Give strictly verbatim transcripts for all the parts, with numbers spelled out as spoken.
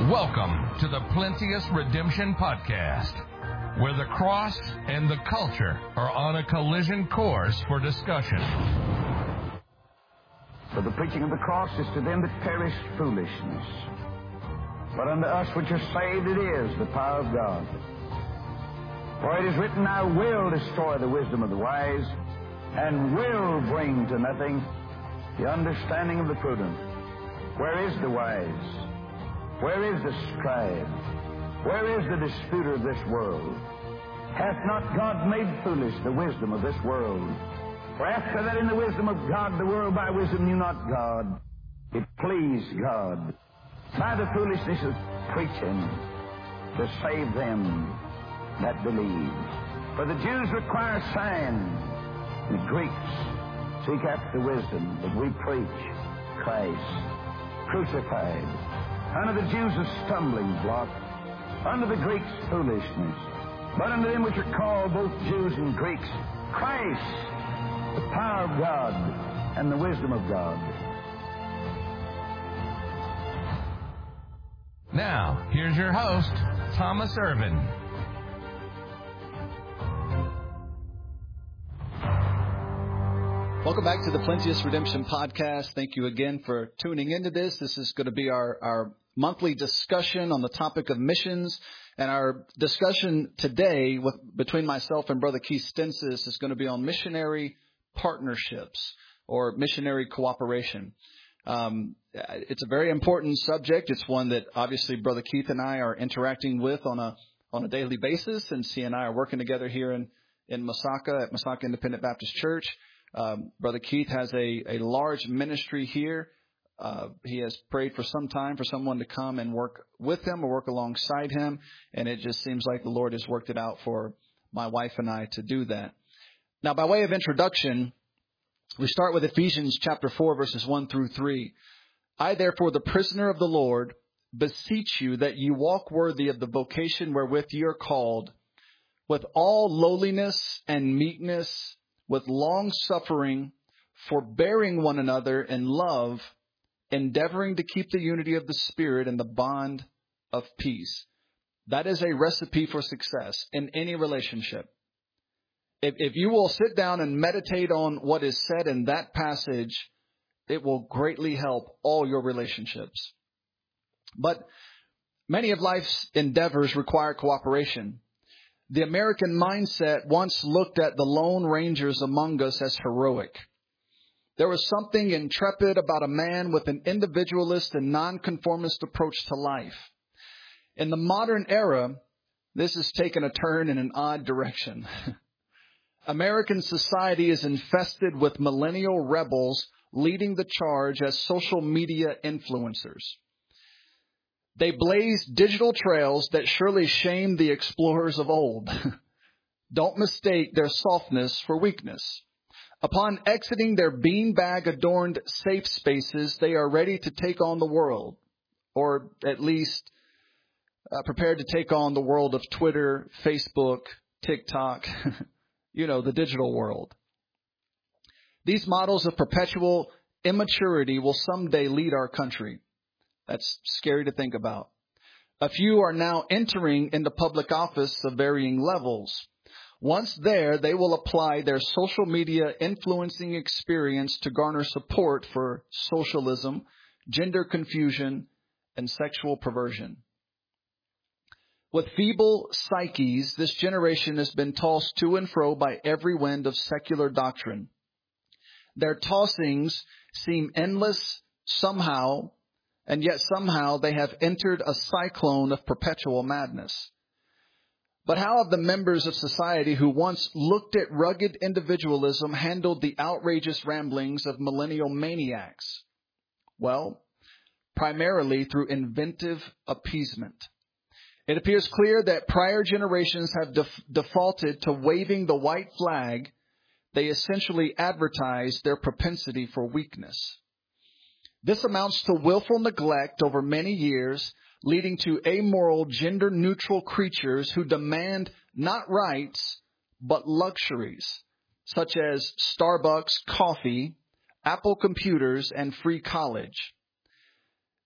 Welcome to the Plenteous Redemption Podcast, where the cross and the culture are on a collision course for discussion. For the preaching of the cross is to them that perish foolishness, but unto us which are saved it is the power of God. For it is written, I will destroy the wisdom of the wise, and will bring to nothing the understanding of the prudent. Where is the wise? Where is the scribe? Where is the disputer of this world? Hath not God made foolish the wisdom of this world? For after that in the wisdom of God, the world by wisdom knew not God. It pleased God by the foolishness of preaching to save them that believe. For the Jews require a sign, the Greeks seek after wisdom, but we preach Christ crucified. Unto the Jews a stumbling block, unto the Greeks foolishness, but unto them which are called both Jews and Greeks, Christ, the power of God and the wisdom of God. Now, here's your host, Thomas Irvin. Welcome back to the Plenteous Redemption Podcast. Thank you again for tuning into this. This is going to be our, our monthly discussion on the topic of missions. And our discussion today with between myself and Brother Keith Stensis is going to be on missionary partnerships or missionary cooperation. Um, it's a very important subject. It's one that obviously Brother Keith and I are interacting with on a on a daily basis. And C and I are working together here in, in Masaka at Masaka Independent Baptist Church. Um, Brother Keith has a, a large ministry here. Uh, he has prayed for some time for someone to come and work with him or work alongside him. And it just seems like the Lord has worked it out for my wife and I to do that. Now, by way of introduction, we start with Ephesians chapter four, verses one through three. I, therefore, the prisoner of the Lord, beseech you that you walk worthy of the vocation wherewith you are called, with all lowliness and meekness, with long suffering, forbearing one another in love, endeavoring to keep the unity of the Spirit in the bond of peace. That is a recipe for success in any relationship. If, if you will sit down and meditate on what is said in that passage, it will greatly help all your relationships. But many of life's endeavors require cooperation. The American mindset once looked at the Lone Rangers among us as heroic. There was something intrepid about a man with an individualist and nonconformist approach to life. In the modern era, this has taken a turn in an odd direction. American society is infested with millennial rebels leading the charge as social media influencers. They blaze digital trails that surely shame the explorers of old. Don't mistake their softness for weakness. Upon exiting their beanbag-adorned safe spaces, they are ready to take on the world, or at least uh, prepared to take on the world of Twitter, Facebook, TikTok, you know, the digital world. These models of perpetual immaturity will someday lead our country. That's scary to think about. A few are now entering into public office of varying levels. Once there, they will apply their social media influencing experience to garner support for socialism, gender confusion, and sexual perversion. With feeble psyches, this generation has been tossed to and fro by every wind of secular doctrine. Their tossings seem endless somehow, and yet somehow they have entered a cyclone of perpetual madness. But how have the members of society who once looked at rugged individualism handled the outrageous ramblings of millennial maniacs? Well, primarily through inventive appeasement. It appears clear that prior generations have def- defaulted to waving the white flag. They essentially advertise their propensity for weakness. This amounts to willful neglect over many years, leading to amoral, gender-neutral creatures who demand not rights, but luxuries, such as Starbucks coffee, Apple computers, and free college.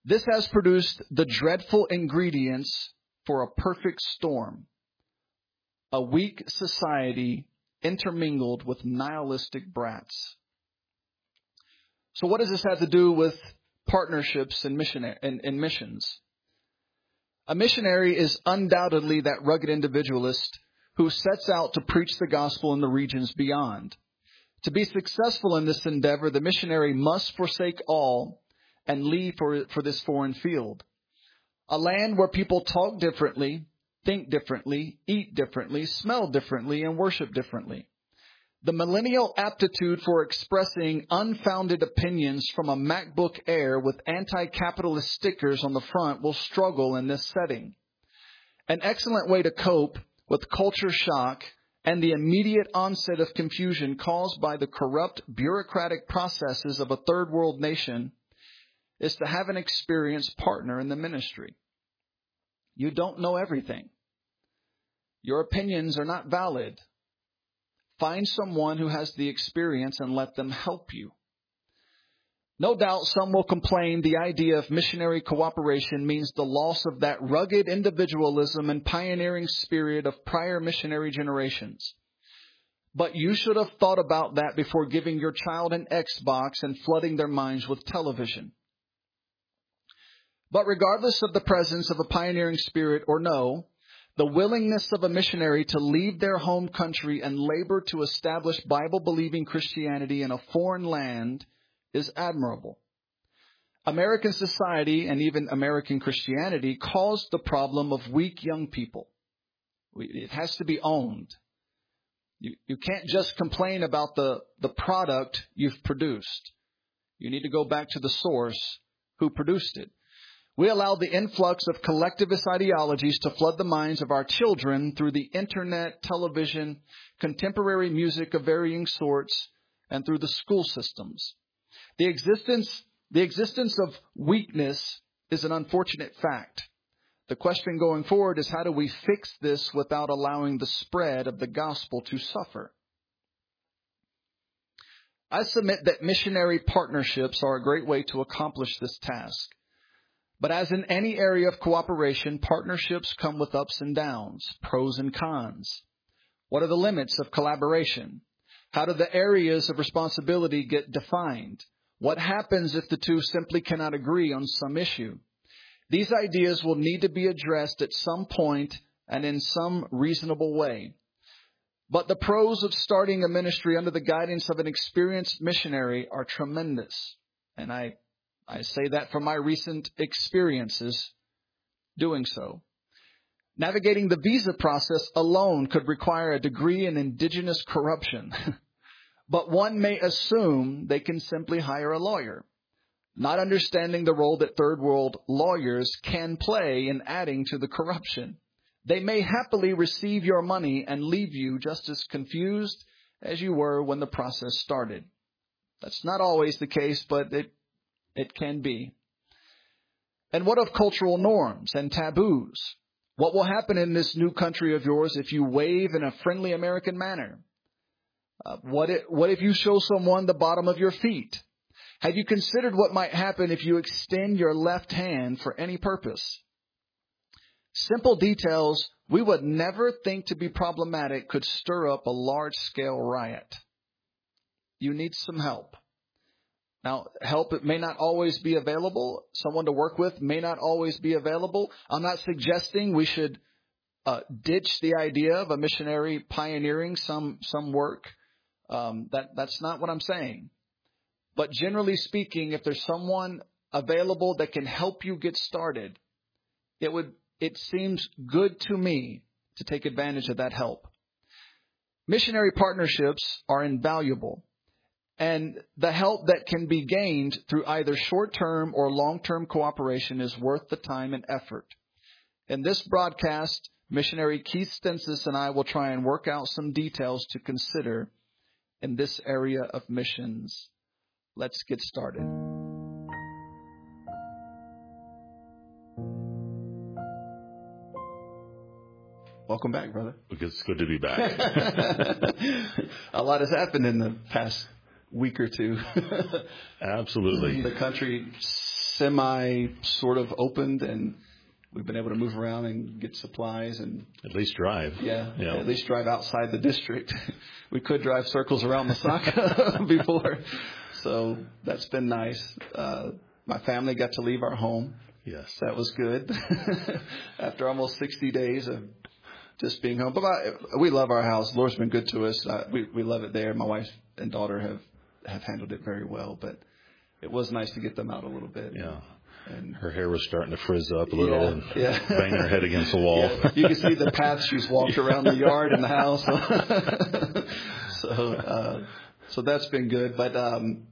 This has produced the dreadful ingredients for a perfect storm. A weak society intermingled with nihilistic brats. So what does this have to do with partnerships and missionary and, and missions? A missionary is undoubtedly that rugged individualist who sets out to preach the gospel in the regions beyond. To be successful in this endeavor, the missionary must forsake all and leave for, for this foreign field. A land where people talk differently, think differently, eat differently, smell differently, and worship differently. The millennial aptitude for expressing unfounded opinions from a MacBook Air with anti-capitalist stickers on the front will struggle in this setting. An excellent way to cope with culture shock and the immediate onset of confusion caused by the corrupt bureaucratic processes of a third world nation is to have an experienced partner in the ministry. You don't know everything. Your opinions are not valid. Find someone who has the experience and let them help you. No doubt some will complain the idea of missionary cooperation means the loss of that rugged individualism and pioneering spirit of prior missionary generations. But you should have thought about that before giving your child an Xbox and flooding their minds with television. But regardless of the presence of a pioneering spirit or no, the willingness of a missionary to leave their home country and labor to establish Bible-believing Christianity in a foreign land is admirable. American society and even American Christianity caused the problem of weak young people. It has to be owned. You, you can't just complain about the, the product you've produced. You need to go back to the source who produced it. We allow the influx of collectivist ideologies to flood the minds of our children through the internet, television, contemporary music of varying sorts, and through the school systems. The existence, the existence of weakness is an unfortunate fact. The question going forward is how do we fix this without allowing the spread of the gospel to suffer? I submit that missionary partnerships are a great way to accomplish this task. But as in any area of cooperation, partnerships come with ups and downs, pros and cons. What are the limits of collaboration? How do the areas of responsibility get defined? What happens if the two simply cannot agree on some issue? These ideas will need to be addressed at some point and in some reasonable way. But the pros of starting a ministry under the guidance of an experienced missionary are tremendous. And I I say that from my recent experiences doing so. Navigating the visa process alone could require a degree in indigenous corruption. But one may assume they can simply hire a lawyer, not understanding the role that third world lawyers can play in adding to the corruption. They may happily receive your money and leave you just as confused as you were when the process started. That's not always the case, but it It can be. And what of cultural norms and taboos? What will happen in this new country of yours if you wave in a friendly American manner? Uh, what, if, what if you show someone the bottom of your feet? Have you considered what might happen if you extend your left hand for any purpose? Simple details we would never think to be problematic could stir up a large-scale riot. You need some help. Now, help may not always be available. Someone to work with may not always be available. I'm not suggesting we should uh, ditch the idea of a missionary pioneering some some work. Um, that that's not what I'm saying. But generally speaking, if there's someone available that can help you get started, it would it seems good to me to take advantage of that help. Missionary partnerships are invaluable. And the help that can be gained through either short-term or long-term cooperation is worth the time and effort. In this broadcast, missionary Keith Stensis and I will try and work out some details to consider in this area of missions. Let's get started. Welcome back, brother. It's good to be back. A lot has happened in the past week or two. Absolutely. The country semi sort of opened, and we've been able to move around and get supplies and at least drive. Yeah, yeah. at least drive outside the district. We could drive circles around Masaka before, so that's been nice. Uh, my family got to leave our home. Yes, that was good. After almost sixty days of just being home, but my, we love our house. The Lord's been good to us. Uh, we we love it there. My wife and daughter have, have handled it very well, but it was nice to get them out a little bit. Yeah. And her hair was starting to frizz up a little yeah, and yeah. bang her head against the wall. Yeah. You can see the path she's walked around the yard and the house. so, uh, so that's been good. But um,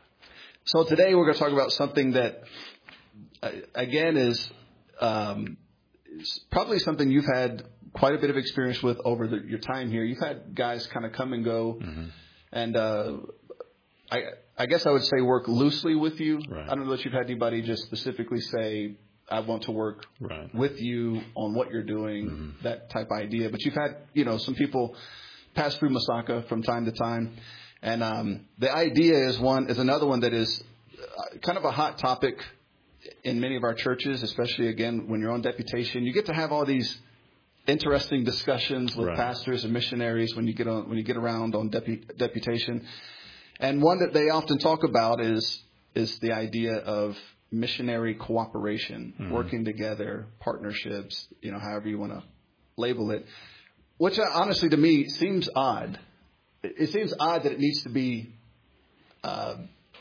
so today we're going to talk about something that, uh, again, is, um, is probably something you've had quite a bit of experience with over the, your time here. You've had guys kind of come and go, mm-hmm. and uh, I. I guess I would say work loosely with you. Right. I don't know that you've had anybody just specifically say, I want to work right. with you on what you're doing, mm-hmm. that type of idea. But you've had, you know, some people pass through Masaka from time to time. And um, the idea is one is another one that is kind of a hot topic in many of our churches, especially, again, when you're on deputation. You get to have all these interesting discussions with right. pastors and missionaries when you get on when you get around on depu- deputation. And one that they often talk about is is the idea of missionary cooperation, mm-hmm. working together, partnerships, you know, however you want to label it, which honestly to me seems odd. It seems odd that it needs to be uh,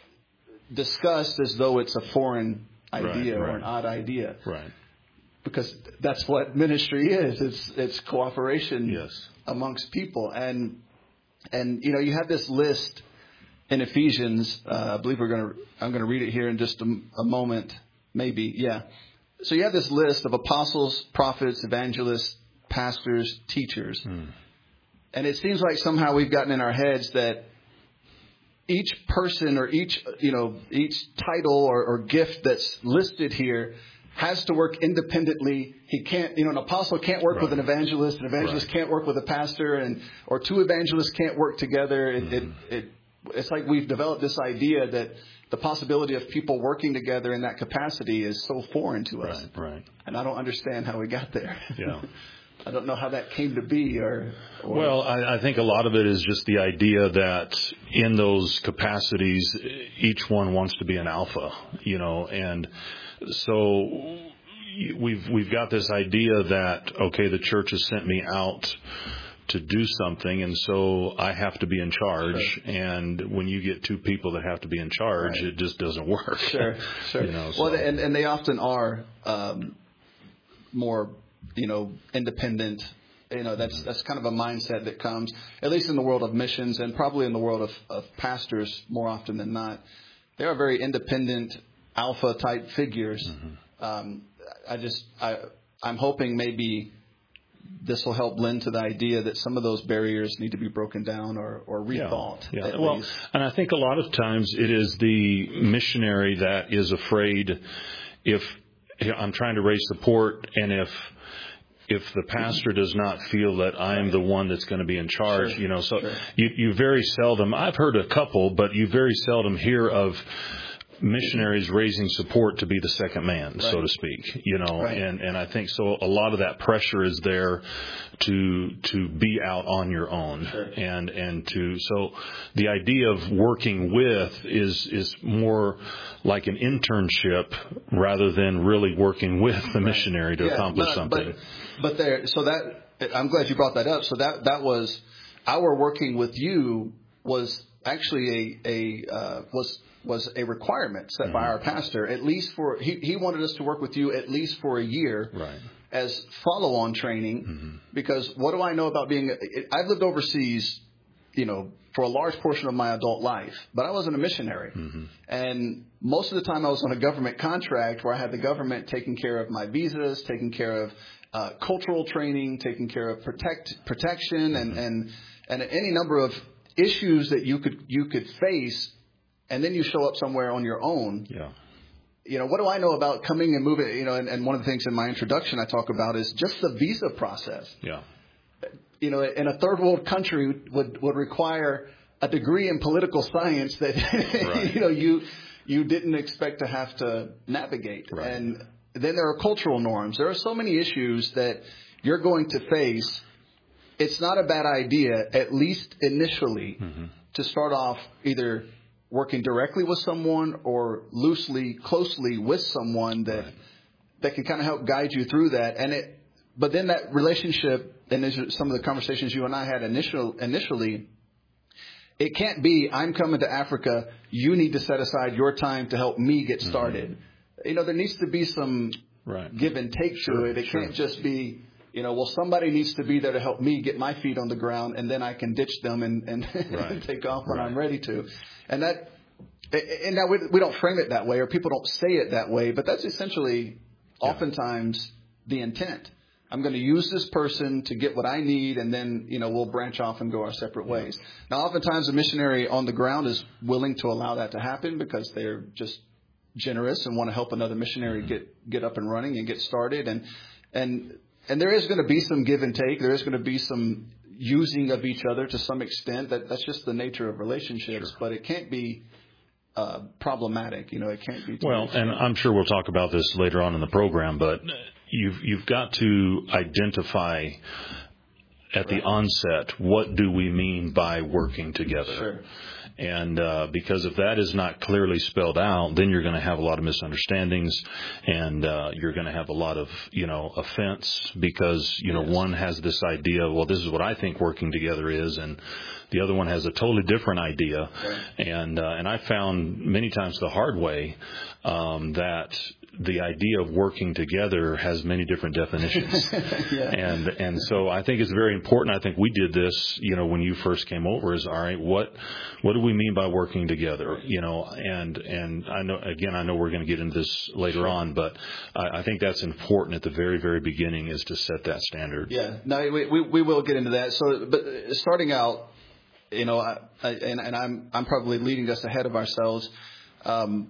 discussed as though it's a foreign idea right, right. or an odd idea. Right. Because that's what ministry is. It's it's cooperation yes. amongst people. And, and you know, you have this list in Ephesians, uh, I believe we're going to, I'm going to read it here in just a, a moment, maybe. Yeah. So you have this list of apostles, prophets, evangelists, pastors, teachers. Hmm. And it seems like somehow we've gotten in our heads that each person or each, you know, each title or, or gift that's listed here has to work independently. He can't, you know, an apostle can't work right. with an evangelist. An evangelist right. can't work with a pastor, and or two evangelists can't work together. It, hmm. it, it It's like we've developed this idea that the possibility of people working together in that capacity is so foreign to us. Right, right. And I don't understand how we got there. Yeah. I don't know how that came to be. Or, or Well, I, I think a lot of it is just the idea that in those capacities, each one wants to be an alpha, you know, and so we've we've got this idea that, okay, the church has sent me out to do something, and so I have to be in charge. Sure. And when you get two people that have to be in charge, right. it just doesn't work. Sure, sure. You know, so. Well, and, and they often are um, more, you know, independent. You know, that's mm-hmm. that's kind of a mindset that comes, at least in the world of missions, and probably in the world of, of pastors more often than not. They are very independent, alpha type figures. Mm-hmm. Um, I just, I, I'm hoping maybe this will help lend to the idea that some of those barriers need to be broken down or, or rethought. Yeah, yeah. Well, least. And I think a lot of times it is the missionary that is afraid if I'm trying to raise support, and if if the pastor does not feel that I'm the one that's going to be in charge, sure. you know, so sure. you, you very seldom, I've heard a couple, but you very seldom hear of missionaries raising support to be the second man, right. so to speak, you know, right. and, and I think so a lot of that pressure is there to, to be out on your own sure. and, and to, so the idea of working with is, is more like an internship rather than really working with the right. missionary to yeah, accomplish but, something. But, but there, so that, I'm glad you brought that up. So that, that was, our working with you was actually a, a, uh, was, was a requirement set mm-hmm. by our pastor, at least for, he, he wanted us to work with you at least for a year right. as follow-on training, mm-hmm. because what do I know about being, I've lived overseas, you know, for a large portion of my adult life, but I wasn't a missionary. Mm-hmm. And most of the time I was on a government contract where I had the government taking care of my visas, taking care of uh, cultural training, taking care of protect protection mm-hmm. and, and, and any number of issues that you could, you could face. And then you show up somewhere on your own. Yeah. You know, what do I know about coming and moving? You know, and, and one of the things in my introduction I talk about is just the visa process. Yeah. You know, in a third world country would, would require a degree in political science that, right. you know, you, you didn't expect to have to navigate. Right. And then there are cultural norms. There are so many issues that you're going to face. It's not a bad idea, at least initially, mm-hmm. to start off either working directly with someone or loosely, closely with someone that right. that can kind of help guide you through that. And it, but then that relationship, and these are some of the conversations you and I had initial, initially, it can't be, I'm coming to Africa, you need to set aside your time to help me get started. Mm-hmm. You know, there needs to be some right. give and take sure, to it. It sure. can't just be, you know, well, somebody needs to be there to help me get my feet on the ground, and then I can ditch them and, and, right. and take off when right. I'm ready to. And that, and now we, we don't frame it that way, or people don't say it that way, but that's essentially yeah. oftentimes the intent. I'm going to use this person to get what I need, and then, you know, we'll branch off and go our separate ways. Yeah. Now, oftentimes a missionary on the ground is willing to allow that to happen because they're just generous and want to help another missionary mm-hmm. get, get up and running and get started. And, and, and there is going to be some give and take. There is going to be some using of each other to some extent. That that's just the nature of relationships, sure. but it can't be uh, problematic. You know, it can't be. Well, and I'm sure we'll talk about this later on in the program, but you've, you've got to identify at right. the onset, what do we mean by working together? Sure. And uh, because if that is not clearly spelled out, then you're going to have a lot of misunderstandings, and uh, you're going to have a lot of, you know, offense because, you know, yes. one has this idea, well, this is what I think working together is, and the other one has a totally different idea. Right. And uh, and I found many times the hard way um, that the idea of working together has many different definitions. yeah. And and so I think it's very important. I think we did this, you know, when you first came over, is all right, what what do we mean by working together? You know, and and I know, again, I know we're going to get into this later sure. on, but I, I think that's important at the very, very beginning, is to set that standard. Yeah. No, we we, we will get into that. So, but starting out, you know, I, I, and, and I'm I'm probably leading us ahead of ourselves. Um,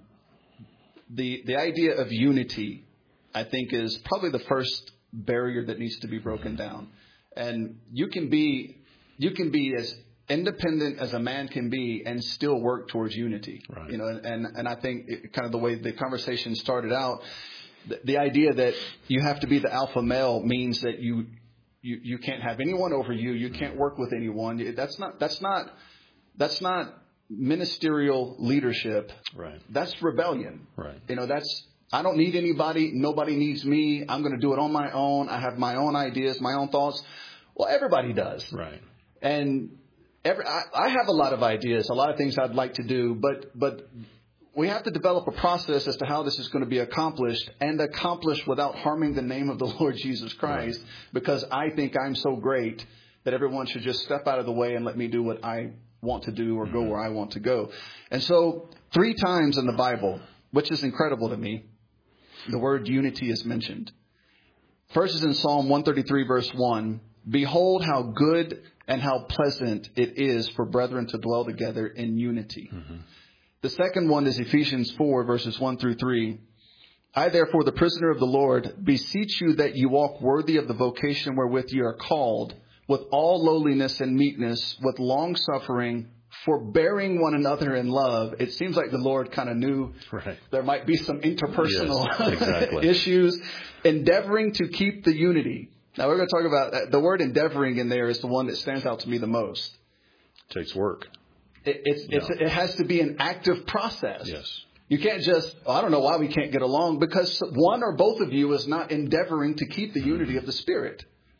The the idea of unity, I think, is probably the first barrier that needs to be broken down. And you can be you can be as independent as a man can be and still work towards unity. Right. You know, and and I think it, kind of the way the conversation started out, the, the idea that you have to be the alpha male means that you you you can't have anyone over you. You can't work with anyone. That's not that's not that's not. ministerial leadership. Right. That's rebellion. Right. You know, that's, I don't need anybody. Nobody needs me. I'm going to do it on my own. I have my own ideas, my own thoughts. Well, everybody does. Right. And every, I, I have a lot of ideas, a lot of things I'd like to do, but, but we have to develop a process as to how this is going to be accomplished, and accomplished without harming the name of the Lord Jesus Christ, right. because I think I'm so great that everyone should just step out of the way and let me do what I want to do or go where I want to go. And so three times in the Bible, which is incredible to me, the word unity is mentioned. First is in Psalm one thirty-three, verse one. Behold how good and how pleasant it is for brethren to dwell together in unity. Mm-hmm. The second one is Ephesians four, verses one through three. I, therefore, the prisoner of the Lord, beseech you that you walk worthy of the vocation wherewith you are called, with all lowliness and meekness, with long suffering, forbearing one another in love. It seems like the Lord kind of knew right. there might be some interpersonal yes, exactly. issues, endeavoring to keep the unity. Now, we're going to talk about the word endeavoring in there is the one that stands out to me the most. It takes work. It, it's, yeah. it's, it has to be an active process. Yes. You can't just, oh, I don't know why we can't get along, because one or both of you is not endeavoring to keep the mm-hmm. unity of the Spirit.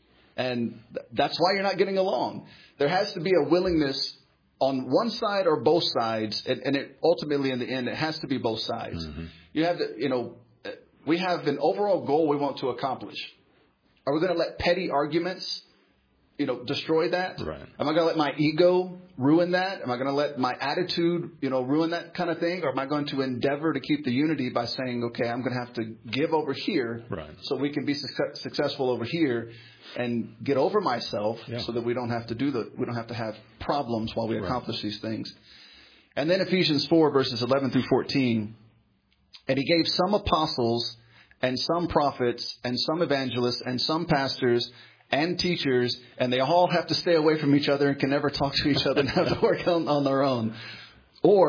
And that's why you're not getting along. There has to be a willingness on one side or both sides. And, and it ultimately, in the end, it has to be both sides. Mm-hmm. You have to, you know, we have an overall goal we want to accomplish. Are we going to let petty arguments, you know, destroy that? Right. Am I going to let my ego ruin that? Am I going to let my attitude, you know, ruin that kind of thing? Or am I going to endeavor to keep the unity by saying, okay, I'm going to have to give over here right. so we can be su- successful over here, and get over myself yeah. so that we don't have to do the, we don't have to have problems while we accomplish right. these things. And then Ephesians four, verses eleven through fourteen. And he gave some apostles and some prophets and some evangelists and some pastors and teachers, and they all have to stay away from each other and can never talk to each other and have to work on, on their own. Or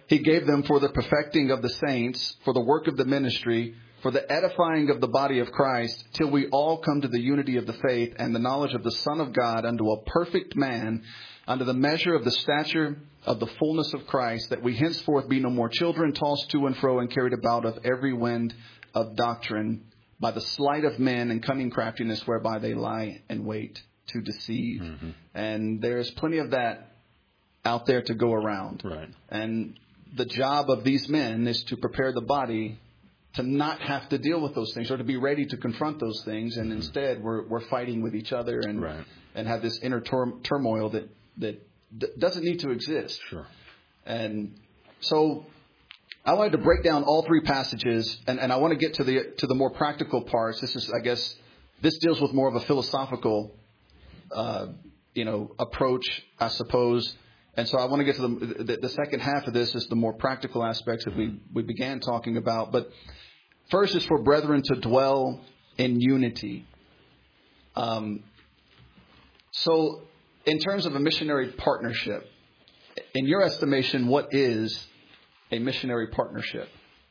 He gave them for the perfecting of the saints, for the work of the ministry, for the edifying of the body of Christ, till we all come to the unity of the faith and the knowledge of the Son of God, unto a perfect man, unto the measure of the stature of the fullness of Christ, that we henceforth be no more children, tossed to and fro and carried about of every wind of doctrine, by the sleight of men and cunning craftiness whereby they lie and wait to deceive. Mm-hmm. And there's plenty of that out there to go around. Right. And the job of these men is to prepare the body to not have to deal with those things, or to be ready to confront those things. And mm-hmm. instead, we're we're fighting with each other and right. and have this inner tur- turmoil that that d- doesn't need to exist. Sure. And so I wanted to break down all three passages, and, and I want to get to the to the more practical parts. This is, I guess, this deals with more of a philosophical, uh, you know, approach, I suppose. And so I want to get to the, the the second half of this is the more practical aspects that we we began talking about. But first is for brethren to dwell in unity. Um. So, in terms of a missionary partnership, in your estimation, what is a missionary partnership?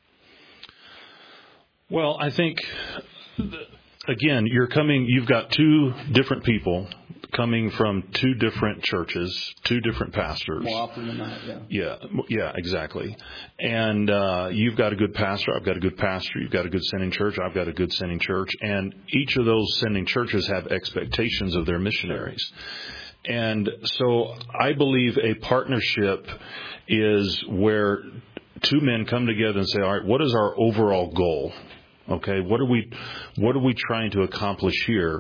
Well, I think, again, you're coming, you've got two different people coming from two different churches, two different pastors. More often than not, yeah. Yeah, yeah, exactly. And uh, you've got a good pastor, I've got a good pastor, you've got a good sending church, I've got a good sending church. And each of those sending churches have expectations of their missionaries. And so I believe a partnership is where two men come together and say, all right, what is our overall goal? Okay, what are we, what are we trying to accomplish here?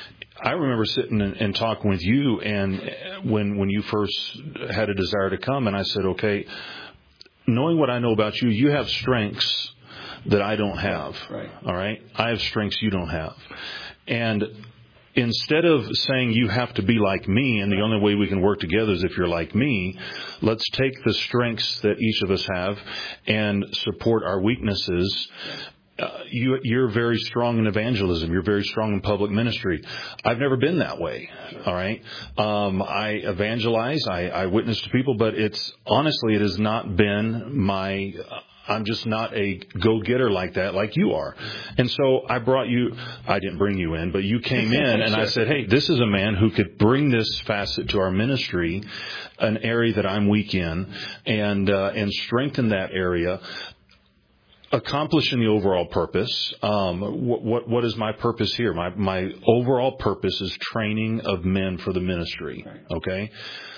I remember sitting and, and talking with you, and when when you first had a desire to come, and I said, okay, knowing what I know about you, you have strengths that I don't have. Right. All right, I have strengths you don't have, and instead of saying you have to be like me and the only way we can work together is if you're like me, let's take the strengths that each of us have and support our weaknesses. Uh, you, you're very strong in evangelism. You're very strong in public ministry. I've never been that way. All right. Um, I evangelize. I, I witness to people, but it's honestly, it has not been my, uh, I'm just not a go-getter like that, like you are. And so I brought you, I didn't bring you in, but you came in and I said, hey, this is a man who could bring this facet to our ministry, an area that I'm weak in, and, uh, and strengthen that area. Accomplishing the overall purpose. Um, what, what what is my purpose here? My my overall purpose is training of men for the ministry. Okay,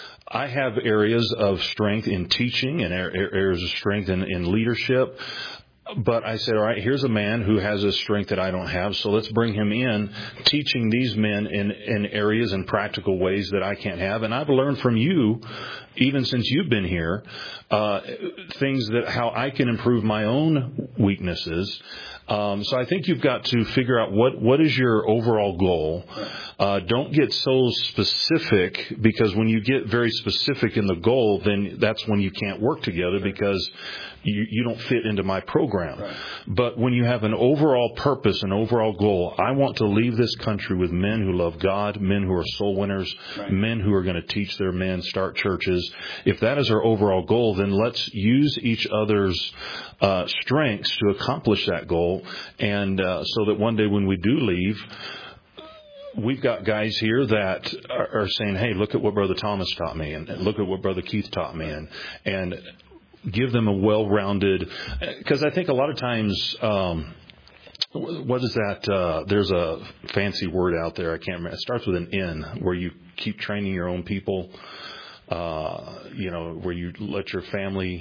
I have areas of strength in teaching and areas of strength in, in leadership. But I said, all right, here's a man who has a strength that I don't have, so let's bring him in, teaching these men in, in areas and practical ways that I can't have. And I've learned from you, even since you've been here, uh, things that how I can improve my own weaknesses. Um, so I think you've got to figure out what, what is your overall goal. Uh, don't get so specific, because when you get very specific in the goal, then that's when you can't work together, because you, you don't fit into my program. Right. But when you have an overall purpose, an overall goal, I want to leave this country with men who love God, men who are soul winners, right. men who are going to teach their men, start churches. If that is our overall goal, then let's use each other's uh, strengths to accomplish that goal. And uh, so that one day when we do leave, we've got guys here that are, are saying, hey, look at what Brother Thomas taught me, and, and look at what Brother Keith taught me, and and give them a well-rounded, because I think a lot of times, um, what is that? Uh, there's a fancy word out there. I can't remember. It starts with an N, where you keep training your own people, uh, you know, where you let your family...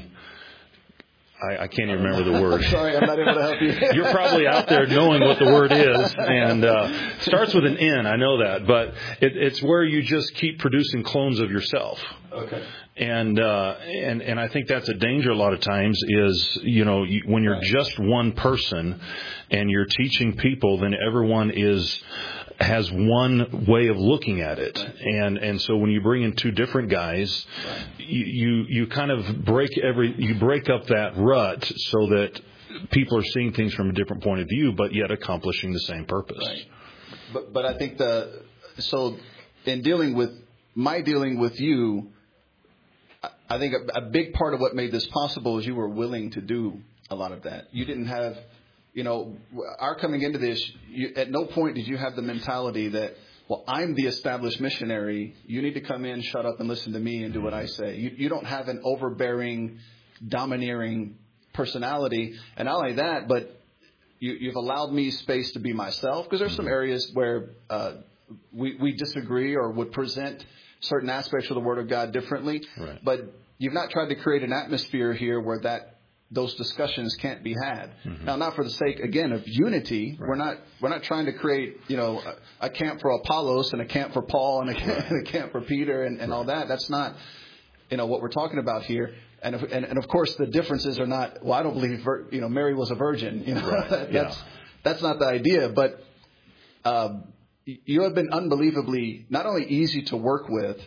I, I can't even remember the word. Sorry, I'm not able to help you. You're probably out there knowing what the word is, and uh, starts with an N. I know that, but it, it's where you just keep producing clones of yourself. Okay. And uh, and and I think that's a danger a lot of times. Is you know you, when you're right. just one person, and you're teaching people, then everyone is. has one way of looking at it. Right. And, and so when you bring in two different guys, right. you, you, you kind of break every, you break up that rut so that people are seeing things from a different point of view, but yet accomplishing the same purpose. Right. But, but I think the, so in dealing with, my dealing with you, I think a, a big part of what made this possible is you were willing to do a lot of that. You didn't have, you know, our coming into this, you, at no point did you have the mentality that, well, I'm the established missionary. You need to come in, shut up, and listen to me and do what I say. You, you don't have an overbearing, domineering personality. And not only that, but you, you've allowed me space to be myself, because there's some areas where uh, we, we disagree or would present certain aspects of the Word of God differently. Right. But you've not tried to create an atmosphere here where that those discussions can't be had. Mm-hmm. Now, not for the sake, again, of unity. Right. We're not we're not trying to create, you know, a, a camp for Apollos and a camp for Paul and a, right. and a camp for Peter and, and right. all that. That's not, you know, what we're talking about here. And, if, and and of course, the differences are not. Well, I don't believe, you know, Mary was a virgin. You know, right. that's yeah. that's not the idea. But um, you have been unbelievably not only easy to work with,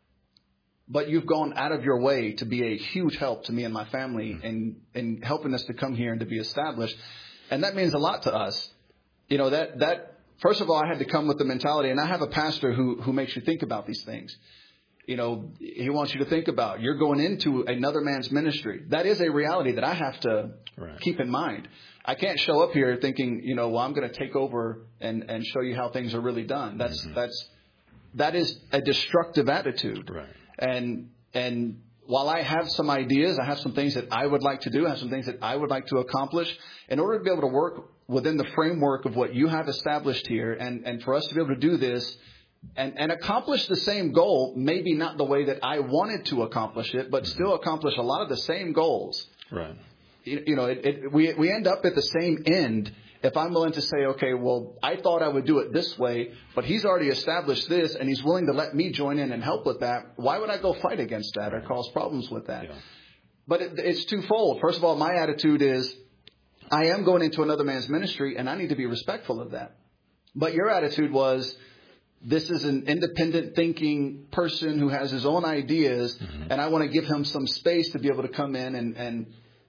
but you've gone out of your way to be a huge help to me and my family in, in helping us to come here and to be established. And that means a lot to us. You know, that, that, first of all, I had to come with the mentality, and I have a pastor who, who makes you think about these things. You know, he wants you to think about, you're going into another man's ministry. That is a reality that I have to right. keep in mind. I can't show up here thinking, you know, well, I'm going to take over and, and show you how things are really done. That's, mm-hmm. that's, that is a destructive attitude. Right. And and while I have some ideas, I have some things that I would like to do, I have some things that I would like to accomplish. In order to be able to work within the framework of what you have established here, and, and for us to be able to do this and, and accomplish the same goal, maybe not the way that I wanted to accomplish it, but still accomplish a lot of the same goals. Right. You, you know, it, it, we we end up at the same end. If I'm willing to say, okay, well, I thought I would do it this way, but he's already established this, and he's willing to let me join in and help with that, why would I go fight against that or cause problems with that? Yeah. But it, it's twofold. First of all, my attitude is I am going into another man's ministry, and I need to be respectful of that. But your attitude was, this is an independent thinking person who has his own ideas, mm-hmm. and I want to give him some space to be able to come in and, and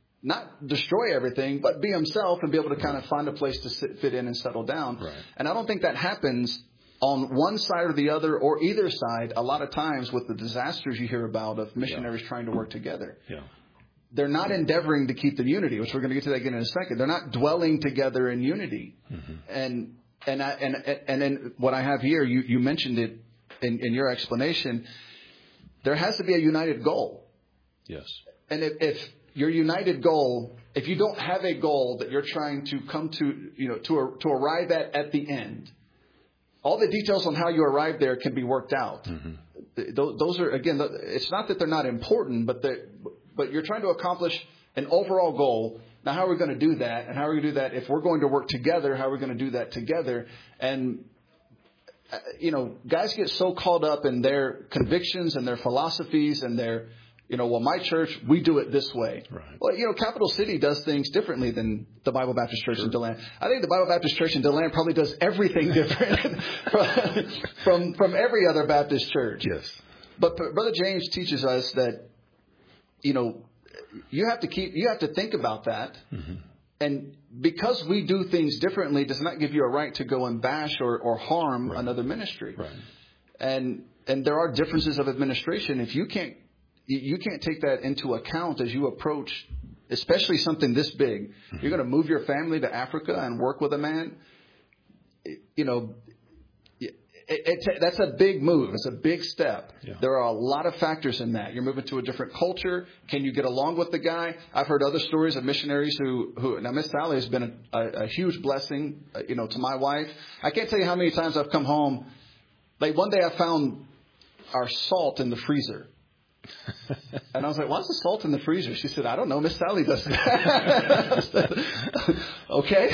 not destroy everything, but be himself and be able to kind of find a place to sit, fit in and settle down. Right. And I don't think that happens on one side or the other or either side a lot of times with the disasters you hear about of missionaries yeah. trying to work together. Yeah. They're not endeavoring to keep the unity, which we're going to get to that again in a second. They're not dwelling together in unity. Mm-hmm. And and I, and and then what I have here, you, you mentioned it in, in your explanation, there has to be a united goal. Yes. And if, if your united goal, if you don't have a goal that you're trying to come to, you know, to a, to arrive at at the end, all the details on how you arrive there can be worked out. Mm-hmm. Those, those are, again, it's not that they're not important, but they're, but you're trying to accomplish an overall goal. Now, how are we going to do that? And how are we going to do that if we're going to work together? How are we going to do that together? And, you know, guys get so caught up in their convictions and their philosophies and their, you know, well, my church, we do it this way. Right. Well, you know, Capital City does things differently than the Bible Baptist Church sure. in DeLand. I think the Bible Baptist Church in DeLand probably does everything different from, from from every other Baptist church. Yes. But Brother James teaches us that, you know, you have to keep, you have to think about that. Mm-hmm. And because we do things differently does not give you a right to go and bash or, or harm right. another ministry. Right. And and there are differences of administration. If you can't You can't take that into account as you approach, especially something this big. Mm-hmm. You're going to move your family to Africa and work with a man. You know, it, it, that's a big move. It's a big step. Yeah. There are a lot of factors in that. You're moving to a different culture. Can you get along with the guy? I've heard other stories of missionaries who, who now Miss Sally has been a, a, a huge blessing, uh, you know, to my wife. I can't tell you how many times I've come home. Like one day I found our salt in the freezer. And I was like, why's the salt in the freezer? She said, I don't know. Miss Sally does that. Okay.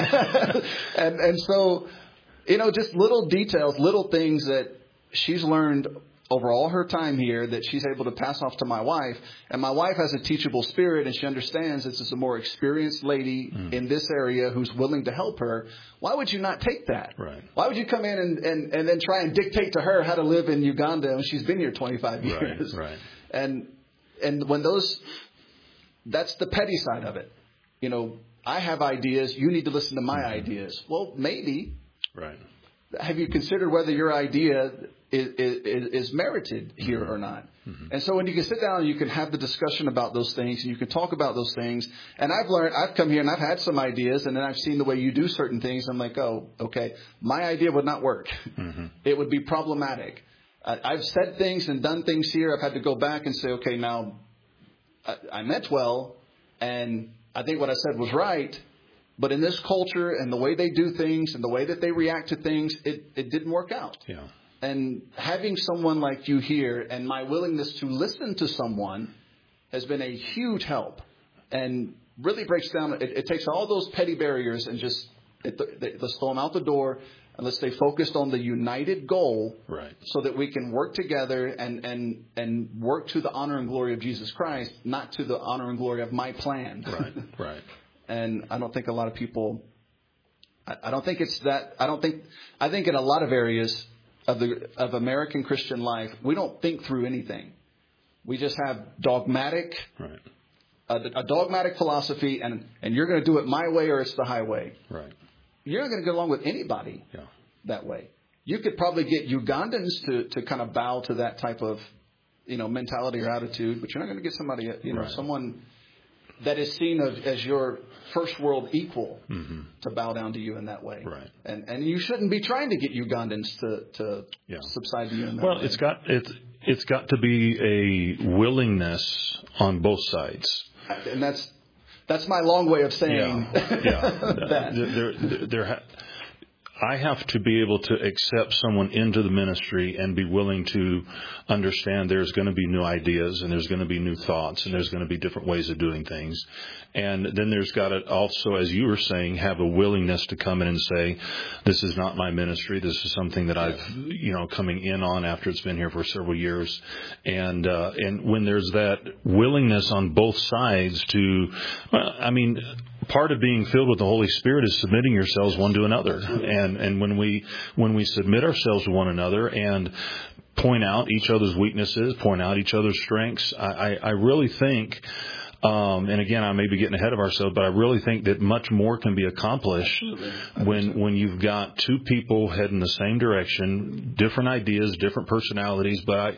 and and so, you know, just little details, little things that she's learned over all her time here that she's able to pass off to my wife. And my wife has a teachable spirit, and she understands this is a more experienced lady mm. in this area who's willing to help her. Why would you not take that? Right. Why would you come in and, and, and then try and dictate to her how to live in Uganda when she's been here twenty-five years? Right, right. And and when those, that's the petty side of it. You know, I have ideas. You need to listen to my mm-hmm. ideas. Well, maybe. Right. Have you considered whether your idea is, is, is merited here mm-hmm. or not. Mm-hmm. And so when you can sit down and you can have the discussion about those things and you can talk about those things. And I've learned, I've come here and I've had some ideas and then I've seen the way you do certain things. I'm like, oh, okay, my idea would not work. Mm-hmm. It would be problematic. I, I've said things and done things here. I've had to go back and say, okay, now I, I meant well and I think what I said was right. But in this culture and the way they do things and the way that they react to things, it, it didn't work out. Yeah. And having someone like you here and my willingness to listen to someone has been a huge help and really breaks down. It, it takes all those petty barriers and just it, it, let's throw them out the door and let's stay focused on the united goal, right? So that we can work together and, and, and work to the honor and glory of Jesus Christ, not to the honor and glory of my plan. Right, right. And I don't think a lot of people, I, I don't think it's that, I don't think, I think in a lot of areas of the, of American Christian life, we don't think through anything. We just have dogmatic, right. a, a dogmatic philosophy and, and you're going to do it my way or it's the highway. Right. You're not going to get along with anybody yeah. that way. You could probably get Ugandans to, to kind of bow to that type of, you know, mentality or attitude, but you're not going to get somebody, you know, right. someone that is seen as, as your first world equal mm-hmm. to bow down to you in that way. Right. And and you shouldn't be trying to get Ugandans to, to yeah. subside to you in that well, way. Well, it's got it's it's got to be a willingness on both sides. And that's that's my long way of saying yeah. yeah. that. There, there, there ha- I have to be able to accept someone into the ministry and be willing to understand there's going to be new ideas and there's going to be new thoughts and there's going to be different ways of doing things. And then there's got to also, as you were saying, have a willingness to come in and say, this is not my ministry. This is something that I've, you know, coming in on after it's been here for several years. And, uh, and when there's that willingness on both sides to, well, I mean, part of being filled with the Holy Spirit is submitting yourselves one to another. And, and when we, when we submit ourselves to one another and point out each other's weaknesses, point out each other's strengths, I, I, I really think, um, and again, I may be getting ahead of ourselves, but I really think that much more can be accomplished when, when you've got two people heading the same direction, different ideas, different personalities. But I,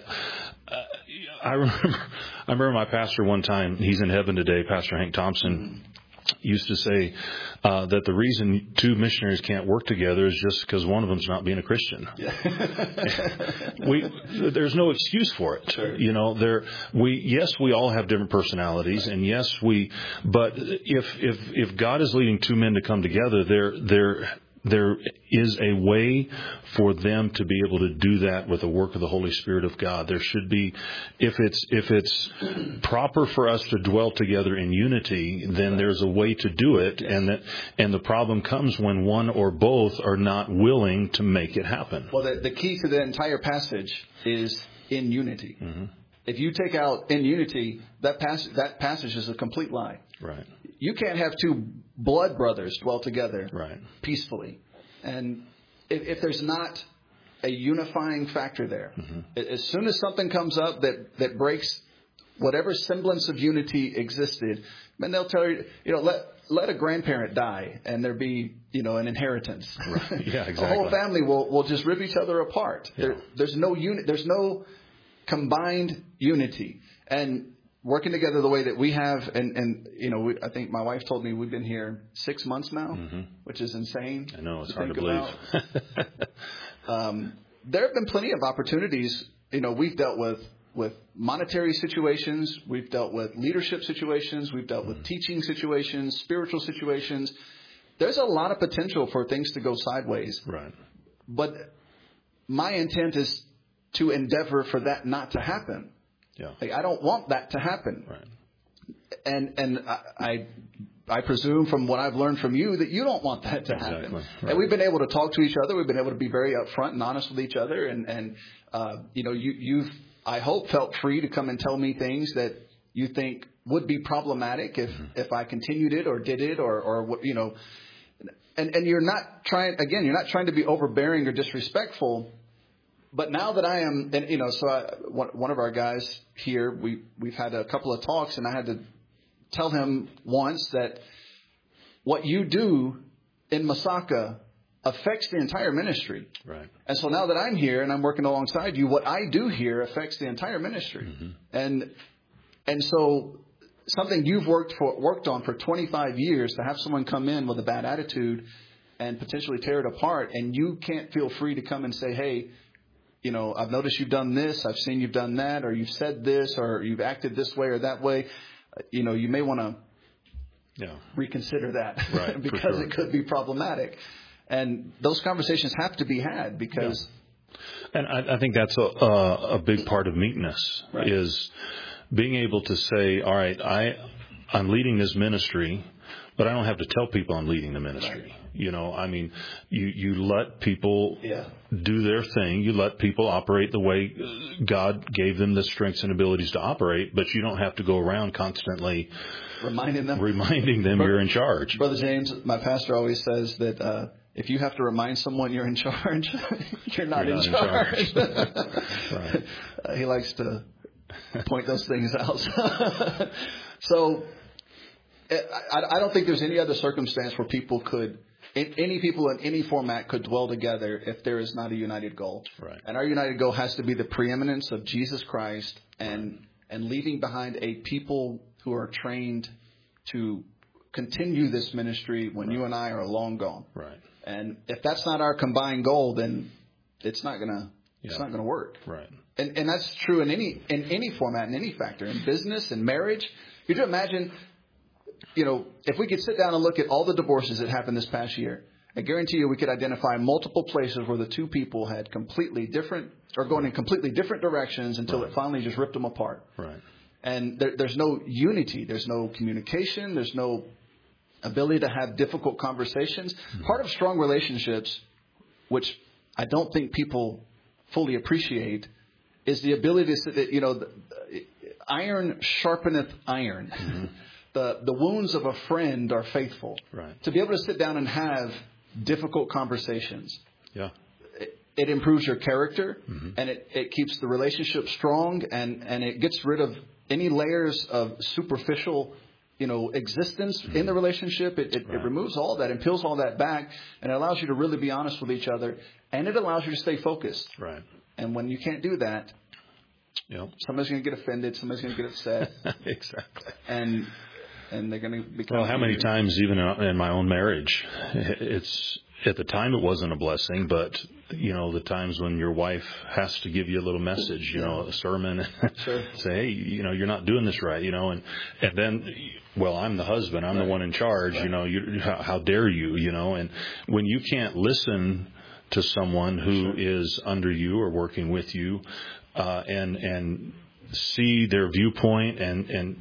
I remember, I remember my pastor one time, he's in heaven today, Pastor Hank Thompson, used to say uh, that the reason two missionaries can't work together is just because one of them's not being a Christian. Yeah. we there's no excuse for it. Sure. You know, there we yes we all have different personalities, right. and yes we. But if if if God is leading two men to come together, there there. There is a way for them to be able to do that with the work of the Holy Spirit of God. There should be, if it's if it's proper for us to dwell together in unity, then there's a way to do it, and that and the problem comes when one or both are not willing to make it happen. Well, the, the key to the entire passage is in unity. Mm-hmm. If you take out in unity, that passage that passage is a complete lie. Right. You can't have two blood brothers dwell together right. peacefully. And if, if there's not a unifying factor there, mm-hmm. as soon as something comes up that, that breaks whatever semblance of unity existed, then they'll tell you, you know, let let a grandparent die and there be, you know, an inheritance. Right. Yeah, exactly. The whole family will, will just rip each other apart. Yeah. There, there's no uni- There's no combined unity. And working together the way that we have, and, and you know, we, I think my wife told me we've been here six months now, mm-hmm. which is insane. I know, it's to hard to believe. um, there have been plenty of opportunities. You know, we've dealt with, with monetary situations. We've dealt with leadership situations. We've dealt mm-hmm. with teaching situations, spiritual situations. There's a lot of potential for things to go sideways. Right. But my intent is to endeavor for that not to happen. Yeah. Like, I don't want that to happen. Right. And and I, I I presume from what I've learned from you that you don't want that to happen. Exactly. Right. And we've been able to talk to each other. We've been able to be very upfront and honest with each other. And, and uh, you know, you, you've, I hope, felt free to come and tell me things that you think would be problematic if, mm-hmm. if I continued it or did it or, or, you know. And, and you're not trying, again, you're not trying to be overbearing or disrespectful. But now that I am, and you know, so I, one, one of our guys here, we, we've had a couple of talks, and I had to tell him once that what you do in Masaka affects the entire ministry. Right. And so now that I'm here and I'm working alongside you, what I do here affects the entire ministry. Mm-hmm. And and so something you've worked for worked on for twenty-five years, to have someone come in with a bad attitude and potentially tear it apart, and you can't feel free to come and say, hey, you know, I've noticed you've done this, I've seen you've done that, or you've said this, or you've acted this way or that way. You know, you may want to yeah. reconsider that right, because sure. it could be problematic. And those conversations have to be had because... Yeah. And I, I think that's a, a, a big part of meekness, right. is being able to say, all right, I, I'm leading this ministry, but I don't have to tell people I'm leading the ministry. Right. You know, I mean, you, you let people yeah. do their thing. You let people operate the way God gave them the strengths and abilities to operate, but you don't have to go around constantly reminding them, reminding them Brother, you're in charge. Brother James, my pastor always says that uh, if you have to remind someone you're in charge, you're not, you're in, not charge. in charge. Right. uh, he likes to point those things out. So I, I don't think there's any other circumstance where people could, any people in any format could dwell together if there is not a united goal. Right. And our united goal has to be the preeminence of Jesus Christ and right. and leaving behind a people who are trained to continue this ministry when right. you and I are long gone. Right. And if that's not our combined goal, then it's not gonna yeah. it's not gonna work. Right. And and that's true in any in any format, in any factor, in business, in marriage. Could you imagine? You know, if we could sit down and look at all the divorces that happened this past year, I guarantee you we could identify multiple places where the two people had completely different or going in completely different directions until right. it finally just ripped them apart. Right. And there, there's no unity. There's no communication. There's no ability to have difficult conversations. Mm-hmm. Part of strong relationships, which I don't think people fully appreciate, is the ability to sit, you know, the, iron sharpeneth iron. Mm-hmm. The, the wounds of a friend are faithful. Right. To be able to sit down and have difficult conversations. Yeah. It, it improves your character mm-hmm. and it, it keeps the relationship strong and, and it gets rid of any layers of superficial, you know, existence mm-hmm. in the relationship. It, it, right. it removes all that and peels all that back and it allows you to really be honest with each other and it allows you to stay focused. Right. And when you can't do that, yep. somebody's going to get offended. Somebody's going to get upset. Exactly. And And they're going to become. Well, how many times, even in my own marriage, it's at the time it wasn't a blessing, but you know the times when your wife has to give you a little message, you know, a sermon, sure. say, hey, you know, you're not doing this right, you know, and and then, well, I'm the husband, I'm right. the one in charge, right. you know, you, how, how dare you, you know, and when you can't listen to someone who sure. is under you or working with you, uh, and and see their viewpoint and and.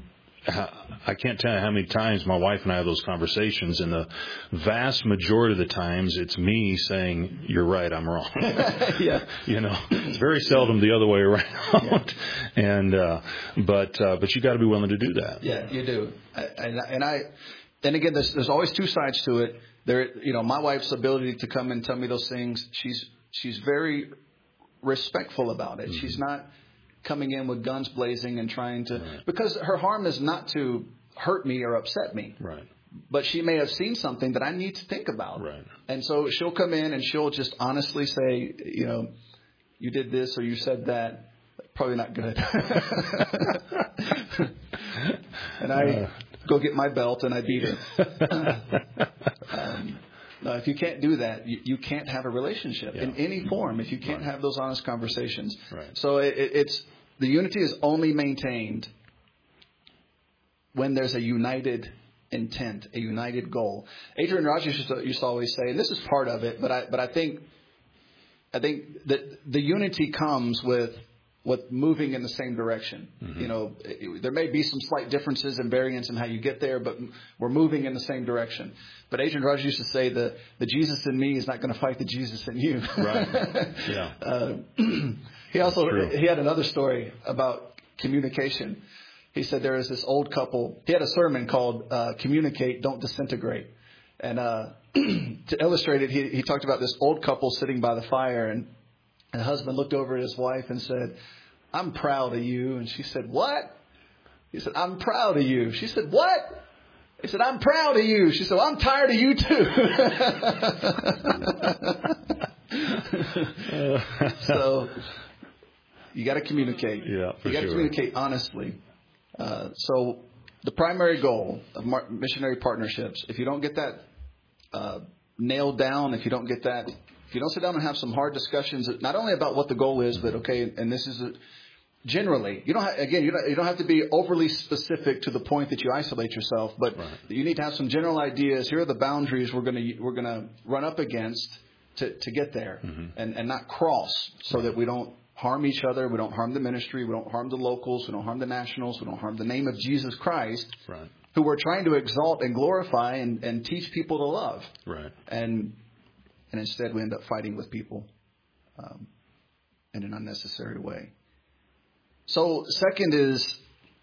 I can't tell you how many times my wife and I have those conversations, and the vast majority of the times it's me saying, you're right, I'm wrong. Yeah. You know, it's very seldom the other way around. Yeah. And, uh, but, uh, but you got to be willing to do that. Yeah, you do. And, and I, and again, there's, there's always two sides to it. There, you know, my wife's ability to come and tell me those things, she's, she's very respectful about it. Mm-hmm. She's not coming in with guns blazing and trying to, right. because her harm is not to hurt me or upset me. Right. But she may have seen something that I need to think about. Right. And so she'll come in and she'll just honestly say, you know, you did this or you said that. Probably not good. And I uh. go get my belt and I beat her. um, no, if you can't do that, you, you can't have a relationship yeah. in any form if you can't right. have those honest conversations. Right. So it, it, it's the unity is only maintained when there's a united intent, a united goal. Adrian Rogers used to, used to always say, and this is part of it, but I but I think I think that the unity comes with with moving in the same direction. Mm-hmm. You know, it, there may be some slight differences and variance in how you get there, but we're moving in the same direction. But Adrian Rogers used to say the the Jesus in me is not going to fight the Jesus in you. Right. Yeah. uh, he also he had another story about communication. He said there was this old couple. He had a sermon called uh, "Communicate, Don't Disintegrate," and uh, to illustrate it, he he talked about this old couple sitting by the fire, and the husband looked over at his wife and said, "I'm proud of you." And she said, "What?" He said, "I'm proud of you." She said, "What?" He said, I'm proud of you. She said, well, I'm tired of you too. So you got to communicate. Yeah, for you got to sure. communicate honestly. Uh, so the primary goal of mar- missionary partnerships, if you don't get that uh, nailed down, if you don't get that, if you don't sit down and have some hard discussions, not only about what the goal is, but okay, and this is a, generally, you don't have, again, you don't, you don't have to be overly specific to the point that you isolate yourself, but right. You need to have some general ideas. Here are the boundaries we're going to we're going to run up against to, to get there, mm-hmm. and, and not cross, so right. that we don't harm each other, we don't harm the ministry, we don't harm the locals, we don't harm the nationals, we don't harm the name of Jesus Christ, right. who we're trying to exalt and glorify and, and teach people to love. Right. And and instead we end up fighting with people um, in an unnecessary way. So second is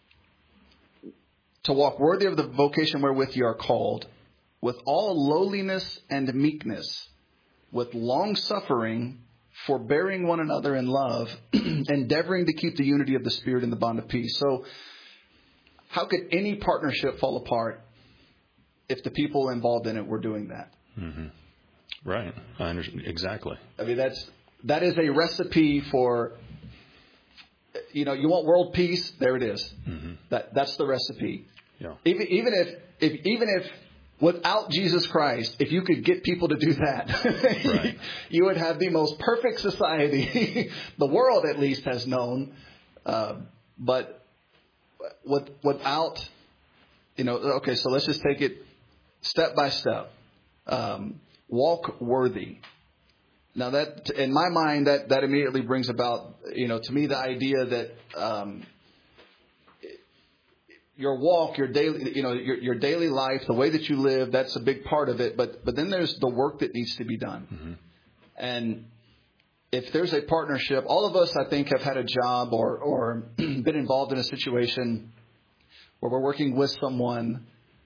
to walk worthy of the vocation wherewith you are called, with all lowliness and meekness, with long suffering, forbearing one another in love, endeavoring to keep the unity of the Spirit in the bond of peace. So how could any partnership fall apart if the people involved in it were doing that? Mm-hmm. Right. I understand. Exactly. I mean, that's that is a recipe for, you know, you want world peace. There it is. Mm-hmm. That that's the recipe. Yeah. Even even if if even if without Jesus Christ, if you could get people to do that, right. you would have the most perfect society the world at least has known. Uh, but with, without, you know, okay, so let's just take it step by step. Um, walk worthy. Now that, in my mind, that, that immediately brings about, you know, to me, the idea that, um, your walk, your daily, you know, your, your daily life, the way that you live, that's a big part of it. But, but then there's the work that needs to be done. Mm-hmm. And if there's a partnership, all of us, I think, have had a job or, or been involved in a situation where we're working with someone,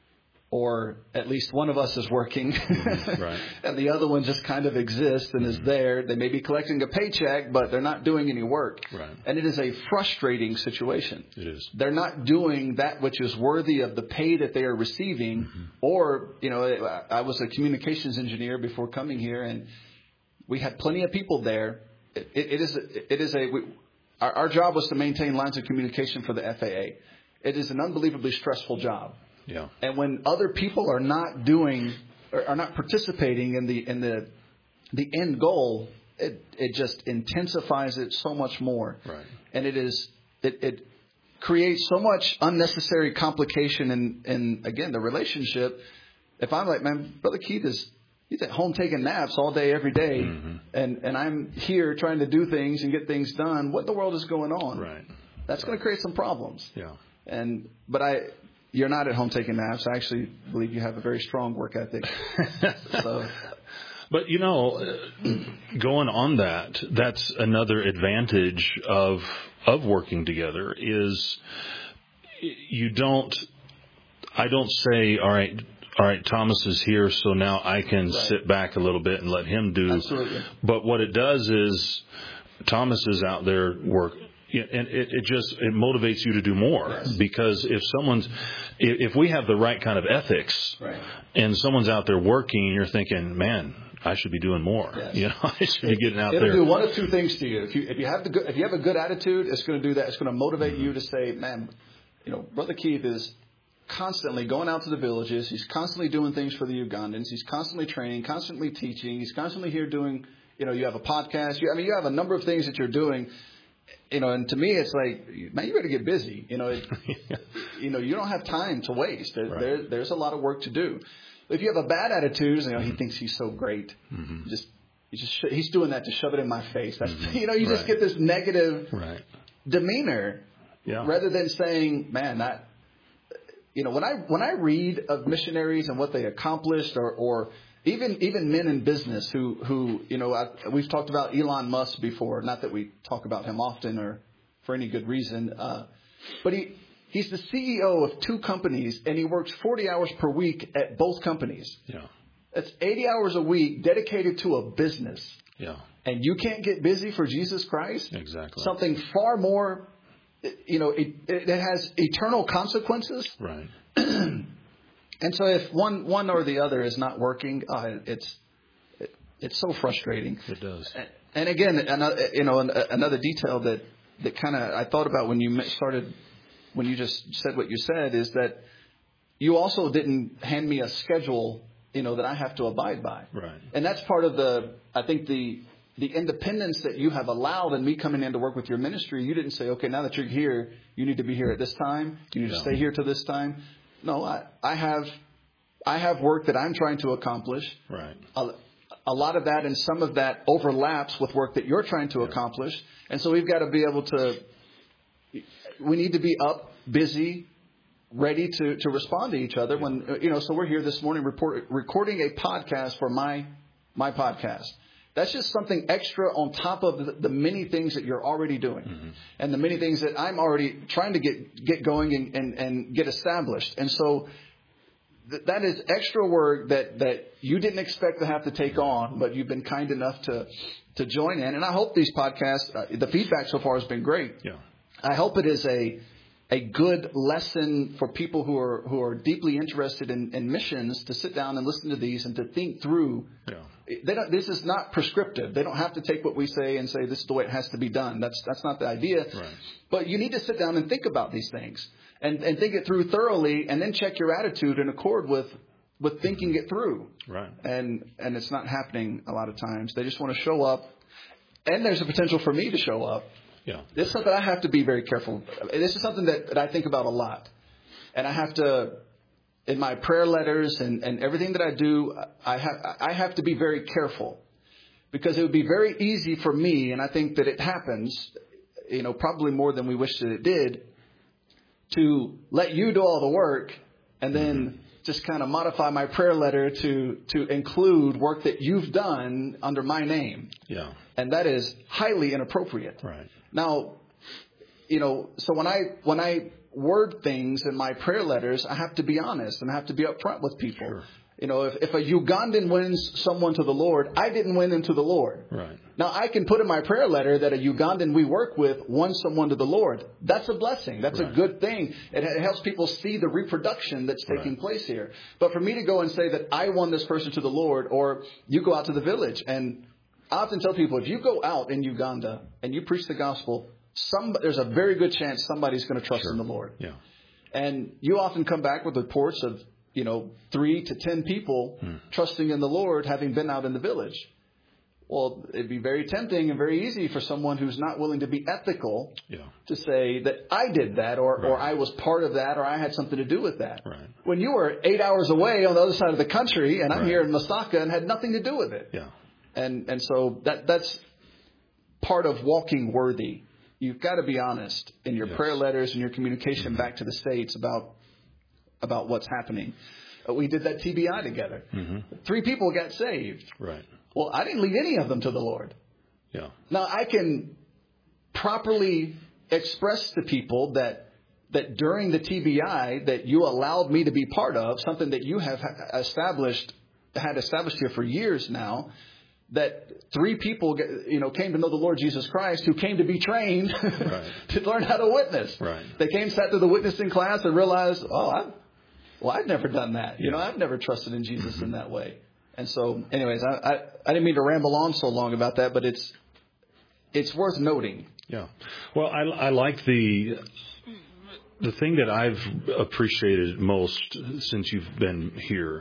or at least one of us is working, mm-hmm. right. and the other one just kind of exists and mm-hmm. is there. They may be collecting a paycheck, but they're not doing any work. Right. And it is a frustrating situation. It is. They're not doing that which is worthy of the pay that they are receiving. Mm-hmm. Or, you know, I was a communications engineer before coming here, and we had plenty of people there. It, it, it is, it is a, we, our, our job was to maintain lines of communication for the F A A. It is an unbelievably stressful job. Yeah. And when other people are not doing, or are not participating in the in the the end goal, it it just intensifies it so much more. Right. And it is it, it creates so much unnecessary complication in, in again the relationship. If I'm like, man, Brother Keith is he's at home taking naps all day every day, mm-hmm. and and I'm here trying to do things and get things done. What in the world is going on? Right. That's right. going to create some problems. Yeah. And but I. You're not at home taking naps. I actually believe you have a very strong work ethic. So, but you know, going on that, that's another advantage of of working together is you don't. I don't say, all right, all right, Thomas is here, so now I can right. sit back a little bit and let him do. Absolutely. But what it does is Thomas is out there work. Yeah, and it, it just it motivates you to do more yes. because if someone's if, if we have the right kind of ethics right. and someone's out there working and you're thinking, man, I should be doing more. Yes. You know, I should be getting out It'll there. It'll do one of two things to you. If you if you have the good, if you have a good attitude, it's going to do that. It's going to motivate mm-hmm. you to say, man, you know, Brother Keith is constantly going out to the villages. He's constantly doing things for the Ugandans. He's constantly training, constantly teaching. He's constantly here doing. You know, you have a podcast. You, I mean, you have a number of things that you're doing. You know, and to me, it's like, man, you better get busy. You know, it, you know, you don't have time to waste. There, right. there, there's a lot of work to do. If you have a bad attitude, you know, he thinks he's so great. Mm-hmm. Just, he just, he's doing that to shove it in my face. That's, mm-hmm. you know, you right. just get this negative right. demeanor, yeah. rather than saying, man, that, you know, when I when I read of missionaries and what they accomplished, or, or Even even men in business who, who you know, I, we've talked about Elon Musk before. Not that we talk about him often or for any good reason. Uh, but he he's the C E O of two companies, and he works forty hours per week at both companies. Yeah. That's eighty hours a week dedicated to a business. Yeah. And you can't get busy for Jesus Christ? Exactly. Something far more, you know, it, it has eternal consequences. Right. And so if one one or the other is not working, uh, it's it, it's so frustrating. It does. And again, another, you know, another detail that, that kind of I thought about when you started, when you just said what you said, is that you also didn't hand me a schedule, you know, that I have to abide by. Right. And that's part of the, I think the the independence that you have allowed in me coming in to work with your ministry. You didn't say, okay, now that you're here, you need to be here at this time. You need no. to stay here to this time. No, I, I have I have work that I'm trying to accomplish. Right. A, a lot of that and some of that overlaps with work that you're trying to yeah. accomplish. And so we've got to be able to, we need to be up, busy, ready to, to respond to each other. Yeah. When, you know, so we're here this morning report, recording a podcast for my, my podcast. That's just something extra on top of the, the many things that you're already doing mm-hmm. and the many things that I'm already trying to get, get going and, and, and get established. And so th- that is extra work that, that you didn't expect to have to take on, but you've been kind enough to, to join in. And I hope these podcasts, uh, the feedback so far has been great. Yeah. I hope it is a, a good lesson for people who are, who are deeply interested in, in missions to sit down and listen to these and to think through. Yeah. They don't, this is not prescriptive. They don't have to take what we say and say this is the way it has to be done. That's that's not the idea. Right. But you need to sit down and think about these things and, and think it through thoroughly, and then check your attitude in accord with with thinking it through. Right. And and it's not happening a lot of times. They just want to show up, and there's a potential for me to show up. Yeah. This is something I have to be very careful. This is something that, that I think about a lot, and I have to. In my prayer letters and, and everything that I do, I have I have to be very careful, because it would be very easy for me, and I think that it happens, you know, probably more than we wish that it did, to let you do all the work and then mm-hmm. just kind of modify my prayer letter to to include work that you've done under my name. Yeah. And that is highly inappropriate. Right. Now, you know, so when I when I word things in my prayer letters, I have to be honest and I have to be upfront with people. Sure. You know, if, if a Ugandan wins someone to the Lord, I didn't win them to the Lord. Right. Now, I can put in my prayer letter that a Ugandan we work with won someone to the Lord. That's a blessing. That's right. a good thing. It, it helps people see the reproduction that's taking right. place here. But for me to go and say that I won this person to the Lord, or you go out to the village, and I often tell people, if you go out in Uganda and you preach the gospel, Some, there's a very good chance somebody's going to trust sure. in the Lord. Yeah. And you often come back with reports of, you know, three to ten people hmm. trusting in the Lord, having been out in the village. Well, it'd be very tempting and very easy for someone who's not willing to be ethical yeah. to say that I did that, or, right. or I was part of that, or I had something to do with that. Right. When you were eight hours away on the other side of the country, and I'm right. here in Masaka and had nothing to do with it. Yeah. And and so that that's part of walking worthy. You've got to be honest in your yes. prayer letters and your communication mm-hmm. back to the States about about what's happening. Uh, we did that T B I together. Mm-hmm. Three people got saved. Right. Well, I didn't lead any of them to the Lord. Yeah. Now, I can properly express to people that that during the T B I that you allowed me to be part of, something that you have established, had established here for years now, that three people, you know, came to know the Lord Jesus Christ, who came to be trained right. to learn how to witness. Right. They came, sat through the witnessing class, and realized, oh, I, well, I've never done that. You yeah. know, I've never trusted in Jesus mm-hmm. in that way. And so, anyways, I, I I didn't mean to ramble on so long about that, but it's it's worth noting. Yeah. Well, I I like the the thing that I've appreciated most since you've been here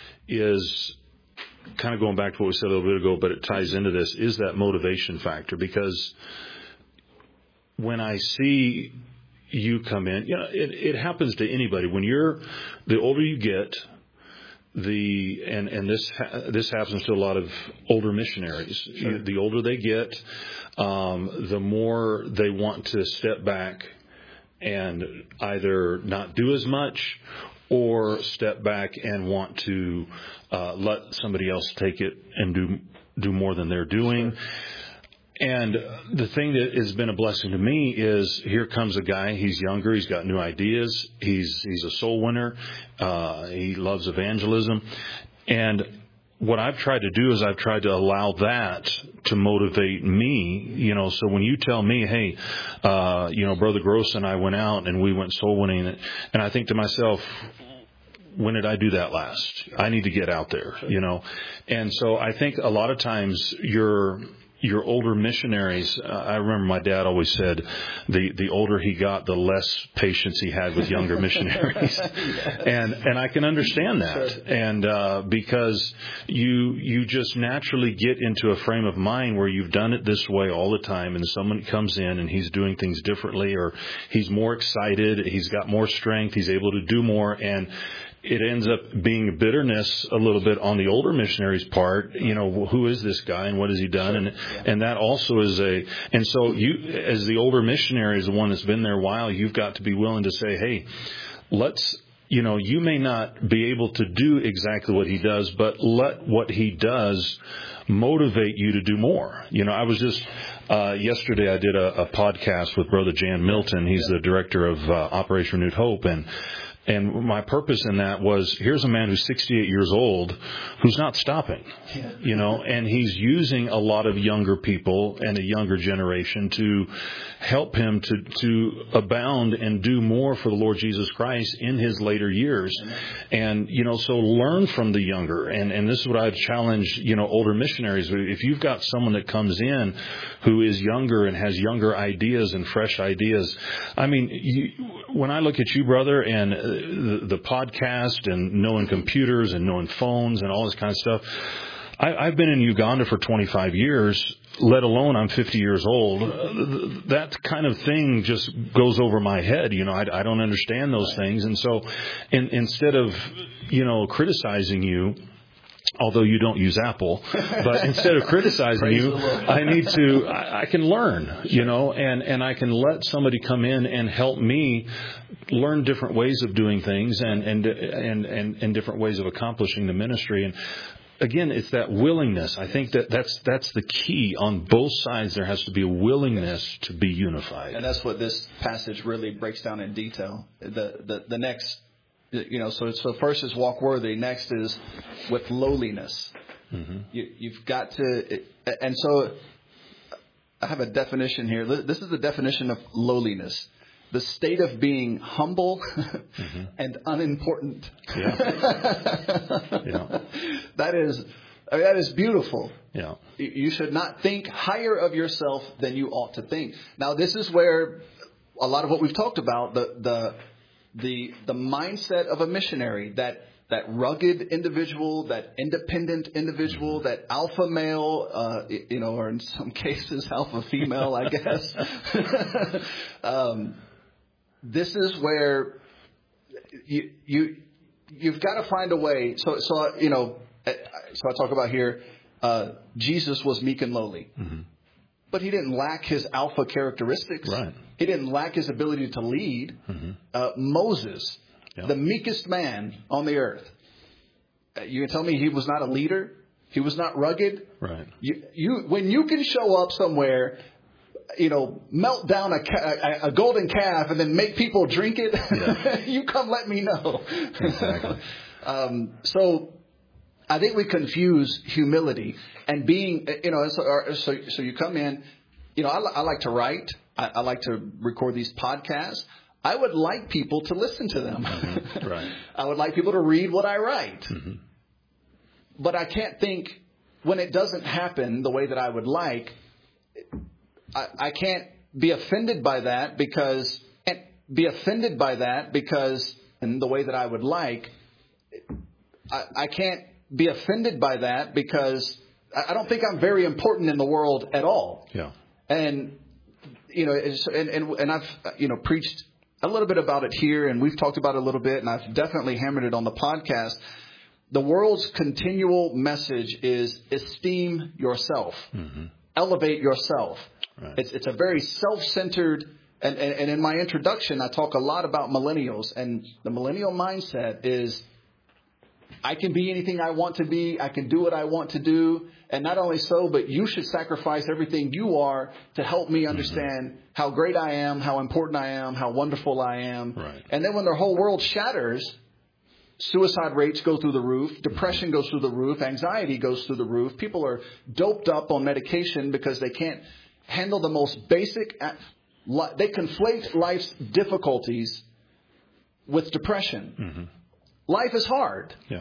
is, kind of going back to what we said a little bit ago, but it ties into this, is that motivation factor. Because when I see you come in, you know, it, it happens to anybody. When you're, the older you get, the, and, and this, this happens to a lot of older missionaries. Sure. The older they get, um, the more they want to step back and either not do as much or step back and want to uh, let somebody else take it and do do more than they're doing. Sure. And the thing that has been a blessing to me is, here comes a guy. He's younger. He's got new ideas. He's he's a soul winner. Uh, he loves evangelism. And what I've tried to do is I've tried to allow that to motivate me, you know, so when you tell me, hey, uh, you know, Brother Gross and I went out and we went soul winning, and I think to myself, when did I do that last? I need to get out there, you know. And so I think a lot of times you're, your older missionaries, uh, I remember my dad always said the, the older he got, the less patience he had with younger missionaries. Yes. And, and I can understand that. Sure. And, uh, because you, you just naturally get into a frame of mind where you've done it this way all the time, and someone comes in and he's doing things differently, or he's more excited, he's got more strength, he's able to do more, and it ends up being bitterness a little bit on the older missionary's part. You know, who is this guy and what has he done? Sure. And yeah. and that also is a, and so you, as the older missionary, as the one that's been there a while, you've got to be willing to say, hey, let's, you know, you may not be able to do exactly what he does, but let what he does motivate you to do more. You know, I was just, uh, yesterday I did a, a podcast with Brother Jan Milton. He's yeah. the director of uh, Operation Renewed Hope. And And my purpose in that was, here's a man who's sixty-eight years old who's not stopping, yeah. you know, and he's using a lot of younger people and a younger generation to help him to, to abound and do more for the Lord Jesus Christ in his later years. And, you know, so learn from the younger. And, and this is what I've challenged, you know, older missionaries. If you've got someone that comes in who is younger and has younger ideas and fresh ideas, I mean, you, when I look at you, brother, and the, the podcast and knowing computers and knowing phones and all this kind of stuff, I, I've been in Uganda for twenty-five years, let alone I'm fifty years old. That kind of thing just goes over my head. You know, I, I don't understand those things. And so in, instead of, you know, criticizing you, although you don't use Apple, but instead of criticizing you, I need to, I, I can learn, you know, and, and I can let somebody come in and help me learn different ways of doing things and, and, and, and, and different ways of accomplishing the ministry. And again, it's that willingness. I think that that's, that's the key on both sides. There has to be a willingness to be unified. And that's what this passage really breaks down in detail. The, the, the next, You know, so so first is walk worthy. Next is with lowliness. Mm-hmm. You, you've got to, and so I have a definition here. This is the definition of lowliness: the state of being humble mm-hmm. and unimportant. Yeah. yeah. That is, I mean, that is beautiful. Yeah. You should not think higher of yourself than you ought to think. Now, this is where a lot of what we've talked about, the the The the mindset of a missionary, that that rugged individual, that independent individual, that alpha male, uh, you know, or in some cases alpha female, I guess. um, this is where you you you've got to find a way. So so you know, so I talk about here. Uh, Jesus was meek and lowly. Mm-hmm. But he didn't lack his alpha characteristics. Right. He didn't lack his ability to lead. Mm-hmm. Uh, Moses, yep. the meekest man on the earth. Uh, you can tell me he was not a leader? He was not rugged? Right. You, you, when you can show up somewhere, you know, melt down a, a, a golden calf and then make people drink it, yeah. you come let me know. Exactly. um, so... I think we confuse humility and being, you know, so, so, so you come in, you know, I, I like to write. I, I like to record these podcasts. I would like people to listen to them. Mm-hmm. Right. I would like people to read what I write. Mm-hmm. But I can't think when it doesn't happen the way that I would like, I, I can't be offended by that because, can't be offended by that because in the way that I would like, I, I can't be offended by that because I don't think I'm very important in the world at all. Yeah. And, you know, it's, and, and, and I've, you know, preached a little bit about it here, and we've talked about it a little bit, and I've definitely hammered it on the podcast. The world's continual message is esteem yourself, mm-hmm. elevate yourself. Right. It's, it's a very self-centered, and, and, and in my introduction, I talk a lot about millennials, and the millennial mindset is, I can be anything I want to be. I can do what I want to do. And not only so, but you should sacrifice everything you are to help me understand mm-hmm. how great I am, how important I am, how wonderful I am. Right. And then when their whole world shatters, suicide rates go through the roof. Depression mm-hmm. goes through the roof. Anxiety goes through the roof. People are doped up on medication because they can't handle the most basic. They conflate life's difficulties with depression. Mm-hmm. life is hard. Yeah.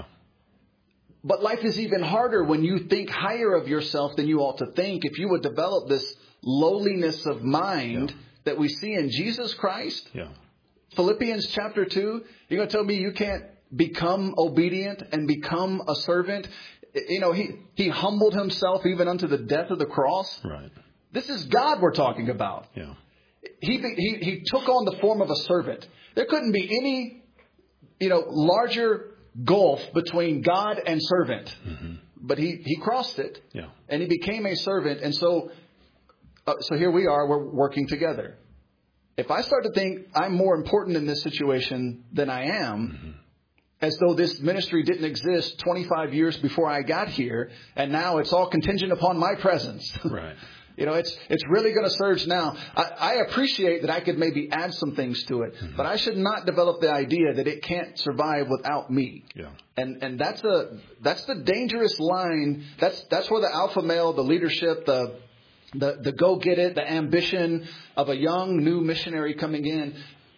But life is even harder when you think higher of yourself than you ought to think. If you would develop this lowliness of mind yeah. that we see in Jesus Christ. Yeah. Philippians chapter two, you're going to tell me you can't become obedient and become a servant? You know, he, he humbled himself even unto the death of the cross. Right. This is God we're talking about. Yeah. He, he, he took on the form of a servant. There couldn't be any, you know, larger gulf between God and servant. Mm-hmm. But he, he crossed it. Yeah. And he became a servant. And so, uh, so here we are, we're working together. If I start to think I'm more important in this situation than I am, mm-hmm. as though this ministry didn't exist twenty-five years before I got here, and now it's all contingent upon my presence. Right. You know, it's it's really going to surge now. I, I appreciate that I could maybe add some things to it, mm-hmm. but I should not develop the idea that it can't survive without me. Yeah. And and that's a that's the dangerous line. That's that's where the alpha male, the leadership, the the the go get it, the ambition of a young new missionary coming in.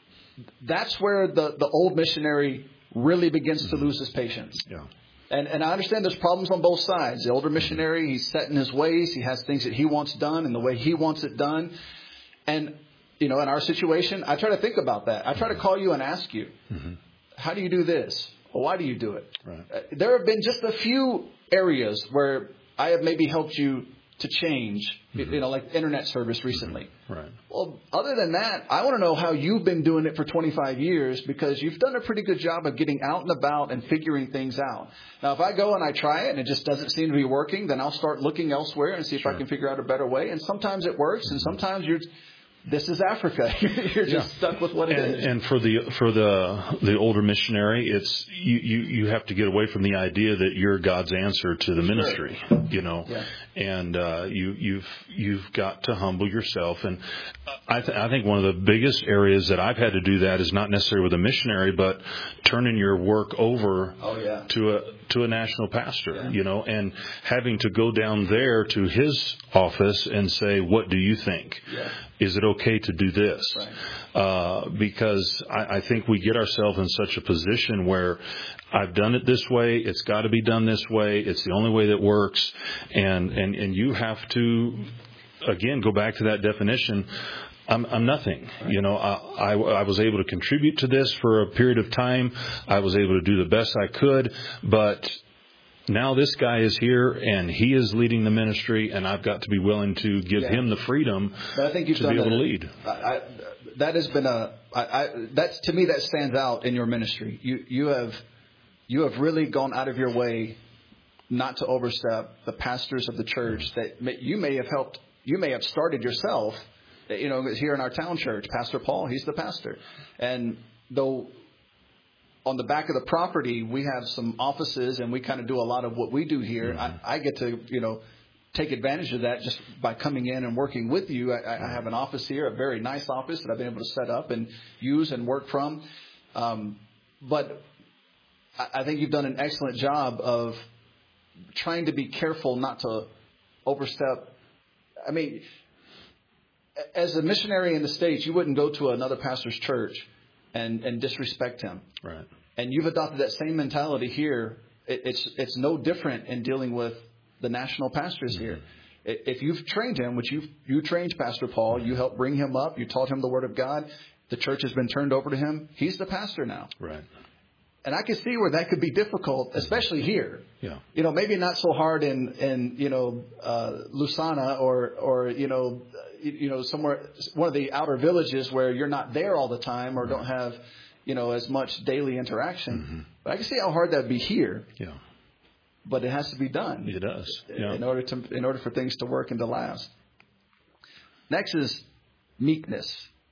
That's where the the old missionary really begins mm-hmm. to lose his patience. Yeah. And and I understand there's problems on both sides. The older missionary, he's set in his ways. He has things that he wants done and the way he wants it done. And, you know, in our situation, I try to think about that. I try to call you and ask you, mm-hmm. how do you do this? Or why do you do it? Right. Uh, there have been just a few areas where I have maybe helped you to change, mm-hmm. you know, like internet service recently. Mm-hmm. Right. Well, other than that, I want to know how you've been doing it for twenty-five years, because you've done a pretty good job of getting out and about and figuring things out. Now, if I go and I try it and it just doesn't seem to be working, then I'll start looking elsewhere and see if sure. I can figure out a better way. And sometimes it works, and sometimes you're this is Africa. You're just yeah. stuck with what it and, is. And for the for the the older missionary, it's you, you, you have to get away from the idea that you're God's answer to the ministry. Sure. You know, yeah. and uh, you you've you've got to humble yourself. And I th- I think one of the biggest areas that I've had to do that is not necessarily with a missionary, but turning your work over oh, yeah. to a to a national pastor. Yeah. You know, and having to go down there to his office and say, "What do you think? Yeah. Is it okay to do this?" Right. Uh, because I, I think we get ourselves in such a position where I've done it this way. It's got to be done this way. It's the only way that works. And, and, and you have to, again, go back to that definition. I'm, I'm nothing. Right. You know, I, I, I was able to contribute to this for a period of time. I was able to do the best I could, but now this guy is here and he is leading the ministry, and I've got to be willing to give yeah. him the freedom but I think you've to done be able a, to lead. I, I, that has been a, I, I, that's to me that stands out in your ministry. You, you have, you have really gone out of your way not to overstep the pastors of the church that may, you may have helped, you may have started yourself. You know, here in our town church, Pastor Paul, he's the pastor. And though on the back of the property, we have some offices and we kind of do a lot of what we do here. Mm-hmm. I, I get to, you know, take advantage of that just by coming in and working with you. I, I have an office here, a very nice office that I've been able to set up and use and work from. Um, but I, I think you've done an excellent job of trying to be careful not to overstep. I mean, as a missionary in the States, you wouldn't go to another pastor's church and, and disrespect him. Right. And you've adopted that same mentality here. It, it's it's no different in dealing with the national pastors mm-hmm. here. If you've trained him, which you you trained Pastor Paul, you helped bring him up, you taught him the Word of God, the church has been turned over to him. He's the pastor now. Right. And I can see where that could be difficult, especially here. Yeah. You know, maybe not so hard in, in you know, uh, Lusana or, or, you know, you know, somewhere, one of the outer villages where you're not there all the time or don't have, you know, as much daily interaction. Mm-hmm. But I can see how hard that would be here. Yeah. But it has to be done. It does. Yeah. In order to, in order for things to work and to last. Next is meekness.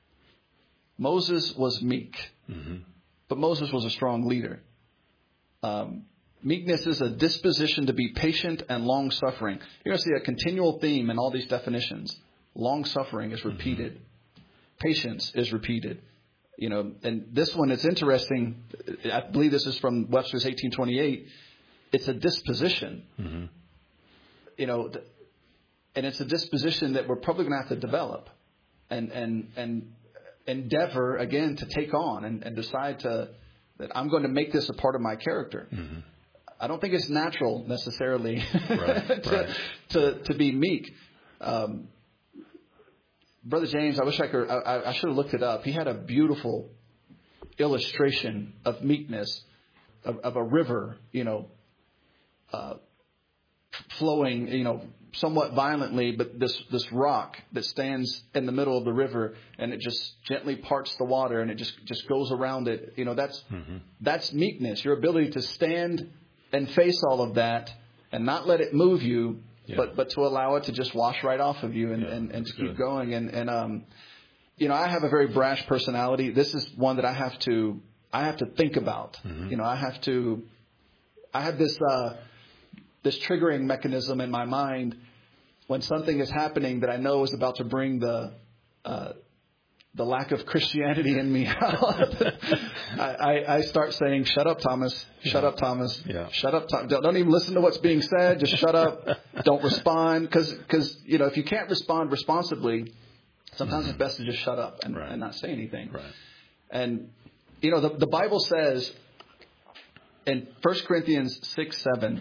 Moses was meek. Mm-hmm. But Moses was a strong leader. Um, meekness is a disposition to be patient and long-suffering. You're going to see a continual theme in all these definitions. Long-suffering is repeated. Mm-hmm. Patience is repeated. You know, and this one, it's interesting. I believe this is from Webster's eighteen twenty-eight. It's a disposition. Mm-hmm. You know, and it's a disposition that we're probably going to have to develop and and and endeavor again to take on and, and decide to that I'm going to make this a part of my character. Mm-hmm. I don't think it's natural necessarily right, to, right. to to be meek. Um, Brother James, I wish I could. I, I should have looked it up. He had a beautiful illustration of meekness, of, of a river, you know, uh, flowing, you know, somewhat violently, but this this rock that stands in the middle of the river, and it just gently parts the water, and it just just goes around it. You know, that's mm-hmm. that's meekness. Your ability to stand and face all of that, and not let it move you, yeah. but but to allow it to just wash right off of you, and yeah, and, and to keep good. going. And and um, you know, I have a very brash personality. This is one that I have to I have to think about. Mm-hmm. You know, I have to I have this. Uh, this triggering mechanism in my mind when something is happening that I know is about to bring the uh, the lack of Christianity in me out. I, I, I start saying, shut up, Thomas. Shut yeah. up, Thomas. Yeah. Shut up, Thomas. Don't, don't even listen to what's being said. Just shut up. Don't respond. Because, because you know, if you can't respond responsibly, sometimes mm-hmm. it's best to just shut up and, right. and not say anything. Right. And, you know, the, the Bible says in First Corinthians six, seven,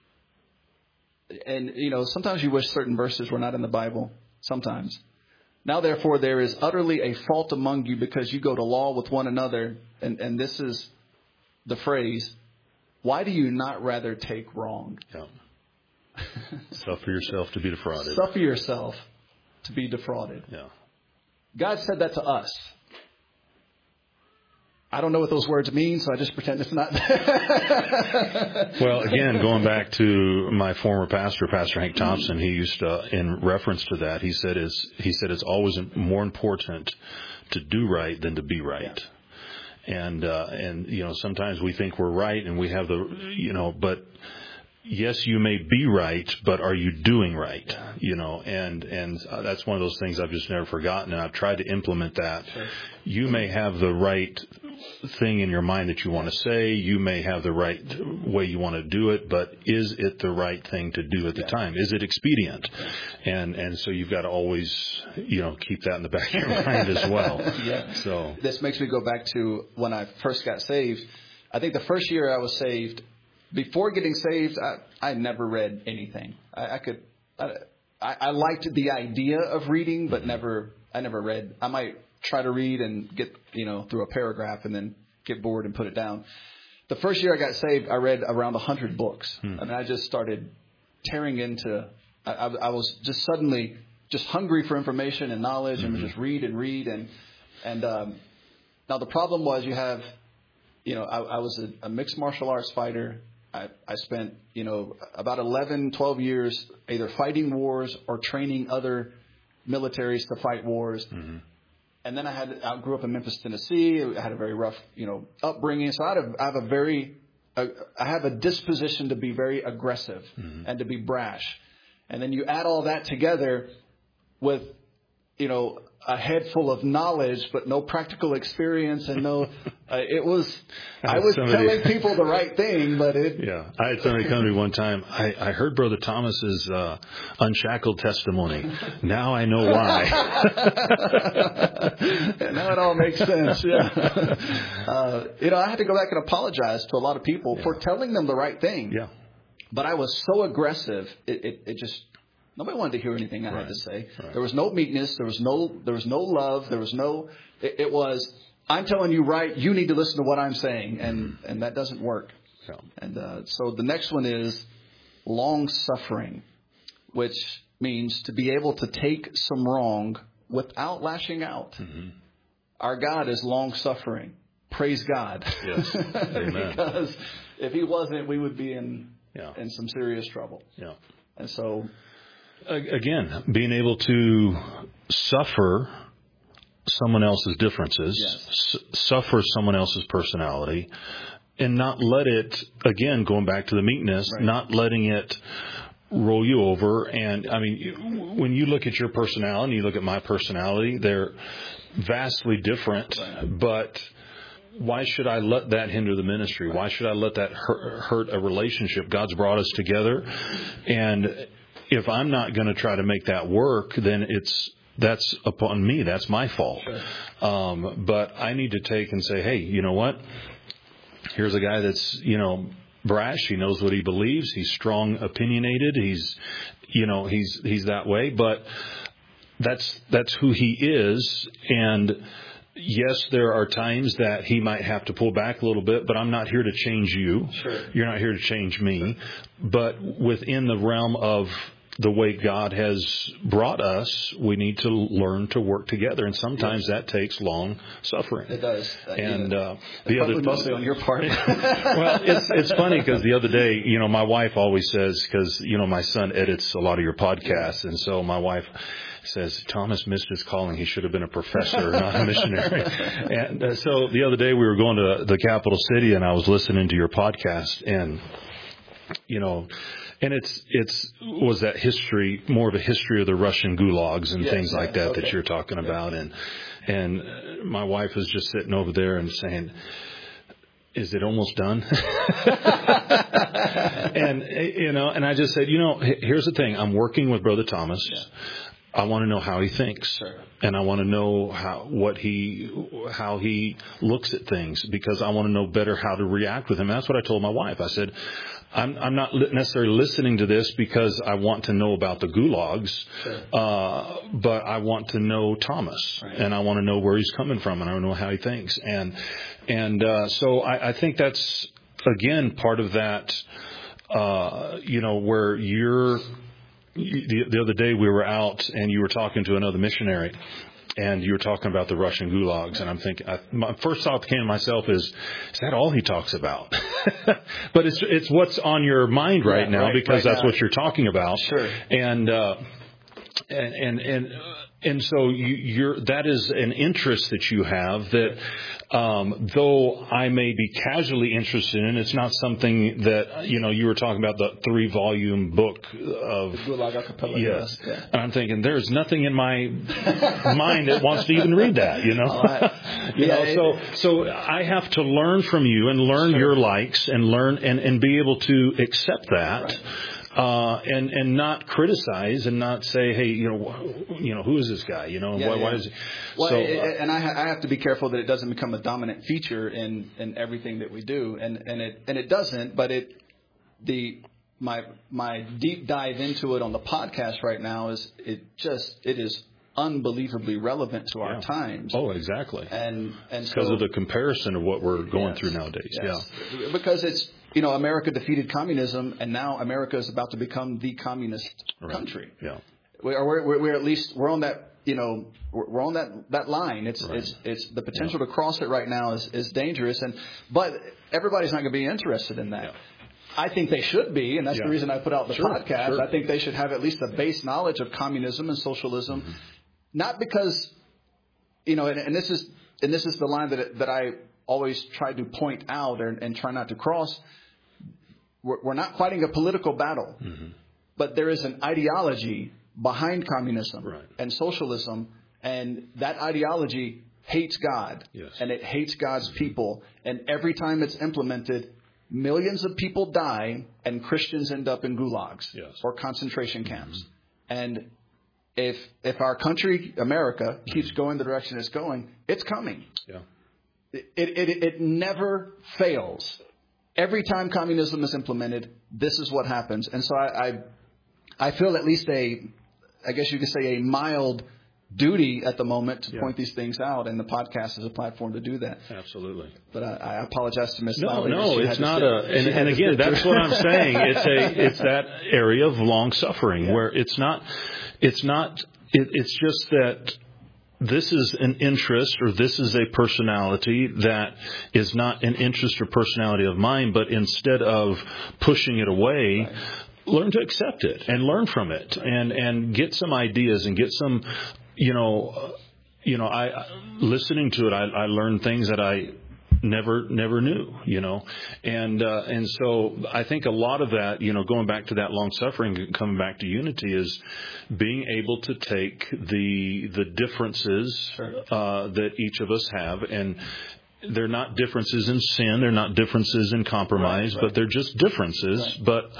and, you know, sometimes you wish certain verses were not in the Bible. Sometimes. Now, therefore, there is utterly a fault among you because you go to law with one another. And, and this is the phrase. Why do you not rather take wrong? Yeah. Suffer yourself to be defrauded. Suffer yourself to be defrauded. Yeah. God said that to us. I don't know what those words mean, so I just pretend it's not there. Well, again, going back to my former pastor, Pastor Hank Thompson, he used to, in reference to that, he said is he said it's always more important to do right than to be right. Yeah. And uh, and you know, sometimes we think we're right and we have the you know, but yes, you may be right, but are you doing right? Yeah. You know, and and uh, that's one of those things I've just never forgotten, and I've tried to implement that. Sure. You may have the right thing in your mind that you want to say. You may have the right way you want to do it, but is it the right thing to do at the yeah. time? Is it expedient? And and so you've got to always, you know, keep that in the back of your mind as well. Yeah. So this makes me go back to when I first got saved. I think the first year I was saved. Before getting saved, I, I never read anything. I, I could, I, I liked the idea of reading, but never, I never read. I might try to read and get, you know, through a paragraph and then get bored and put it down. The first year I got saved, I read around a hundred books. Hmm. I mean, I just started tearing into, I, I, I was just suddenly just hungry for information and knowledge mm-hmm. and would just read and read. And, and, um, now the problem was you have, you know, I, I was a, a mixed martial arts fighter. I, I spent, you know, about eleven, twelve years either fighting wars or training other militaries to fight wars. Mm-hmm. And then I had, I grew up in Memphis, Tennessee. I had a very rough, you know, upbringing. So I have, I have a very, uh, I have a disposition to be very aggressive mm-hmm. and to be brash. And then you add all that together with, you know, a head full of knowledge, but no practical experience and no, uh, it was, I, I was somebody, telling people the right thing, but it. Yeah. I had somebody come to me one time. I, I heard Brother Thomas's, uh, unshackled testimony. Now I know why. Now it all makes sense. Yeah. Uh, you know, I had to go back and apologize to a lot of people yeah. for telling them the right thing. Yeah. But I was so aggressive. It, it, it just, nobody wanted to hear anything I right. had to say. Right. There was no meekness. There was no, there was no love. There was no, it, it was, I'm telling you right, you need to listen to what I'm saying. And, mm-hmm. and that doesn't work. Yeah. And, uh, so the next one is long suffering, which means to be able to take some wrong without lashing out. Mm-hmm. Our God is long suffering. Praise God. Yes. Amen. Because if he wasn't, we would be in, yeah. in some serious trouble. Yeah. And so, again, being able to suffer someone else's differences, yes. s- suffer someone else's personality, and not let it, again, going back to the meekness, right. not letting it roll you over. And, I mean, when you look at your personality, you look at my personality, they're vastly different, right. but why should I let that hinder the ministry? Right. Why should I let that hurt, hurt a relationship? God's brought us together, and if I'm not going to try to make that work, then it's that's upon me. That's my fault. Sure. Um, but I need to take and say, hey, you know what? here's a guy that's, you know, brash. He knows what he believes. He's strong, opinionated. He's, you know, he's he's that way. But that's that's who he is. And yes, there are times that he might have to pull back a little bit, but I'm not here to change you. Sure. You're not here to change me. But within the realm of the way God has brought us, we need to learn to work together, and sometimes yes. that takes long suffering. It does. And yeah. uh, the Probably other mostly on your part. Well, it's it's funny because the other day, you know, my wife always says, because you know my son edits a lot of your podcasts, and so my wife says, Thomas missed his calling. He should have been a professor, not a missionary. And uh, so the other day we were going to the capital city, and I was listening to your podcast, and you know. And it's it's was that history, more of a history of the Russian gulags and yes, things like that okay. that you're talking about. And and my wife was just sitting over there and saying, is it almost done? And, you know, and I just said, you know, here's the thing. I'm working with Brother Thomas. Yeah. I want to know how he thinks, sure. and I want to know how what he how he looks at things, because I want to know better how to react with him. And that's what I told my wife. I said, I'm, I'm not necessarily listening to this because I want to know about the gulags, sure. uh, but I want to know Thomas, right. and I want to know where he's coming from, and I want to know how he thinks, and and uh, so I, I think that's again part of that, uh, you know, where you're. The, the other day we were out and you were talking to another missionary, and you were talking about the Russian gulags, and I'm thinking, I, my first thought that came to myself is, is that all he talks about? But it's it's what's on your mind right yeah, now right, because right that's now. what you're talking about. Sure. And uh, and and and. Uh, And so you, you're, that is an interest that you have that, um, though I may be casually interested in, it's not something that, you know, you were talking about the three volume book of, the Gulag Archipelago. Yes. Yeah. And I'm thinking there's nothing in my mind that wants to even read that, you know, right. you yeah, know, it, so, so I have to learn from you and learn sure. your likes and learn and, and be able to accept that. Right. Uh, and, and not criticize and not say, hey, you know, you know, who is this guy? You know, yeah, why, yeah. why is he? Well, so, it, uh, and I, I have to be careful that it doesn't become a dominant feature in, in everything that we do. And, and it, and it doesn't, but it, the, my, my deep dive into it on the podcast right now is it just, it is unbelievably relevant to our yeah. times. Oh, exactly. And, and because so, of the comparison of what we're going yes, through nowadays. Yes. Yeah. Because it's, you know, America defeated communism, and now America is about to become the communist Right. country. Yeah. We're, we're, we're at least we're on that, you know, we're, we're on that, that line. It's Right. it's it's the potential yeah. to cross it right now is, is dangerous, and but everybody's not going to be interested in that. Yeah. I think they should be, and that's yeah. the reason I put out the sure, podcast. Sure. I think they should have at least a base knowledge of communism and socialism, mm-hmm. not because, you know, and, and this is and this is the line that that I always try to point out and, and try not to cross. We're, we're not fighting a political battle, mm-hmm. but there is an ideology behind communism right. and socialism, and that ideology hates God, yes. and it hates God's mm-hmm. people, and every time it's implemented, millions of people die, and Christians end up in gulags yes. or concentration camps. Mm-hmm. And if if our country, America, mm-hmm. keeps going the direction it's going, it's coming. Yeah. It, it, it, it never fails. Every time communism is implemented, this is what happens. And so I, I, I feel at least a, I guess you could say a mild duty at the moment to yeah. point these things out, and the podcast is a platform to do that. Absolutely. But I, I apologize to Miss No, Lally. no, it's not sit, a, and, and again, that's what I'm saying. It's a, it's that area of long suffering yeah. where it's not, it's not, it, it's just that this is an interest, or this is a personality that is not an interest or personality of mine, but instead of pushing it away, right. learn to accept it and learn from it, right. and and get some ideas and get some, you know, uh, you know, I listening to it, I, I learned things that I never never knew, you know, and uh, and so I think a lot of that, you know, going back to that long suffering, coming back to unity, is being able to take the the differences sure. uh, that each of us have, and they're not differences in sin, they're not differences in compromise, right, right. but they're just differences, right. but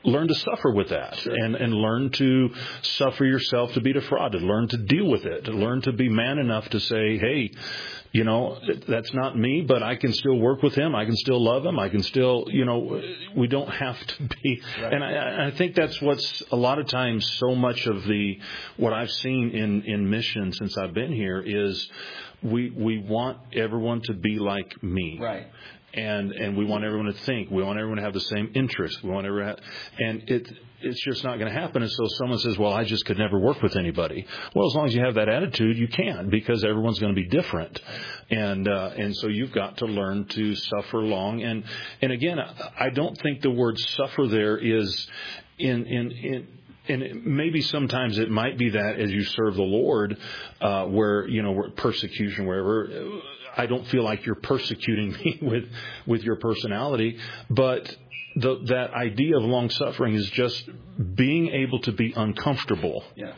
learn to suffer with that, sure. and, and learn to suffer yourself to be defrauded, learn to deal with it, learn to be man enough to say, hey, you know, that's not me, but I can still work with him. I can still love him. I can still, you know, we don't have to be. Right. And I, I think that's what's a lot of times so much of the, what I've seen in, in mission since I've been here is we, we want everyone to be like me. Right. And, and we want everyone to think. We want everyone to have the same interests. We want everyone to have, and it, it's just not going to happen. And so someone says, well, I just could never work with anybody. Well, as long as you have that attitude, you can, because everyone's going to be different. And, uh, and so you've got to learn to suffer long. And, and again, I don't think the word suffer there is in, in, in, and maybe sometimes it might be that as you serve the Lord, uh, where, you know, where persecution, wherever, I don't feel like you're persecuting me with, with your personality, but the, that idea of long suffering is just being able to be uncomfortable yeah.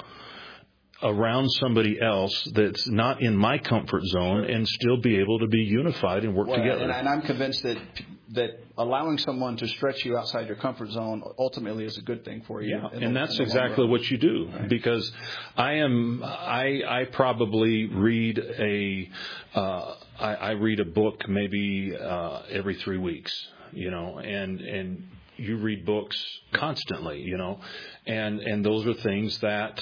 around somebody else that's not in my comfort zone, and still be able to be unified and work well, together. And, and I'm convinced that that allowing someone to stretch you outside your comfort zone ultimately is a good thing for you. Yeah, and the, that's exactly what you do. Right. Because I am, I, I probably read a, uh, I, I read a book maybe uh, every three weeks, you know, and and you read books constantly, you know, and and those are things that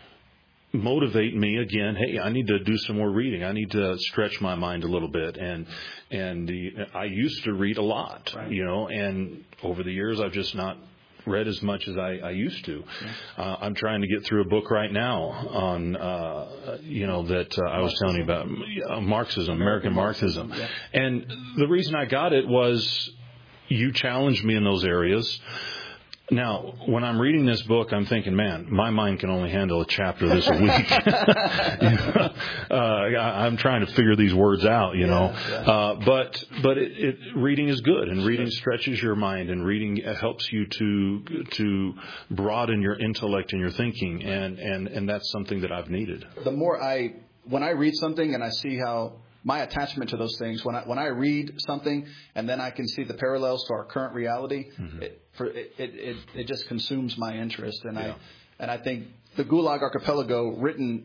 motivate me again. Hey, I need to do some more reading. I need to stretch my mind a little bit. And, and the, I used to read a lot, right. you know, and over the years, I've just not read as much as I, I used to. Yeah. Uh, I'm trying to get through a book right now on, uh, you know, that uh, I was telling you about uh, Marxism, American, American Marxism. Marxism. Yeah. And the reason I got it was you challenged me in those areas. Now, when I'm reading this book, I'm thinking, man, my mind can only handle a chapter this a week. you know? uh, I, I'm trying to figure these words out, you know. Yeah, yeah. Uh, but but it, it, reading is good, and reading stretches your mind, and reading helps you to to broaden your intellect and your thinking, and, and, and that's something that I've needed. The more I, when I read something and I see how my attachment to those things, when I when I read something and then I can see the parallels to our current reality, mm-hmm. it, for it, it, it, it just consumes my interest. And yeah. I and I think the Gulag Archipelago, written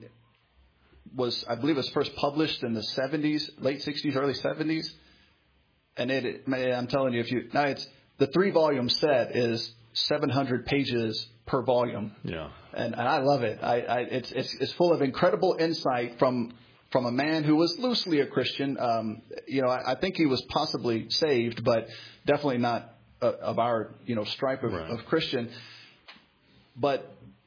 was, I believe, it was first published in the seventies, late sixties, early seventies. And it, it I'm telling you, if you now it's the three volume set is seven hundred pages per volume. Yeah, and and I love it. I, I it's it's it's full of incredible insight from. From a man who was loosely a Christian. Um, you know, I, I think he was possibly saved, but definitely not uh, of our, you know, stripe of, right. of Christian. But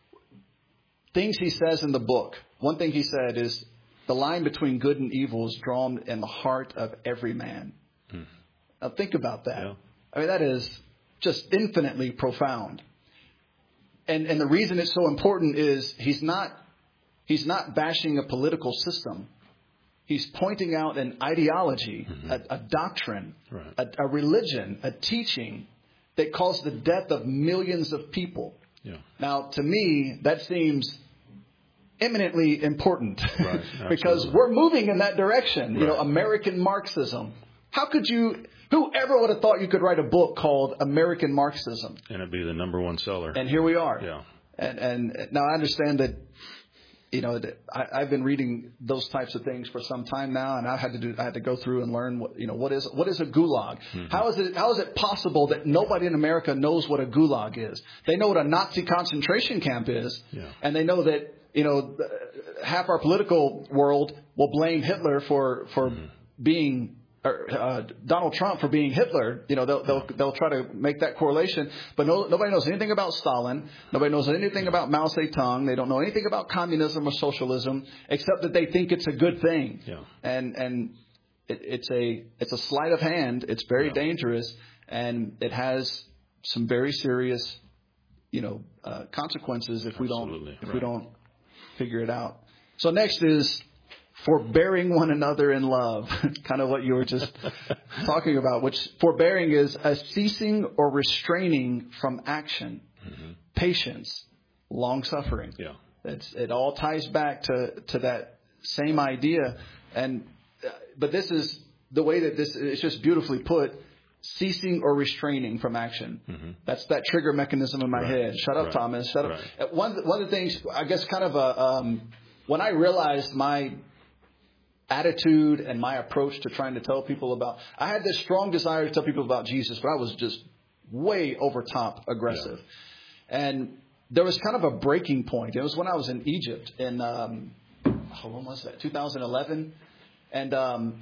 things he says in the book, one thing he said is, the line between good and evil is drawn in the heart of every man. Hmm. Now think about that. Yeah. I mean, that is just infinitely profound. And and the reason it's so important is he's not he's not bashing a political system. He's pointing out an ideology, mm-hmm. a, a doctrine, right. a, a religion, a teaching that caused the death of millions of people. Yeah. Now, to me, that seems eminently important right. because we're moving in that direction. Right. You know, American Marxism. How could you, whoever would have thought you could write a book called American Marxism? And it'd be the number one seller. And here we are. Yeah. And, and now I understand that, you know, I, I've been reading those types of things for some time now, and I had to do, I had to go through and learn what, you know, what is, what is a gulag? Mm-hmm. How is it, how is it possible that nobody in America knows what a gulag is? They know what a Nazi concentration camp is, yeah. and they know that, you know, half our political world will blame Hitler for, for mm-hmm. being, or, uh, Donald Trump for being Hitler. You know, they'll, they'll, they'll try to make that correlation, but no, nobody knows anything about Stalin. Nobody knows anything about Mao Zedong. They don't know anything about communism or socialism, except that they think it's a good thing. Yeah. And, and it, it's a, it's a sleight of hand. It's very yeah. dangerous, and it has some very serious, you know, uh, consequences if we don't, if right. we don't figure it out. So next is forbearing one another in love, kind of what you were just talking about, which forbearing is a ceasing or restraining from action, mm-hmm. patience, long suffering. Yeah. It's, it all ties back to, to that same idea. And, uh, but this is the way that this is just beautifully put. ceasing or restraining from action. Mm-hmm. That's that trigger mechanism in my right. head. Shut up, right. Thomas. Shut right. up. One, one of the things, I guess, kind of a, um, when I realized my attitude and my approach to trying to tell people about, I had this strong desire to tell people about Jesus, but I was just way over top aggressive. Yeah. And there was kind of a breaking point. It was when I was in Egypt in, um, oh, when was that? two thousand eleven. And, um,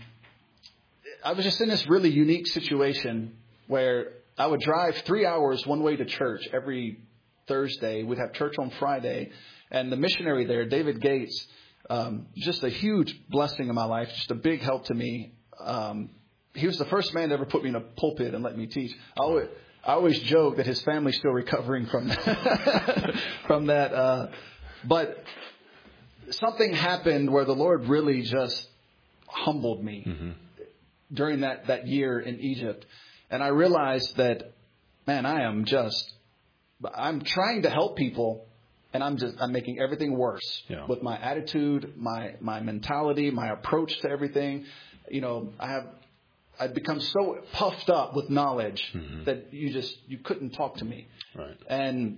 I was just in this really unique situation where I would drive three hours one way to church every Thursday. We'd have church on Friday. And the missionary there, David Gates, um, just a huge blessing in my life, just a big help to me. Um, he was the first man to ever put me in a pulpit and let me teach. I always, I always joke that his family's still recovering from that. from that. Uh, but something happened where the Lord really just humbled me. Mm-hmm. During that, that year in Egypt. And I realized that, man, I am just, I'm trying to help people and I'm just, I'm making everything worse yeah. with my attitude, my, my mentality, my approach to everything. You know, I have, I've become so puffed up with knowledge mm-hmm. that you just, you couldn't talk to me. Right. And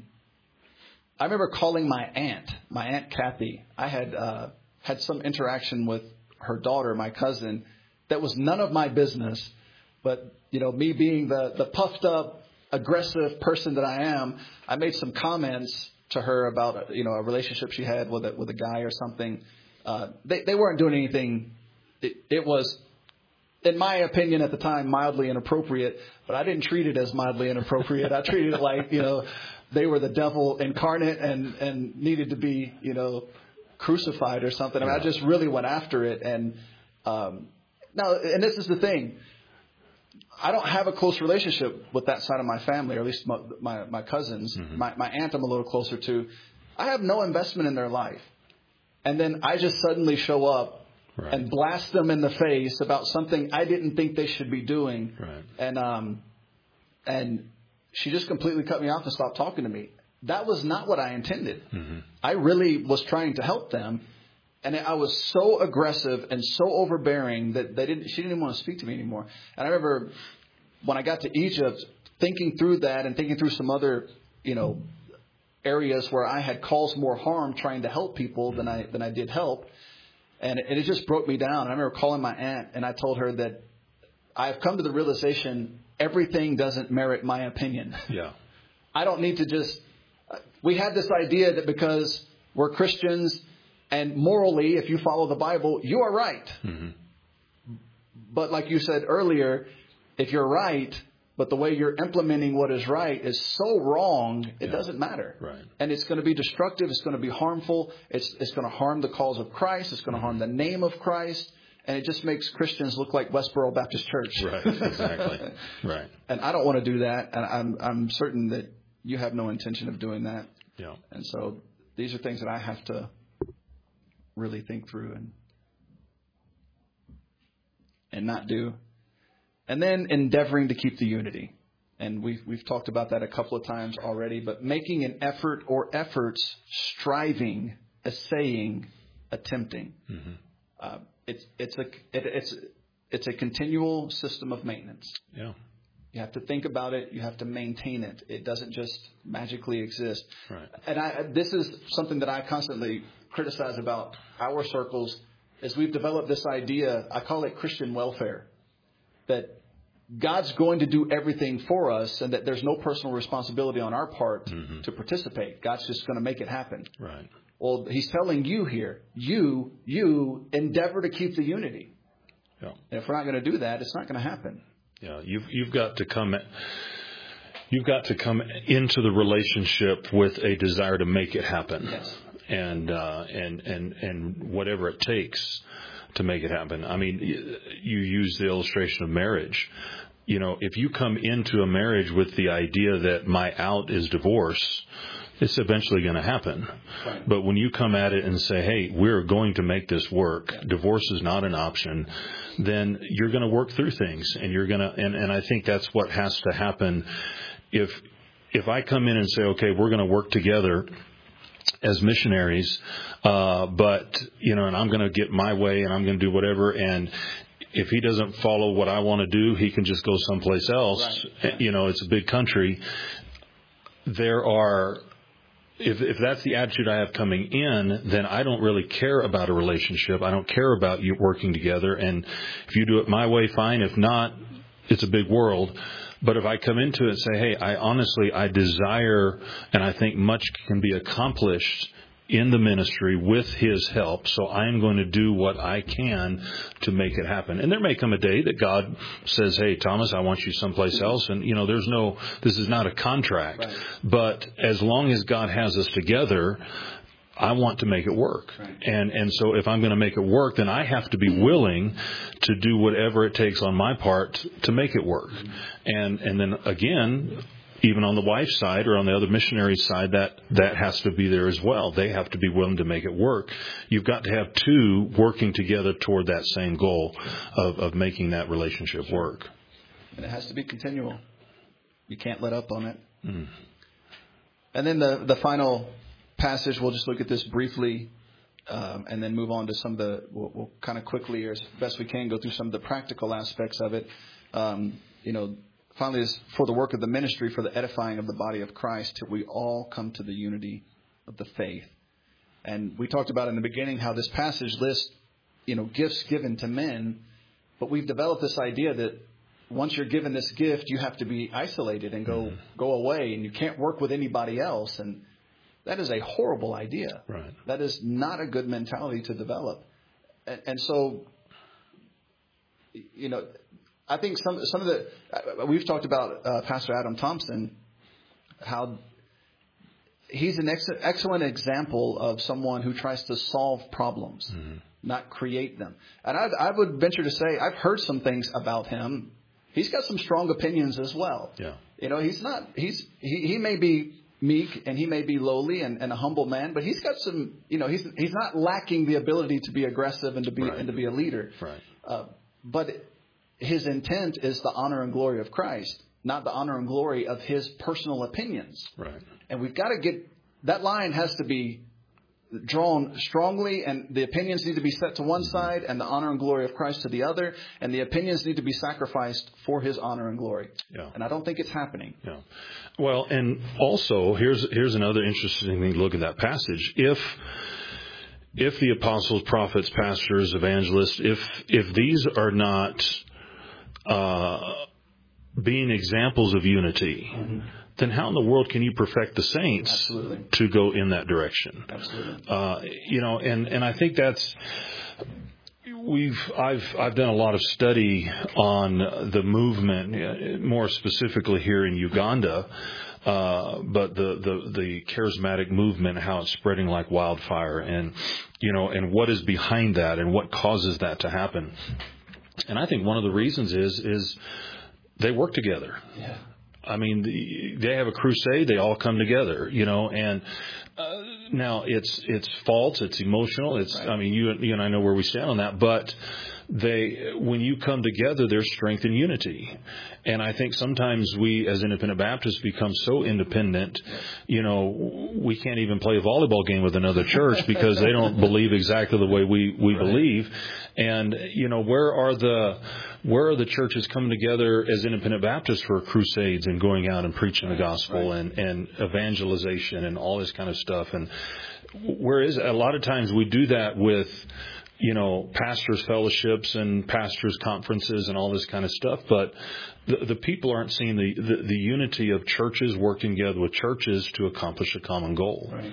I remember calling my aunt, my Aunt Kathy. I had, uh, had some interaction with her daughter, my cousin, that was none of my business, but, you know, me being the, the puffed up, aggressive person that I am, I made some comments to her about, you know, a relationship she had with a, with a guy or something. Uh, they, they weren't doing anything. It, it was, in my opinion at the time, mildly inappropriate, but I didn't treat it as mildly inappropriate. I treated it like, you know, they were the devil incarnate and, and needed to be, you know, crucified or something. I mean, I just really went after it. And, um, Now, and this is the thing. I don't have a close relationship with that side of my family, or at least my my, my cousins. Mm-hmm. My, my aunt I'm a little closer to. I have no investment in their life. And then I just suddenly show up right. and blast them in the face about something I didn't think they should be doing. Right. And um, and she just completely cut me off and stopped talking to me. That was not what I intended. Mm-hmm. I really was trying to help them. And I was so aggressive and so overbearing that they didn't. She didn't even want to speak to me anymore. And I remember when I got to Egypt, thinking through that and thinking through some other, you know, areas where I had caused more harm trying to help people than I than I did help, and it, it just broke me down. And I remember calling my aunt and I told her that I've come to the realization everything doesn't merit my opinion. Yeah, I don't need to just. We had this idea that because we're Christians. And morally, if you follow the Bible, you are right. Mm-hmm. But like you said earlier, if you're right, but the way you're implementing what is right is so wrong, it yeah. doesn't matter. Right. And it's going to be destructive. It's going to be harmful. It's it's going to harm the cause of Christ. It's going to harm the name of Christ. And it just makes Christians look like Westboro Baptist Church. Right. Exactly. Right. And I don't want to do that. And I'm I'm certain that you have no intention of doing that. Yeah. And so these are things that I have to really think through and and not do. And then endeavoring to keep the unity. And we've, we've talked about that a couple of times already, but making an effort or efforts, striving, essaying, attempting. Mm-hmm. Uh, it's, it's a, it, it's, it's a continual system of maintenance. Yeah. You have to think about it. You have to maintain it. It doesn't just magically exist. Right. And I, this is something that I constantly criticize about our circles is we've developed this idea, I call it Christian welfare, that God's going to do everything for us and that there's no personal responsibility on our part mm-hmm. to participate. God's just going to make it happen. Right. Well, he's telling you here, you, you endeavor to keep the unity. Yeah. And if we're not going to do that, it's not going to happen. Yeah, you've you've got to come you've got to come into the relationship with a desire to make it happen. Yes. And uh, and and and whatever it takes to make it happen. I mean, you use the illustration of marriage. You know, if you come into a marriage with the idea that my out is divorce, it's eventually going to happen. Right. But when you come at it and say, hey, we're going to make this work, yeah. divorce is not an option, then you're going to work through things. And you're going to, and, and I think that's what has to happen. If, if I come in and say, okay, we're going to work together as missionaries, uh, but, you know, and I'm going to get my way and I'm going to do whatever. And if he doesn't follow what I want to do, he can just go someplace else. Right. You know, it's a big country. There are, if if that's the attitude I have coming in, then I don't really care about a relationship. I don't care about you working together. And if you do it my way, fine. If not, it's a big world. But if I come into it and say, hey, I honestly, I desire, and I think much can be accomplished in the ministry with his help, so I'm going to do what I can to make it happen. And there may come a day that God says, hey, Thomas, I want you someplace else. And, you know, there's no, this is not a contract. Right. But as long as God has us together, I want to make it work. Right. And and so if I'm going to make it work, then I have to be willing to do whatever it takes on my part to make it work. Mm-hmm. And and then again, even on the wife's side or on the other missionary side, that, that has to be there as well. They have to be willing to make it work. You've got to have two working together toward that same goal of, of making that relationship work. And it has to be continual. You can't let up on it. Mm. And then the, the final passage, we'll just look at this briefly um, and then move on to some of the, we'll, we'll kind of quickly or as best we can go through some of the practical aspects of it. Um, you know, Finally, is for the work of the ministry, for the edifying of the body of Christ, till we all come to the unity of the faith. And we talked about in the beginning how this passage lists, you know, gifts given to men. But we've developed this idea that once you're given this gift, you have to be isolated and go mm-hmm. go away, and you can't work with anybody else. And that is a horrible idea. Right. That is not a good mentality to develop. And, and so, you know, I think some some of the uh, we've talked about uh, Pastor Adam Thompson, how he's an ex- excellent example of someone who tries to solve problems, mm-hmm. not create them. And I, I would venture to say I've heard some things about him. He's got some strong opinions as well. Yeah, you know, he's not he's he, he may be meek and he may be lowly and, and a humble man, but he's got some. You know, he's he's not lacking the ability to be aggressive and to be right. and to be a leader. Right. Uh, but. His intent is the honor and glory of Christ, not the honor and glory of his personal opinions. Right. And we've got to get that line has to be drawn strongly, and the opinions need to be set to one mm-hmm. side and the honor and glory of Christ to the other, and the opinions need to be sacrificed for his honor and glory. Yeah. And I don't think it's happening. Yeah. Well, and also here's here's another interesting thing to look at that passage. If if the apostles, prophets, pastors, evangelists, if if these are not Uh, being examples of unity, mm-hmm. then how in the world can you perfect the saints Absolutely. to go in that direction? Absolutely. Uh, you know, and, and I think that's we've I've I've done a lot of study on the movement, more specifically here in Uganda. Uh, but the, the, the charismatic movement, how it's spreading like wildfire, and, you know, and what is behind that and what causes that to happen. And I think one of the reasons is is they work together. Yeah. I mean, the, they have a crusade. They all come together, you know. And uh, now it's it's false. It's emotional. It's. Right. I mean, you you and I know where we stand on that. But they, when you come together, there's strength in unity. And I think sometimes we, as independent Baptists, become so independent, you know, we can't even play a volleyball game with another church because they don't believe exactly the way we, we right. believe. And, you know, where are the, where are the churches coming together as independent Baptists for crusades and going out and preaching the gospel right. and, and evangelization and all this kind of stuff? And whereas a lot of times we do that with, you know, pastors' fellowships and pastors' conferences and all this kind of stuff. But the, the people aren't seeing the, the, the unity of churches working together with churches to accomplish a common goal. Right.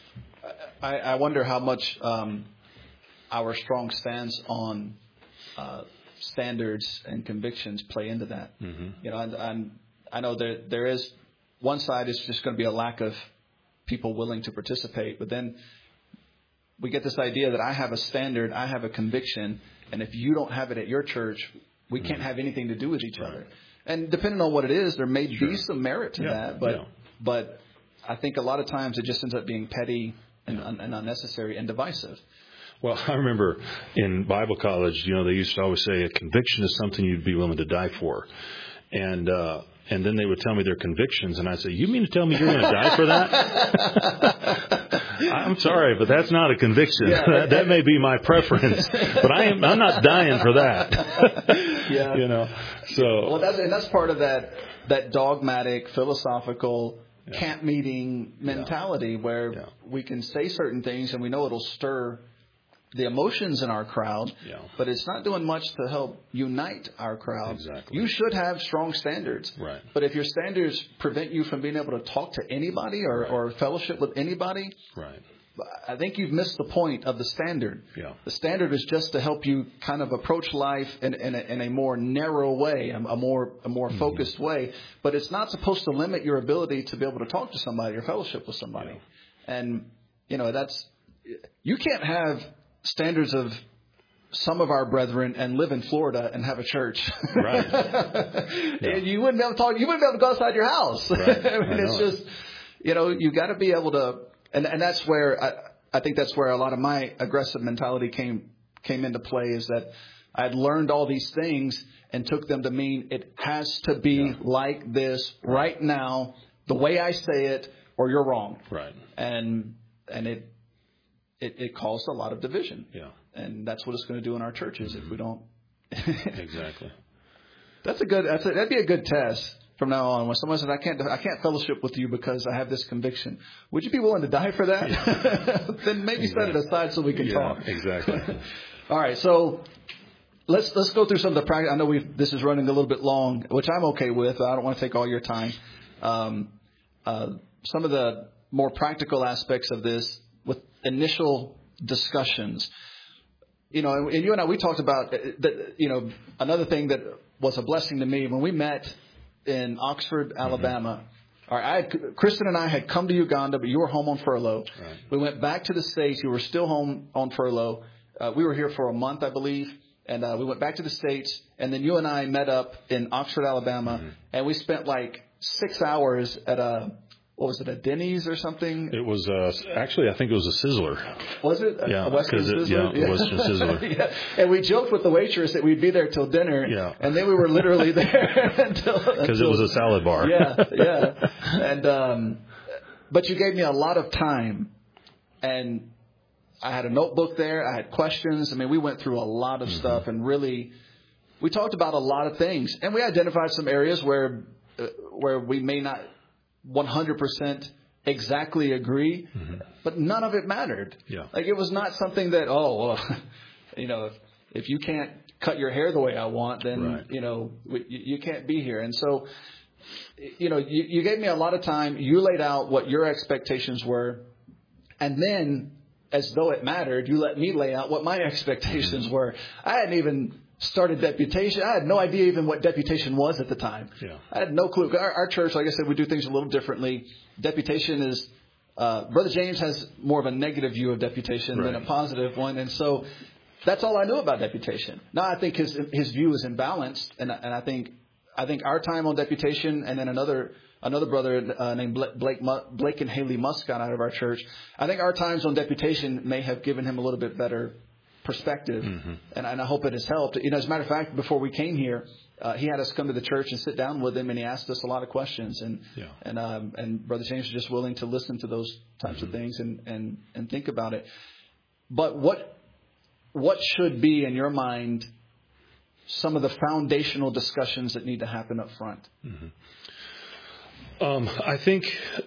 I, I wonder how much um, our strong stance on uh, standards and convictions play into that. Mm-hmm. You know, and, and I know there there is one side is just going to be a lack of people willing to participate, but then we get this idea that I have a standard, I have a conviction, and if you don't have it at your church, we can't have anything to do with each other. And depending on what it is, there may sure. be some merit to yeah. that, but yeah. but I think a lot of times it just ends up being petty and, yeah. and unnecessary and divisive. Well, I remember in Bible college, you know, they used to always say a conviction is something you'd be willing to die for. And uh, and then they would tell me their convictions, and I'd say, you mean to tell me you're going to die for that? I'm sorry, but that's not a conviction. Yeah. that, that may be my preference, but I am, I'm not dying for that. Yeah. You know, so. Well, that's, and that's part of that, that dogmatic, philosophical, yeah. camp meeting mentality yeah. where yeah. we can say certain things and we know it'll stir the emotions in our crowd, yeah. but it's not doing much to help unite our crowd. Exactly. You should have strong standards. Right. But if your standards prevent you from being able to talk to anybody or, right. or fellowship with anybody, right. I think you've missed the point of the standard. Yeah. The standard is just to help you kind of approach life in, in, a, in a more narrow way, a, a more a more mm-hmm. focused way. But it's not supposed to limit your ability to be able to talk to somebody or fellowship with somebody. Yeah. And, you know, that's – you can't have – standards of some of our brethren and live in Florida and have a church. Right. Yeah. You wouldn't be able to talk. You wouldn't be able to go outside your house. Right. I mean, I it's just, you know, you got to be able to, and, and that's where I, I think that's where a lot of my aggressive mentality came, came into play is that I'd learned all these things and took them to mean it has to be yeah. like this right now, the way I say it, or you're wrong. Right. And, and it, It, it caused a lot of division. Yeah. And that's what it's going to do in our churches mm-hmm. if we don't. Exactly. That's a good, that's a, that'd be a good test from now on. When someone says, I can't, I can't fellowship with you because I have this conviction. Would you be willing to die for that? Yeah. Then maybe exactly. set it aside so we can yeah, talk. Exactly. All right. So let's, let's go through some of the practice. I know we this is running a little bit long, which I'm okay with. I don't want to take all your time. Um, uh, some of the more practical aspects of this, with initial discussions, you know, and you and I, we talked about that, you know, another thing that was a blessing to me when we met in Oxford, Alabama. Mm-hmm. All right, I had, Kristen and I had come to Uganda, but you were home on furlough. Right. We went back to the States. You were still home on furlough. Uh, we were here for a month, I believe. And uh, we went back to the States. And then you and I met up in Oxford, Alabama. Mm-hmm. And we spent like six hours at a, what was it, a Denny's or something? It was, uh, actually, I think it was a Sizzler. Was it? Yeah, a Western it, Sizzler? Yeah, yeah. Western Sizzler. Yeah. And we joked with the waitress that we'd be there till dinner. Yeah. And then we were literally there until... Because it was a salad bar. Yeah, yeah. And, um, but you gave me a lot of time. And I had a notebook there. I had questions. I mean, we went through a lot of mm-hmm. stuff and really... We talked about a lot of things. And we identified some areas where uh, where we may not... one hundred percent exactly agree, mm-hmm. but none of it mattered. Yeah. Like it was not something that, oh, well, you know, if, if you can't cut your hair the way I want, then, right. you know, you, you can't be here. And so, you know, you, you gave me a lot of time. You laid out what your expectations were. And then, as though it mattered, you let me lay out what my expectations mm-hmm. were. I hadn't even started deputation. I had no idea even what deputation was at the time. Yeah. I had no clue. Our, our church, like I said, we do things a little differently. Deputation is, uh, Brother James has more of a negative view of deputation right. than a positive one. And so that's all I knew about deputation. Now I think his, his view is imbalanced. And, and I think, I think our time on deputation and then another, another brother uh, named Blake, Blake and Haley Muscott out of our church. I think our times on deputation may have given him a little bit better perspective, mm-hmm. and, and I hope it has helped. You know, as a matter of fact, before we came here, uh, he had us come to the church and sit down with him, and he asked us a lot of questions. And yeah. and um, and Brother James was just willing to listen to those types mm-hmm. of things and, and, and think about it. But what what should be in your mind some of the foundational discussions that need to happen up front? Mm-hmm. Um, I think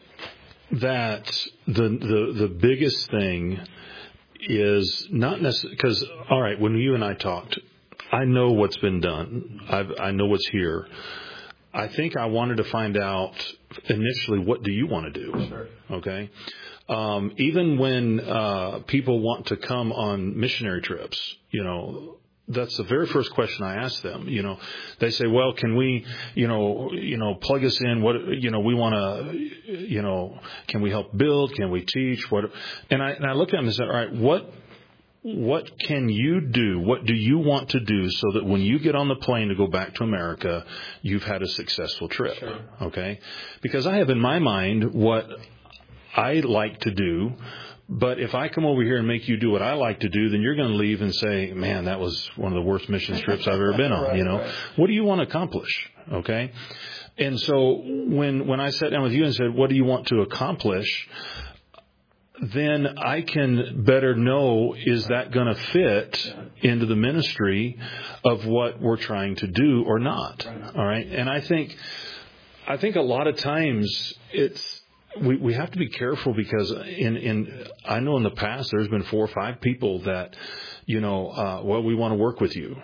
that the the the biggest thing is not necessarily because, all right, when you and I talked, I know what's been done. I've, I know what's here. I think I wanted to find out initially, what do you want to do? Sure. Okay. Um, even when uh, people want to come on missionary trips, you know, that's the very first question I ask them. You know, they say, well, can we, you know, you know, plug us in? What, you know, we want to, you know, can we help build? Can we teach? What? And I, and I looked at them and said, all right, what, what can you do? What do you want to do so that when you get on the plane to go back to America, you've had a successful trip? Sure. Okay. Because I have in my mind what I like to do. But if I come over here and make you do what I like to do, then you're going to leave and say, man, that was one of the worst missions trips I've ever been on. right, you know, right. What do you want to accomplish? Okay. And so when, when I sat down with you and said, what do you want to accomplish? then I can better know, is that going to fit into the ministry of what we're trying to do or not? All right. And I think, I think a lot of times it's, we, we have to be careful because in, in, I know in the past there's been four or five people that, you know, uh, well, we want to work with you.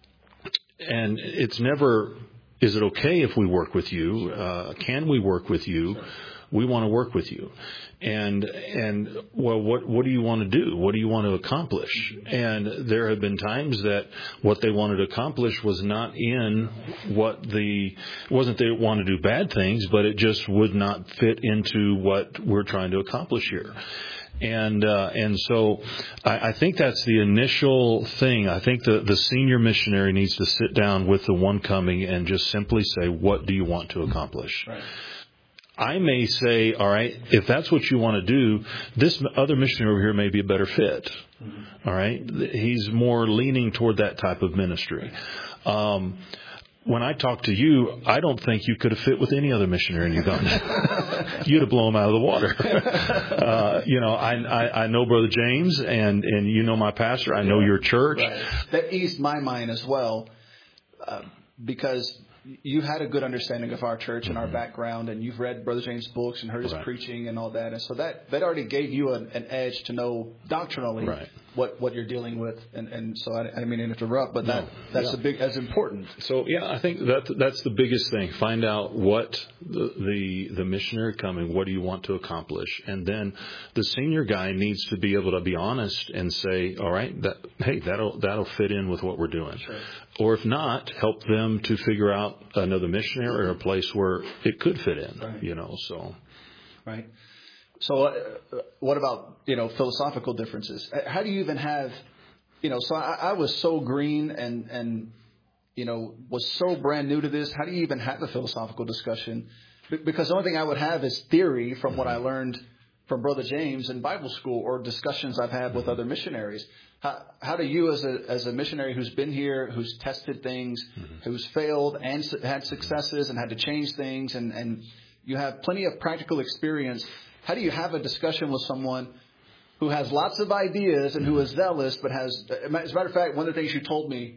And it's never, is it okay if we work with you? Uh, can we work with you? We want to work with you. And, and, well, what, what do you want to do? What do you want to accomplish? And there have been times that what they wanted to accomplish was not in what the, it wasn't they want to do bad things, but it just would not fit into what we're trying to accomplish here. And, uh, and so I, I think that's the initial thing. I think the, the senior missionary needs to sit down with the one coming and just simply say, what do you want to accomplish? Right. I may say, all right, if that's what you want to do, this other missionary over here may be a better fit. Mm-hmm. All right. He's more leaning toward that type of ministry. Um, when I talk to you, I don't think you could have fit with any other missionary in Uganda. You'd have blown him out of the water. uh, you know, I, I, I know Brother James and, and you know my pastor. I know your church. Right. That eased my mind as well, uh, because you had a good understanding of our church and our background, and you've read Brother James' books and heard his right. preaching and all that. And so that, that already gave you an, an edge to know doctrinally right. what, what you're dealing with. And, and so I, I didn't mean to interrupt, but that, no. that's yeah. a big, that's important. So, yeah, I think that that's the biggest thing. Find out what the, the, the missionary coming, what do you want to accomplish? And then the senior guy needs to be able to be honest and say, all right, that, hey, that'll, that'll fit in with what we're doing. Sure. Or if not, help them to figure out another missionary or a place where it could fit in, right. you know, so. Right. So uh, what about, you know, philosophical differences? How do you even have, you know, so I, I was so green and, and, you know, was so brand new to this. How do you even have a philosophical discussion? Because the only thing I would have is theory from what I learned from Brother James in Bible school or discussions I've had with other missionaries. How, how do you, as a as a missionary who's been here, who's tested things, mm-hmm. who's failed and su- had successes and had to change things, and, and you have plenty of practical experience, how do you have a discussion with someone who has lots of ideas and who is zealous, but has, as a matter of fact, one of the things you told me,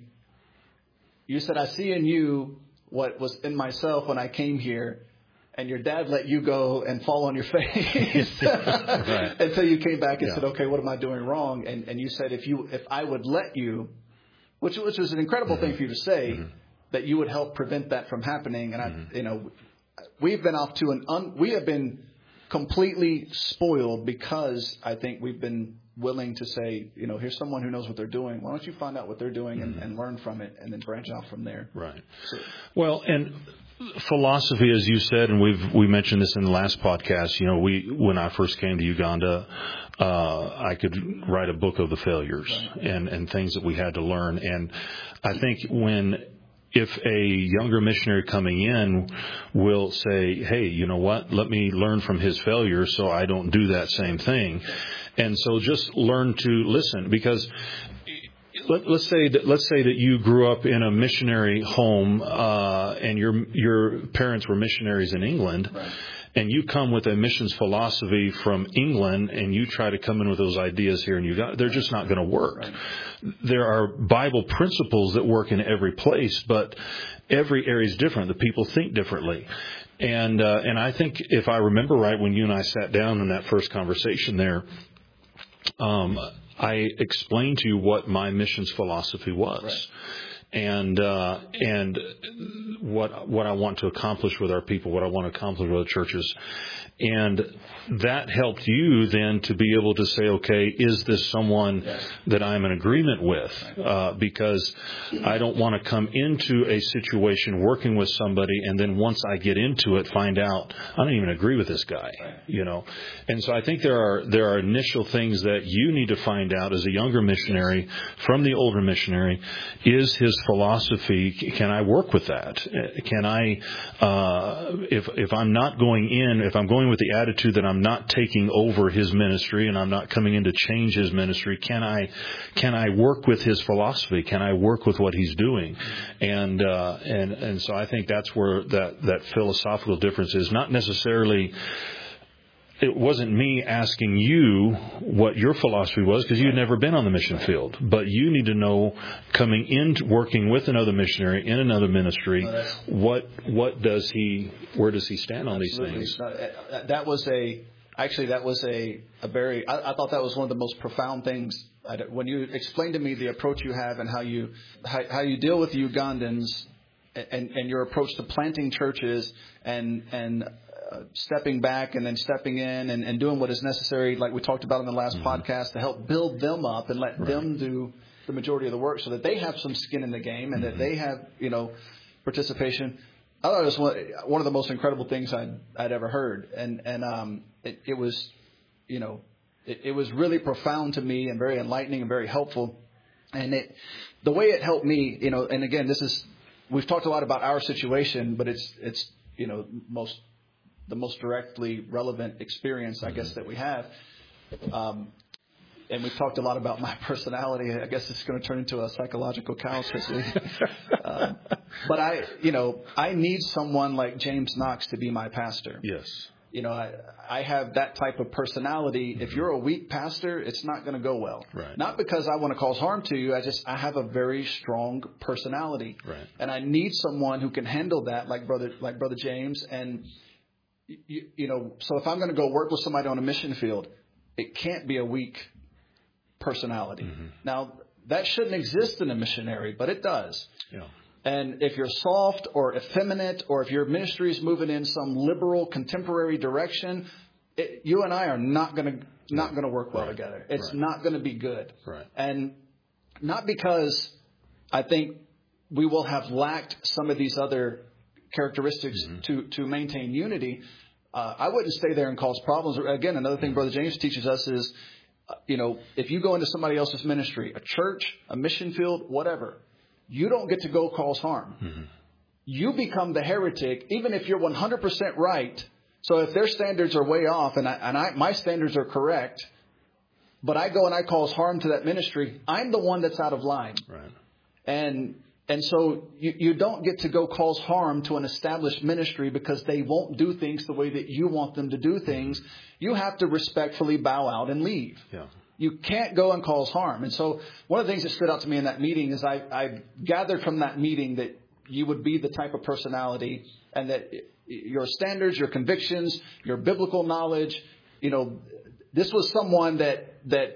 you said, I see in you what was in myself when I came here. And your dad let you go and fall on your face right. until you came back and yeah. said, okay, what am I doing wrong? And and you said, if you if I would let you, which, which was an incredible mm-hmm. thing for you to say, mm-hmm. that you would help prevent that from happening. And, mm-hmm. I, you know, we've been off to an un, we have been completely spoiled because I think we've been willing to say, you know, here's someone who knows what they're doing. Why don't you find out what they're doing mm-hmm. and, and learn from it and then branch out from there? Right. So, well, and philosophy, as you said, and we've we mentioned this in the last podcast. You know, we when I first came to Uganda, uh, I could write a book of the failures right. and and things that we had to learn. And I think when if a younger missionary coming in will say, hey, you know what, let me learn from his failures so I don't do that same thing. And so just learn to listen, because Let, let's say that let's say that you grew up in a missionary home, uh, and your your parents were missionaries in England, right. and you come with a missions philosophy from England, and you try to come in with those ideas here, and you got they're just not going to work. Right. There are Bible principles that work in every place, but every area is different. The people think differently. And uh, and I think if I remember right, when you and I sat down in that first conversation there, um, I explained to you what my missions philosophy was, right. and uh, and what what I want to accomplish with our people, what I want to accomplish with our churches, and that helped you then to be able to say, okay, is this someone yes. that I'm in agreement with? Uh, because I don't want to come into a situation working with somebody and then once I get into it, find out I don't even agree with this guy, you know. And so I think there are there are initial things that you need to find out as a younger missionary from the older missionary. Is his philosophy, can I work with that? Can I, uh, if if I'm not going in, if I'm going with the attitude that I'm not taking over his ministry and I'm not coming in to change his ministry, can I can I work with his philosophy? Can I work with what he's doing? And uh, and and so I think that's where that that philosophical difference is. Not necessarily, it wasn't me asking you what your philosophy was, because you had never been on the mission field. But you need to know, coming into working with another missionary in another ministry, what what does he, where does he stand on Absolutely. these things? No, that was a, actually that was a, a very, I, I thought that was one of the most profound things. I, when you explained to me the approach you have and how you, how, how you deal with the Ugandans and, and your approach to planting churches and, and, Uh, stepping back and then stepping in and, and doing what is necessary, like we talked about in the last mm-hmm. podcast, to help build them up and let right. them do the majority of the work so that they have some skin in the game and mm-hmm. that they have, you know, participation. I thought it was one, one of the most incredible things I'd, I'd ever heard. And, and um, it, it was, you know, it, it was really profound to me and very enlightening and very helpful. And it, the way it helped me, you know, and again, this is, we've talked a lot about our situation, but it's, it's, you know, most, the most directly relevant experience, I guess, that we have. Um, and we've talked a lot about my personality. I guess it's going to turn into a psychological counselor. um, but I, you know, I need someone like James Knox to be my pastor. Yes. You know, I, I have that type of personality. Mm-hmm. If you're a weak pastor, it's not going to go well. Right. Not because I want to cause harm to you. I just, I have a very strong personality. Right. And I need someone who can handle that, like brother, like brother James. And, You, you know, so if I'm going to go work with somebody on a mission field, it can't be a weak personality. Mm-hmm. Now, that shouldn't exist in a missionary, but it does. Yeah. And if you're soft or effeminate, or if your ministry is moving in some liberal, contemporary direction, it, you and I are not going to not going to work well right. together. It's right. not going to be good. Right. And not because I think we will have lacked some of these other characteristics mm-hmm. to, to maintain unity. Uh, I wouldn't stay there and cause problems. Again, another thing Brother James teaches us is, uh, you know, if you go into somebody else's ministry, a church, a mission field, whatever, you don't get to go cause harm. Mm-hmm. You become the heretic, even if you're one hundred percent right. So if their standards are way off and, I, and I, my standards are correct, but I go and I cause harm to that ministry, I'm the one that's out of line. Right. And And so you, you don't get to go cause harm to an established ministry because they won't do things the way that you want them to do things. You have to respectfully bow out and leave. Yeah. You can't go and cause harm. And so one of the things that stood out to me in that meeting is I, I gathered from that meeting that you would be the type of personality and that your standards, your convictions, your biblical knowledge, you know, this was someone that, that,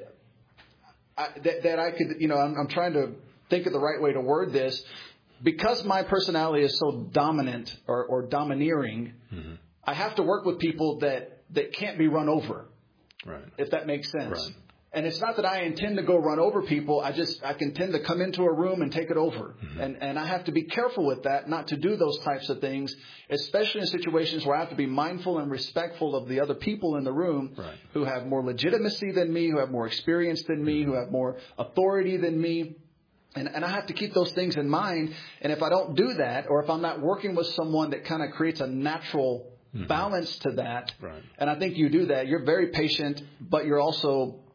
I, that, that I could, you know, I'm, I'm trying to think of the right way to word this. Because my personality is so dominant or, or domineering, mm-hmm. I have to work with people that, that can't be run over. Right. If that makes sense. Right. And it's not that I intend to go run over people. I just, I can tend to come into a room and take it over. Mm-hmm. And, and I have to be careful with that, not to do those types of things, especially in situations where I have to be mindful and respectful of the other people in the room right. who have more legitimacy than me, who have more experience than me, who have more authority than me. And, and I have to keep those things in mind. And if I don't do that, or if I'm not working with someone that kind of creates a natural mm-hmm. balance to that, right. and I think you do that, you're very patient, but you're also,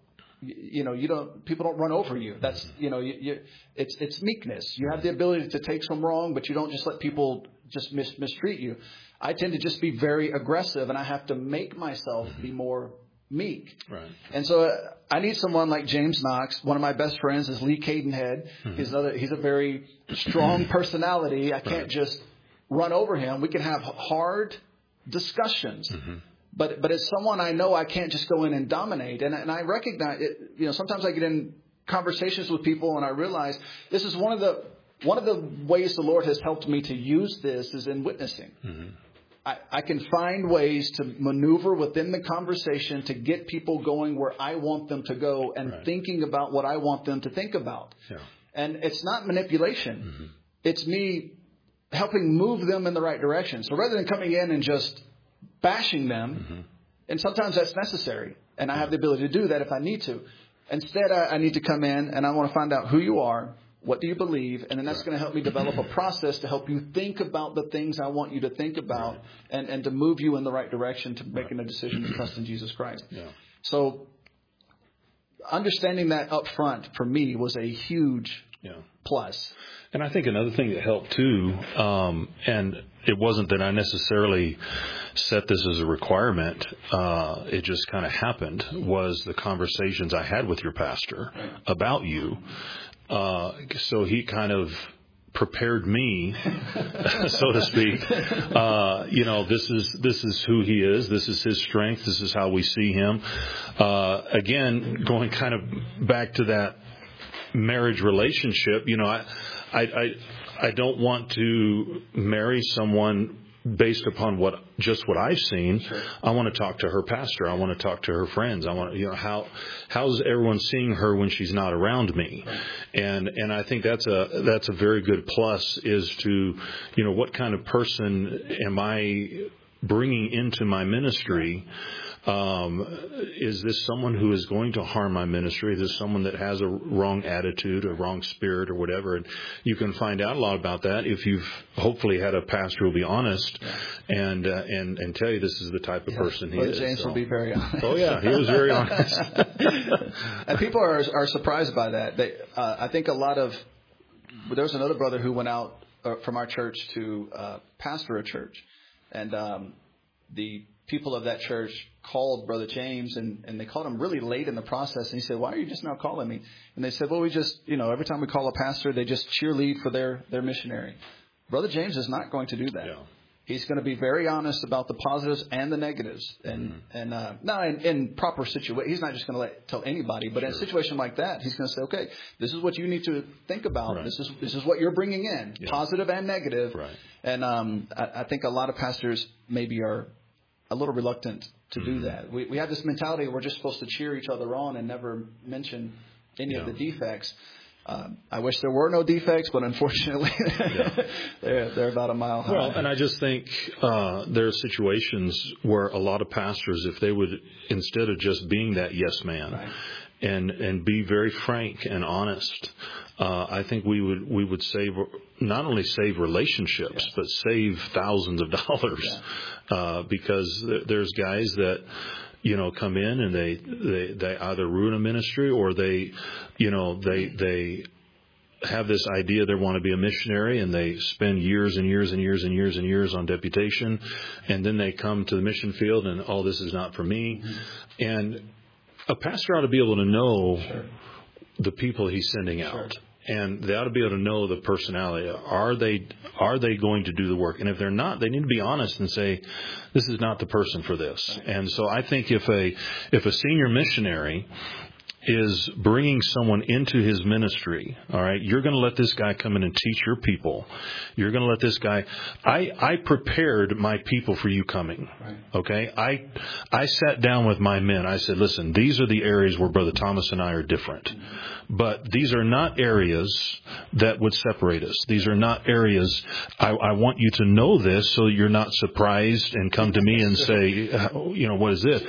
you know, you don't, people don't run over you. That's, mm-hmm. you know, you, you, it's, it's meekness. You have the ability to take some wrong, but you don't just let people just mis, mistreat you. I tend to just be very aggressive, and I have to make myself mm-hmm. be more meek. Right. And so uh, I need someone like James Knox. One of my best friends is Lee Cadenhead. Mm-hmm. He's another, he's a very strong personality. I can't right. just run over him. We can have hard discussions. Mm-hmm. But but as someone I know, I can't just go in and dominate. And, and I recognize it. You know, sometimes I get in conversations with people and I realize this is one of the one of the ways the Lord has helped me to use this is in witnessing. Mm-hmm. I, I can find ways to maneuver within the conversation to get people going where I want them to go and right. thinking about what I want them to think about. Yeah. And it's not manipulation. Mm-hmm. It's me helping move them in the right direction. So rather than coming in and just bashing them, mm-hmm. and sometimes that's necessary, and I have the ability to do that if I need to. Instead, I, I need to come in and I want to find out who you are. What do you believe? And then that's right. going to help me develop a process to help you think about the things I want you to think about right. and, and to move you in the right direction to making a decision to trust in Jesus Christ. Yeah. So understanding that up front for me was a huge Yeah. plus. And I think another thing that helped too, um, and it wasn't that I necessarily set this as a requirement, uh, it just kind of happened, was the conversations I had with your pastor about you. Uh, so he kind of prepared me, so to speak. Uh, you know, this is, this is who he is. This is his strength. This is how we see him. Uh, again, going kind of back to that marriage relationship, you know, I, I, I, I don't want to marry someone based upon what, just what I've seen. Sure. I want to talk to her pastor. I want to talk to her friends. I want, you know, how, how's everyone seeing her when she's not around me? Right. And, and I think that's a, that's a very good plus, is to, you know, what kind of person am I bringing into my ministry? Um, is this someone who is going to harm my ministry? Is this someone that has a wrong attitude, a wrong spirit, or whatever? And you can find out a lot about that if you've hopefully had a pastor who will be honest and uh, and and tell you this is the type of yeah. person he Brother is. James so. will be very honest. Oh yeah, he was very honest. And people are are surprised by that. They, uh, I think a lot of there was another brother who went out uh, from our church to uh, pastor a church, and um, the people of that church called Brother James, and, and they called him really late in the process. And he said, "Why are you just now calling me?" And they said, "Well, we just, you know, every time we call a pastor, they just cheerlead for their, their missionary." Brother James is not going to do that. Yeah. He's going to be very honest about the positives and the negatives. And, mm-hmm. and uh, now in, in proper situation, he's not just going to let tell anybody, but sure. in a situation like that, he's going to say, "Okay, this is what you need to think about. Right. This is, this is what you're bringing in, yeah. positive and negative." Right. And um, I, I think a lot of pastors maybe are a little reluctant to do that. We we have this mentality where we're just supposed to cheer each other on and never mention any yeah. of the defects. Um, I wish there were no defects, but unfortunately, yeah. they're they're about a mile high. Well, and I just think uh, there are situations where a lot of pastors, if they would, instead of just being that yes man, right. and and be very frank and honest, uh, I think we would we would save not only save relationships, yeah. but save thousands of dollars. Yeah. Uh, because there's guys that, you know, come in and they, they, they either ruin a ministry, or they, you know, they, they have this idea they want to be a missionary, and they spend years and years and years and years and years on deputation. And then they come to the mission field and, oh, this is not for me. Mm-hmm. And a pastor ought to be able to know sure. the people he's sending out. Sure. And they ought to be able to know the personality. Are they are they going to do the work? And if they're not, they need to be honest and say, this is not the person for this. And so I think if a if a senior missionary is bringing someone into his ministry, all right, you're going to let this guy come in and teach your people. You're going to let this guy. I, I prepared my people for you coming. Right. Okay. I, I sat down with my men. I said, listen, these are the areas where Brother Thomas and I are different, but these are not areas that would separate us. These are not areas. I, I want you to know this so you're not surprised and come to me and say, you know, what is this?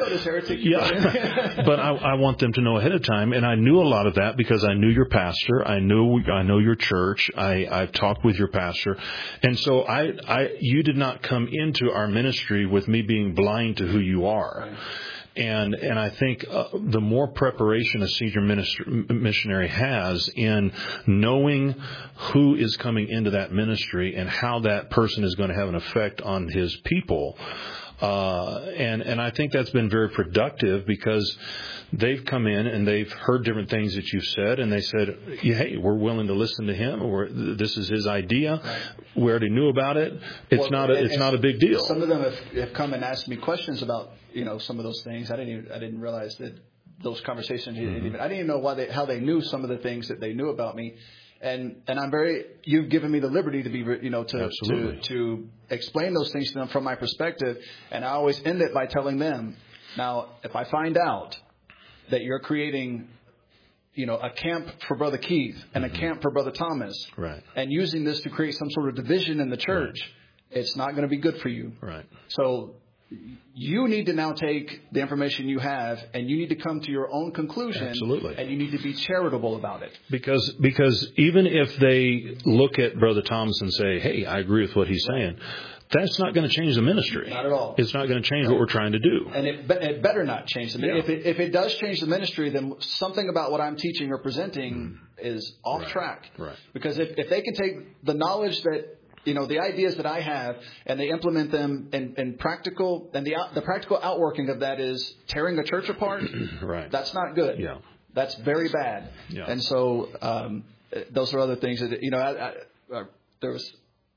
Yeah. But I, I want them to know ahead of time. And I knew a lot of that because I knew your pastor. I knew, I know your church. I, I've talked with your pastor. And so I, I, you did not come into our ministry with me being blind to who you are. Right. And, and I think uh, the more preparation a senior minister, missionary has in knowing who is coming into that ministry and how that person is going to have an effect on his people. Uh, and, and I think that's been very productive because they've come in and they've heard different things that you've said, and they said, hey, we're willing to listen to him, or this is his idea. Right. We already knew about it. It's well, not a, it's not a big deal. Some of them have, have come and asked me questions about, you know, some of those things. I didn't even, I didn't realize that those conversations, mm-hmm. didn't even, I didn't even know why they, how they knew some of the things that they knew about me. And, and I'm very, you've given me the liberty to be, you know, to, to, to explain those things to them from my perspective. And I always end it by telling them, now, if I find out that you're creating, you know, a camp for Brother Keith and mm-hmm. a camp for Brother Thomas, right, and using this to create some sort of division in the church, right, it's not going to be good for you. Right. So you need to now take the information you have and you need to come to your own conclusion. Absolutely. And you need to be charitable about it. Because because even if they look at Brother Thomas and say, hey, I agree with what he's saying, that's not going to change the ministry. Not at all. It's not going to change what we're trying to do. And it, it better not change the ministry. Yeah. If, it, if it does change the ministry, then something about what I'm teaching or presenting, mm. is off right. track. Right. Because if, if they can take the knowledge that, you know, the ideas that I have and they implement them in, in practical, and the the practical outworking of that is tearing a church apart, right. that's not good. Yeah. That's very bad. Yeah. And so um, those are other things that, you know, I, I, I, there was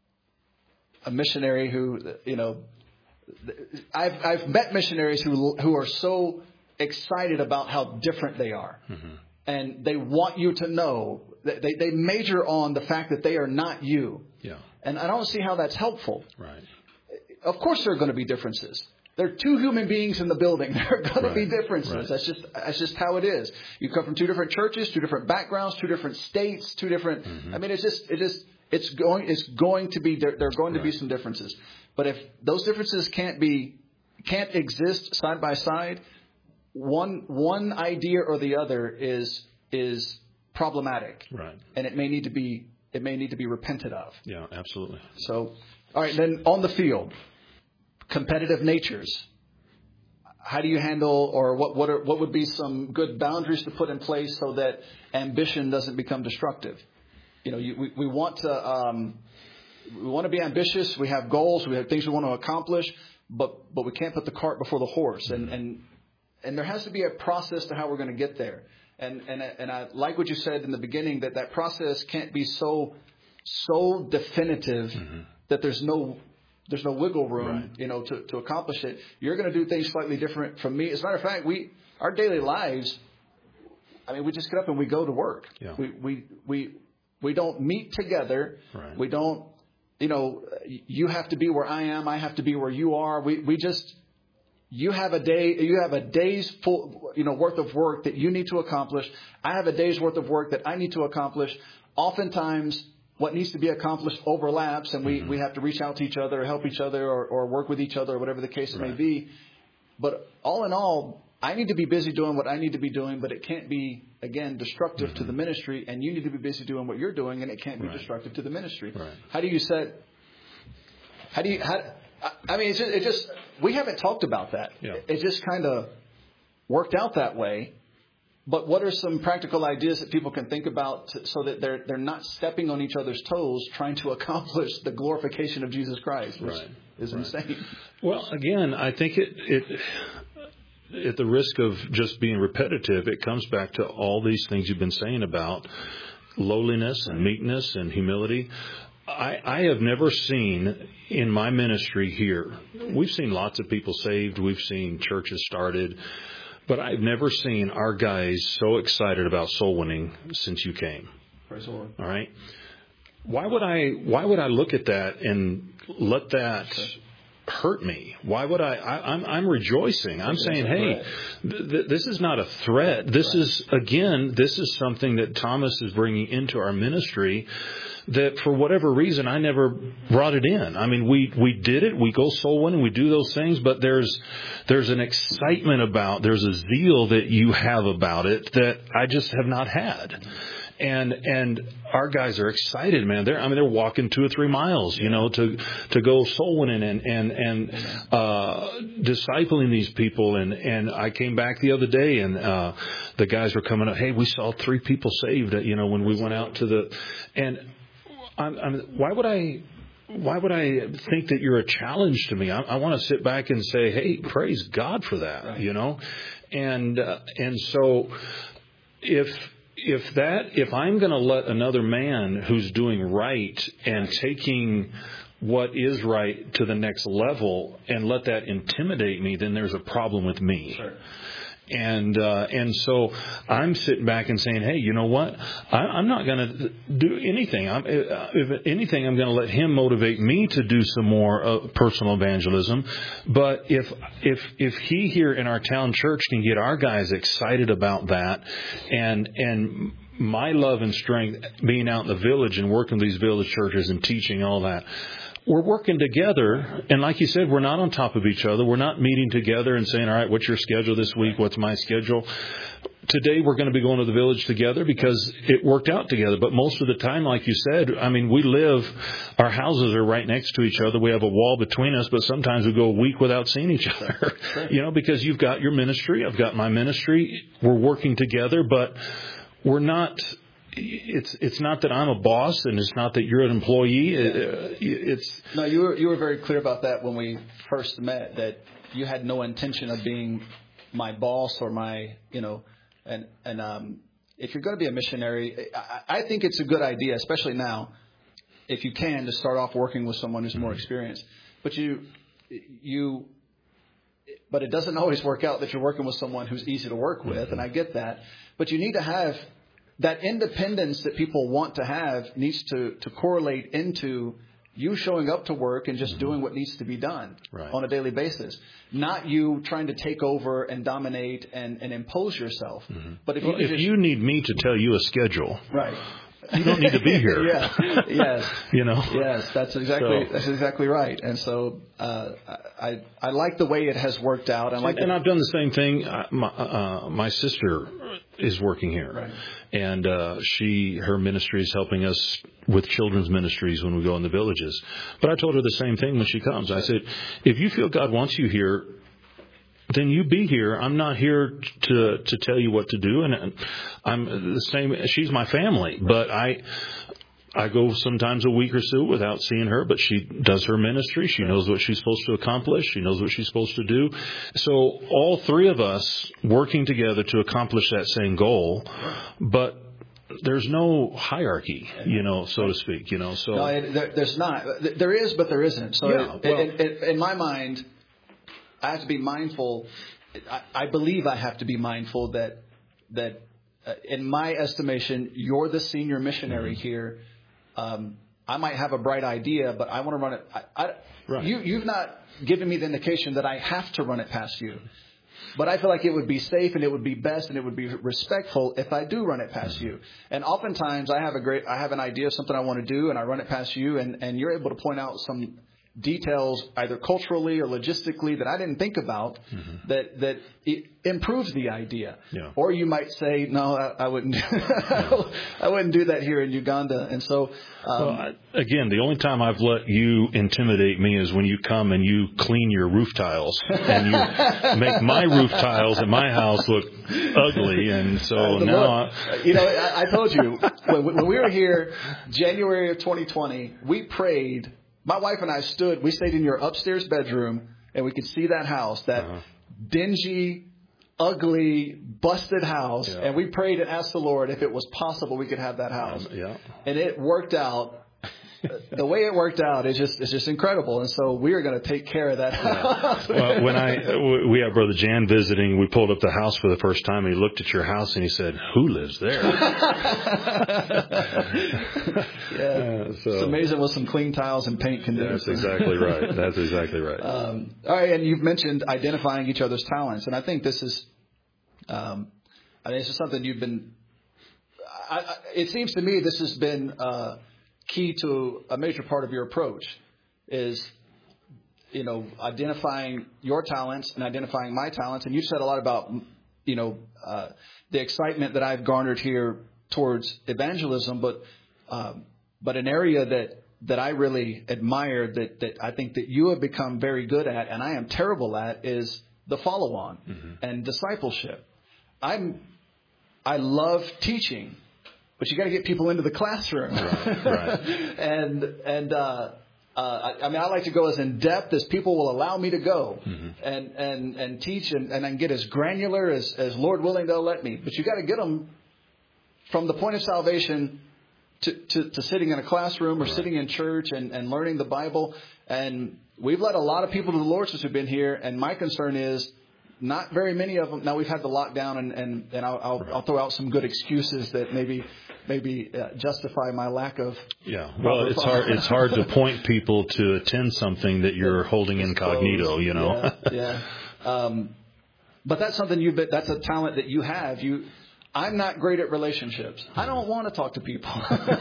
a missionary who, you know, I've I've met missionaries who who are so excited about how different they are, mm-hmm. and they want you to know that they they major on the fact that they are not you. Yeah. And I don't see how that's helpful. Right. Of course, there are going to be differences. There are two human beings in the building. There are going right. to be differences. Right. That's just that's just how it is. You come from two different churches, two different backgrounds, two different states, two different. Mm-hmm. I mean, it's just it just it's going it's going to be there. There are going to right. be some differences. But if those differences can't be can't exist side by side, one one idea or the other is is problematic. Right. And it may need to be it may need to be repented of. Yeah, absolutely. So, all right, then on the field, competitive natures. How do you handle, or what what are, what would be some good boundaries to put in place so that ambition doesn't become destructive? You know, you, we we want to um, we want to be ambitious. We have goals. We have things we want to accomplish, but but we can't put the cart before the horse. And and and there has to be a process to how we're going to get there. And and and I like what you said in the beginning, that that process can't be so so definitive mm-hmm. that there's no there's no wiggle room, right. you know, to, to accomplish it. You're going to do things slightly different from me. As a matter of fact, we our daily lives, I mean, we just get up and we go to work. Yeah. We we we we don't meet together. Right. We don't, you know, you have to be where I am. I have to be where you are. We we just. You have a day, you have a day's full, you know, worth of work that you need to accomplish. I have a day's worth of work that I need to accomplish. Oftentimes, what needs to be accomplished overlaps, and we, mm-hmm. we have to reach out to each other, or help each other, or, or work with each other, or whatever the case right. may be. But all in all, I need to be busy doing what I need to be doing, but it can't be, again, destructive mm-hmm. to the ministry. And you need to be busy doing what you're doing, and it can't be right. destructive to the ministry. Right. How do you set? How do you? How, I mean, it's just, it just, we haven't talked about that. Yeah. It just kind of worked out that way. But what are some practical ideas that people can think about to, so that they're they're not stepping on each other's toes trying to accomplish the glorification of Jesus Christ, which right. is right. insane. Well, again, I think it, it, at the risk of just being repetitive, it comes back to all these things you've been saying about lowliness and meekness and humility. I, I have never seen in my ministry here, we've seen lots of people saved, we've seen churches started, but I've never seen our guys so excited about soul winning since you came. Praise the Lord. All right. Why would I, why would I look at that and let that hurt me? Why would I, I I'm, I'm rejoicing. I'm saying, hey, th- th- this is not a threat. This is, again, this is something that Thomas is bringing into our ministry that for whatever reason, I never brought it in. I mean, we, we did it. We go soul winning. We do those things, but there's, there's an excitement about, there's a zeal that you have about it that I just have not had. And, and our guys are excited, man. They're, I mean, they're walking two or three miles, you know, to, to go soul winning and, and, and, uh, discipling these people. And, and I came back the other day and, uh, the guys were coming up. Hey, we saw three people saved, you know, when we went out to the, and I'm, I'm, why would I, why would I think that you're a challenge to me? I, I want to sit back and say, hey, praise God for that, right. you know? And, uh, and so if, If that, if I'm going to let another man who's doing right and taking what is right to the next level and let that intimidate me, then there's a problem with me. Sure. And, uh, and so I'm sitting back and saying, hey, you know what? I, I'm not going to do anything. I'm, if anything, I'm going to let him motivate me to do some more uh, personal evangelism. But if, if, if he here in our town church can get our guys excited about that and, and my love and strength being out in the village and working with these village churches and teaching all that, we're working together, and like you said, we're not on top of each other. We're not meeting together and saying, all right, what's your schedule this week? What's my schedule? Today we're going to be going to the village together because it worked out together. But most of the time, like you said, I mean, we live, our houses are right next to each other. We have a wall between us, but sometimes we go a week without seeing each other, you know, because you've got your ministry. I've got my ministry. We're working together, but we're not it's it's not that I'm a boss, and it's not that you're an employee. It, it's no, you were you were very clear about that when we first met. That you had no intention of being my boss or my, you know, and and um, if you're going to be a missionary, I, I think it's a good idea, especially now, if you can, to start off working with someone who's more experienced. But you you. But it doesn't always work out that you're working with someone who's easy to work with, and I get that. But you need to have that independence that people want to have needs to, to correlate into you showing up to work and just mm-hmm. doing what needs to be done right. on a daily basis. Not you trying to take over and dominate and, and impose yourself. Mm-hmm. But if, well, you, if just, you need me to tell you a schedule, right. you don't need to be here. yeah. Yes. You know. Yes, that's exactly so, that's exactly right. And so uh, I I like the way it has worked out. I like and the, I've done the same thing. My uh, my sister is working here, right. and uh, she her ministry is helping us with children's ministries when we go in the villages. But I told her the same thing when she comes. I said, if you feel God wants you here, then you be here. I'm not here to to tell you what to do, and I'm the same. She's my family, but I I go sometimes a week or so without seeing her. But she does her ministry. She knows what she's supposed to accomplish. She knows what she's supposed to do. So all three of us working together to accomplish that same goal, but there's no hierarchy, you know, so to speak. You know, so no, it, there, there's not. There is, but there isn't. So yeah, it, well, it, it, in my mind, I have to be mindful. I, I believe I have to be mindful that that uh, in my estimation, you're the senior missionary mm-hmm. here. Um, I might have a bright idea, but I want to run it. I, I, right. You, you've not given me the indication that I have to run it past you. But I feel like it would be safe and it would be best and it would be respectful if I do run it past mm-hmm. you. And oftentimes I have a great, I have an idea of something I want to do and I run it past you and, and you're able to point out some details either culturally or logistically that I didn't think about mm-hmm. that that it improves the idea. Yeah. Or you might say, no, I, I wouldn't. yeah. I wouldn't do that here in Uganda. And so, um, well, I, again, the only time I've let you intimidate me is when you come and you clean your roof tiles and you make my roof tiles at my house look ugly. And so uh, now, Lord, I, you know, I, I told you when, when we were here, January of twenty twenty, we prayed. My wife and I stood, we stayed in your upstairs bedroom, and we could see that house, that uh-huh. dingy, ugly, busted house. Yeah. And we prayed and asked the Lord if it was possible we could have that house. Um, yeah. And it worked out. The way it worked out is just it's just incredible. And so we are going to take care of that house. Well, when I we had Brother Jan visiting, we pulled up the house for the first time, and he looked at your house and he said, "Who lives there?" yeah, uh, so, it's amazing what some clean tiles and paint can do. That's exactly right. That's exactly right. Um, all right, and you've mentioned identifying each other's talents, and I think this is, um, I mean, this is something you've been. I, I, it seems to me this has been. Uh, key to a major part of your approach is, you know, identifying your talents and identifying my talents. And you've said a lot about, you know, uh, the excitement that I've garnered here towards evangelism, but, um, but an area that, that I really admire that, that I think that you have become very good at and I am terrible at is the follow on mm-hmm. and discipleship. I'm, I love teaching. But you got to get people into the classroom, right, right. and and uh, uh, I, I mean I like to go as in depth as people will allow me to go, mm-hmm. and and and teach and, and I can get as granular as, as Lord willing they'll let me. But you got to get them from the point of salvation to, to, to sitting in a classroom or right. sitting in church and, and learning the Bible. And we've led a lot of people to the Lord since we've been here. And my concern is. Not very many of them. Now we've had the lockdown, and and, and I'll, I'll, I'll throw out some good excuses that maybe maybe uh, justify my lack of. Yeah, well, it's hard. It's hard to point people to attend something that you're holding incognito. You know. Yeah. yeah. Um, but that's something you. That's a talent that you have. You. I'm not great at relationships. I don't want to talk to people.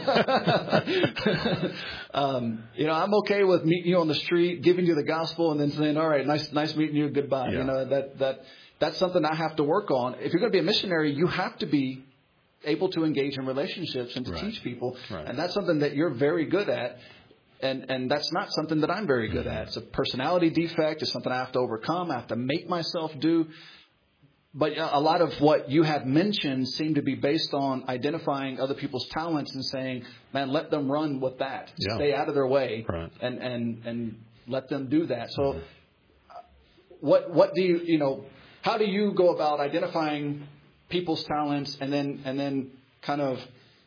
um, you know, I'm okay with meeting you on the street, giving you the gospel, and then saying, "All right, nice, nice meeting you. Goodbye." Yeah. You know, that that that's something I have to work on. If you're going to be a missionary, you have to be able to engage in relationships and to right. teach people, right. and that's something that you're very good at. And and that's not something that I'm very good at. It's a personality defect. It's something I have to overcome. I have to make myself do. but a lot of what you have mentioned seem to be based on identifying other people's talents and saying, man, let them run with that. Yeah. Stay out of their way, right. and, and, and let them do that. So mm-hmm. what, what do you, you know, how do you go about identifying people's talents and then, and then kind of,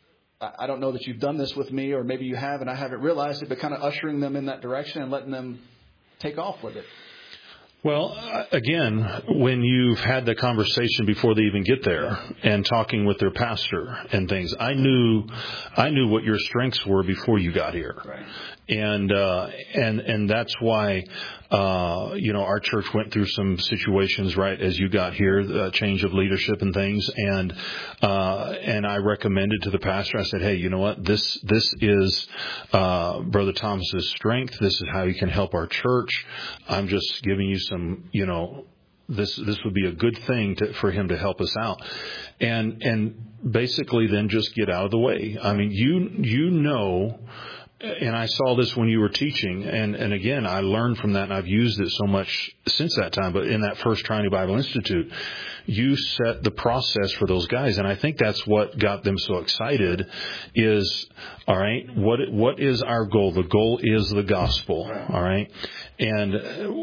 I don't know that you've done this with me, or maybe you have and I haven't realized it, but kind of ushering them in that direction and letting them take off with it? Well, again, when you've had the conversation before they even get there and talking with their pastor and things, I knew, I knew what your strengths were before you got here. Right. And, uh, and, and that's why, uh, you know, our church went through some situations right as you got here, the change of leadership and things. And, uh, and I recommended to the pastor, I said, hey, you know what? This, this is, uh, Brother Thomas's strength. This is how he can help our church. I'm just giving you some, you know, this, this would be a good thing to, for him to help us out. And, and basically then just get out of the way. I mean, you, you know, and I saw this when you were teaching, and, and again, I learned from that, and I've used it so much since that time, but in that first Triune Bible Institute, you set the process for those guys, and I think that's what got them so excited is, all right, what what is our goal? The goal is the gospel, all right? And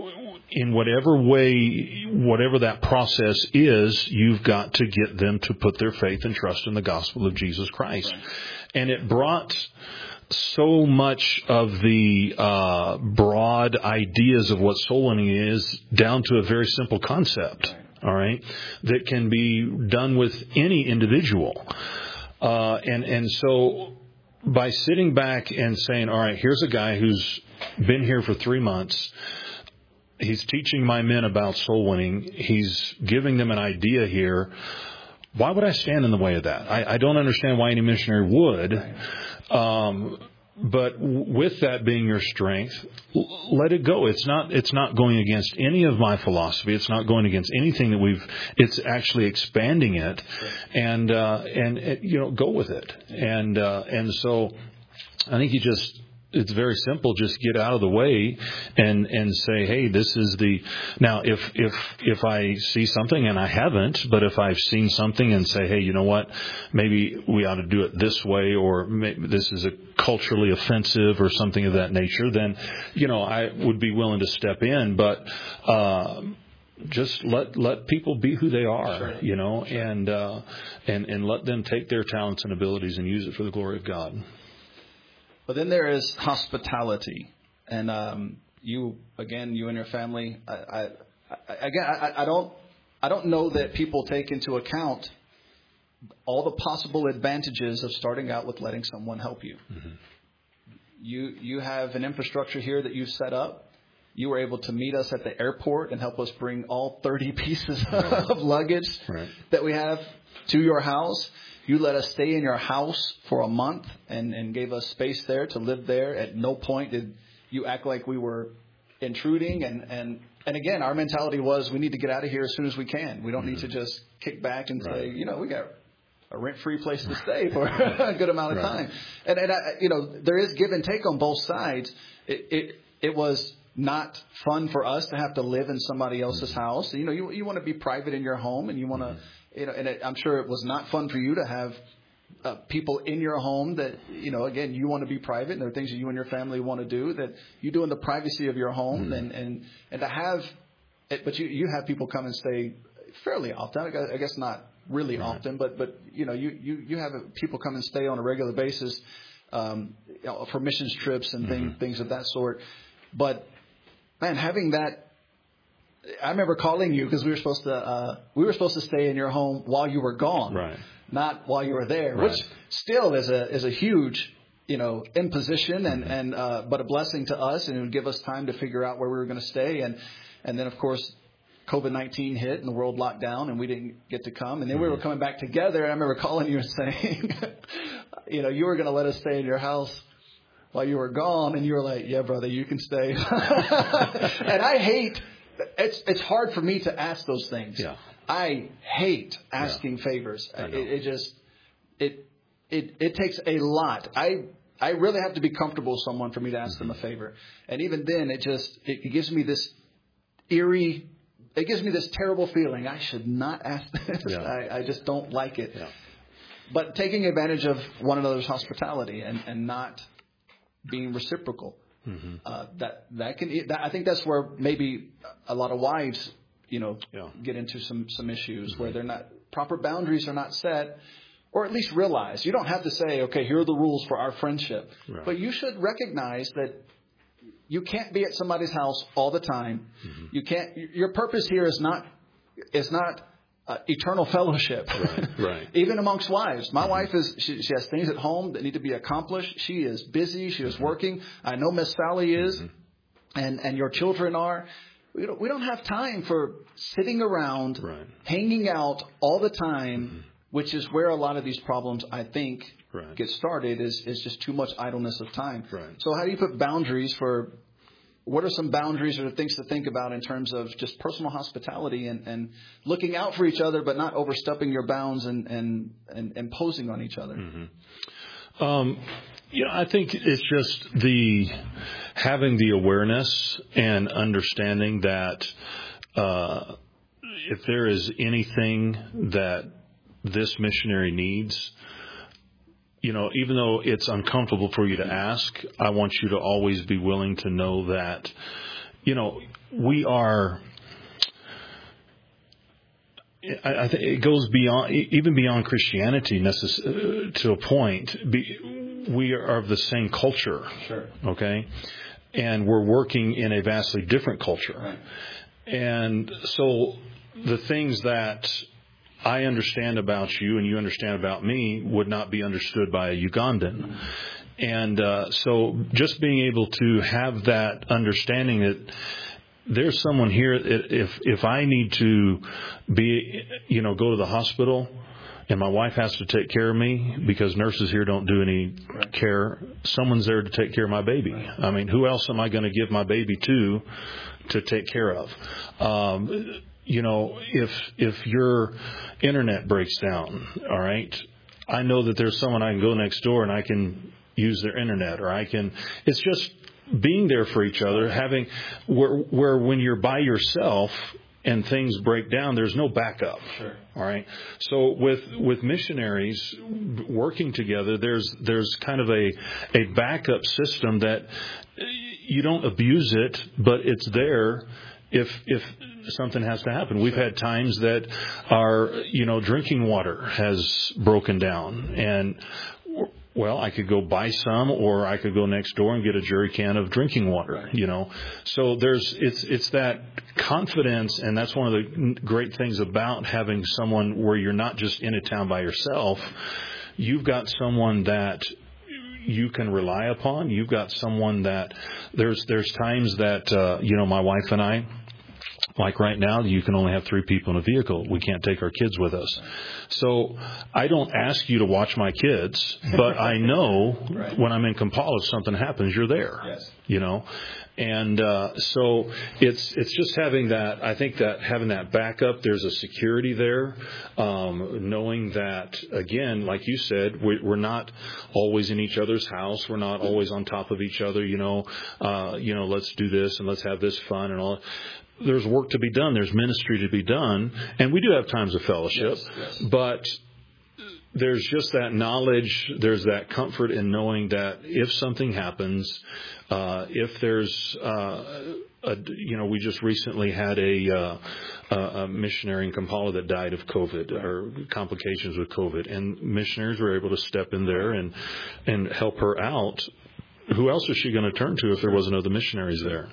in whatever way, whatever that process is, you've got to get them to put their faith and trust in the gospel of Jesus Christ. And it brought so much of the uh, broad ideas of what soul winning is down to a very simple concept, all right, that can be done with any individual. Uh, and, and so by sitting back and saying, all right, here's a guy who's been here for three months. He's teaching my men about soul winning. He's giving them an idea here. Why would I stand in the way of that? I, I don't understand why any missionary would. Um, but with that being your strength, let it go. It's not, it's not going against any of my philosophy. It's not going against anything that we've, it's actually expanding it and, uh, and, it, you know, go with it. And, uh, and so I think you just, it's very simple. Just get out of the way and, and say, hey, this is the, now if, if, if I see something and I haven't, but if I've seen something and say, hey, you know what, maybe we ought to do it this way, or maybe this is a culturally offensive or something of that nature, then, you know, I would be willing to step in, but, uh, just let, let people be who they are, sure. you know, sure. and, uh, and, and let them take their talents and abilities and use it for the glory of God. But then there is hospitality, and um, you again, you and your family. I, I, I again, I, I don't, I don't know that people take into account all the possible advantages of starting out with letting someone help you. Mm-hmm. You, you have an infrastructure here that you've set up. You were able to meet us at the airport and help us bring all thirty pieces of luggage right. that we have to your house. You let us stay in your house for a month and, and gave us space there to live there. At no point did you act like we were intruding. And, and, and again, our mentality was we need to get out of here as soon as we can. We don't mm-hmm. need to just kick back and right. say, you know, we got a rent-free place to stay for a good amount of right. time. And, and I, you know, there is give and take on both sides. It, it, it was not fun for us to have to live in somebody else's mm-hmm. house. You know, you, you want to be private in your home, and you want to, mm-hmm. You know, and it, I'm sure it was not fun for you to have uh, people in your home that, you know, again, you want to be private, and there are things that you and your family want to do that you do in the privacy of your home, mm-hmm. and, and, and to have it, but you, you have people come and stay fairly often. I guess not really right. often, but, but, you know, you, you, you have people come and stay on a regular basis, um, you know, for missions trips and things, mm-hmm. things of that sort. But man, having that, I remember calling you because we were supposed to uh, we were supposed to stay in your home while you were gone, right. not while you were there, right. which still is a is a huge, you know, imposition and mm-hmm. and uh, but a blessing to us, and it would give us time to figure out where we were going to stay, and and then of course COVID nineteen hit and the world locked down and we didn't get to come, and then mm-hmm. we were coming back together. And I remember calling you and saying, you know, you were going to let us stay in your house while you were gone, and you were like, yeah, brother, you can stay. And I hate. It's it's hard for me to ask those things. Yeah. I hate asking yeah. favors. It, it just it it it takes a lot. I I really have to be comfortable with someone for me to ask mm-hmm. them a favor. And even then, it just it, it gives me this eerie it gives me this terrible feeling. I should not ask this. Yeah. I, I just don't like it. Yeah. But taking advantage of one another's hospitality and, and not being reciprocal, mm-hmm. uh, that that can. That, I think that's where maybe a lot of wives, you know, yeah. get into some some issues mm-hmm. where they're not proper boundaries are not set, or at least realize. You don't have to say, okay, here are the rules for our friendship, right. but you should recognize that you can't be at somebody's house all the time. Mm-hmm. You can't. Your purpose here is not is not. Uh, eternal fellowship, right, right. Even amongst wives. My mm-hmm. wife is she, she has things at home that need to be accomplished. She is busy. She is mm-hmm. working. I know Miss Sally is, mm-hmm. and and your children are. We don't we don't have time for sitting around, right. hanging out all the time, mm-hmm. which is where a lot of these problems I think right. get started. Is is just too much idleness of time. Right. So how do you put boundaries for? What are some boundaries or things to think about in terms of just personal hospitality and, and looking out for each other, but not overstepping your bounds and, and, and imposing on each other? Mm-hmm. Um, you know, I think it's just the having the awareness and understanding that uh, if there is anything that this missionary needs, you know, even though it's uncomfortable for you to ask, I want you to always be willing to know that, you know, we are, I, I think it goes beyond, even beyond Christianity necess- to a point. Be, we are of the same culture. Sure. Okay. And we're working in a vastly different culture. Right. And so the things that I understand about you and you understand about me would not be understood by a Ugandan. And uh, so just being able to have that understanding that there's someone here, if if I need to be, you know, go to the hospital and my wife has to take care of me because nurses here don't do any care, someone's there to take care of my baby. I mean, who else am I going to give my baby to to take care of? Um You know, if if your internet breaks down, all right, I know that there's someone I can go next door and I can use their internet, or I can. It's just being there for each other, having where where when you're by yourself and things break down, there's no backup. Sure. All right. So with with missionaries working together, there's there's kind of a a backup system that you don't abuse it, but it's there. If if something has to happen, we've had times that our you know drinking water has broken down, and well, I could go buy some, or I could go next door and get a jerry can of drinking water. You know, so there's it's it's that confidence, and that's one of the great things about having someone where you're not just in a town by yourself. You've got someone that you can rely upon. You've got someone that there's there's times that uh, you know my wife and I, like right now, you can only have three people in a vehicle. We can't take our kids with us. So I don't ask you to watch my kids, but I know right. when I'm in Kampala, if something happens, you're there. Yes. You know, and uh, so it's it's just having that. I think that having that backup, there's a security there, um, knowing that again, like you said, we, we're not always in each other's house. We're not always on top of each other. You know, uh, you know, let's do this and let's have this fun and all. There's work to be done. There's ministry to be done, and we do have times of fellowship, yes, yes. but there's just that knowledge, there's that comfort in knowing that if something happens, uh, if there's, uh, a, you know, we just recently had a, uh, a missionary in Kampala that died of COVID or complications with COVID, and missionaries were able to step in there and, and help her out. Who else was she going to turn to if there wasn't other missionaries there?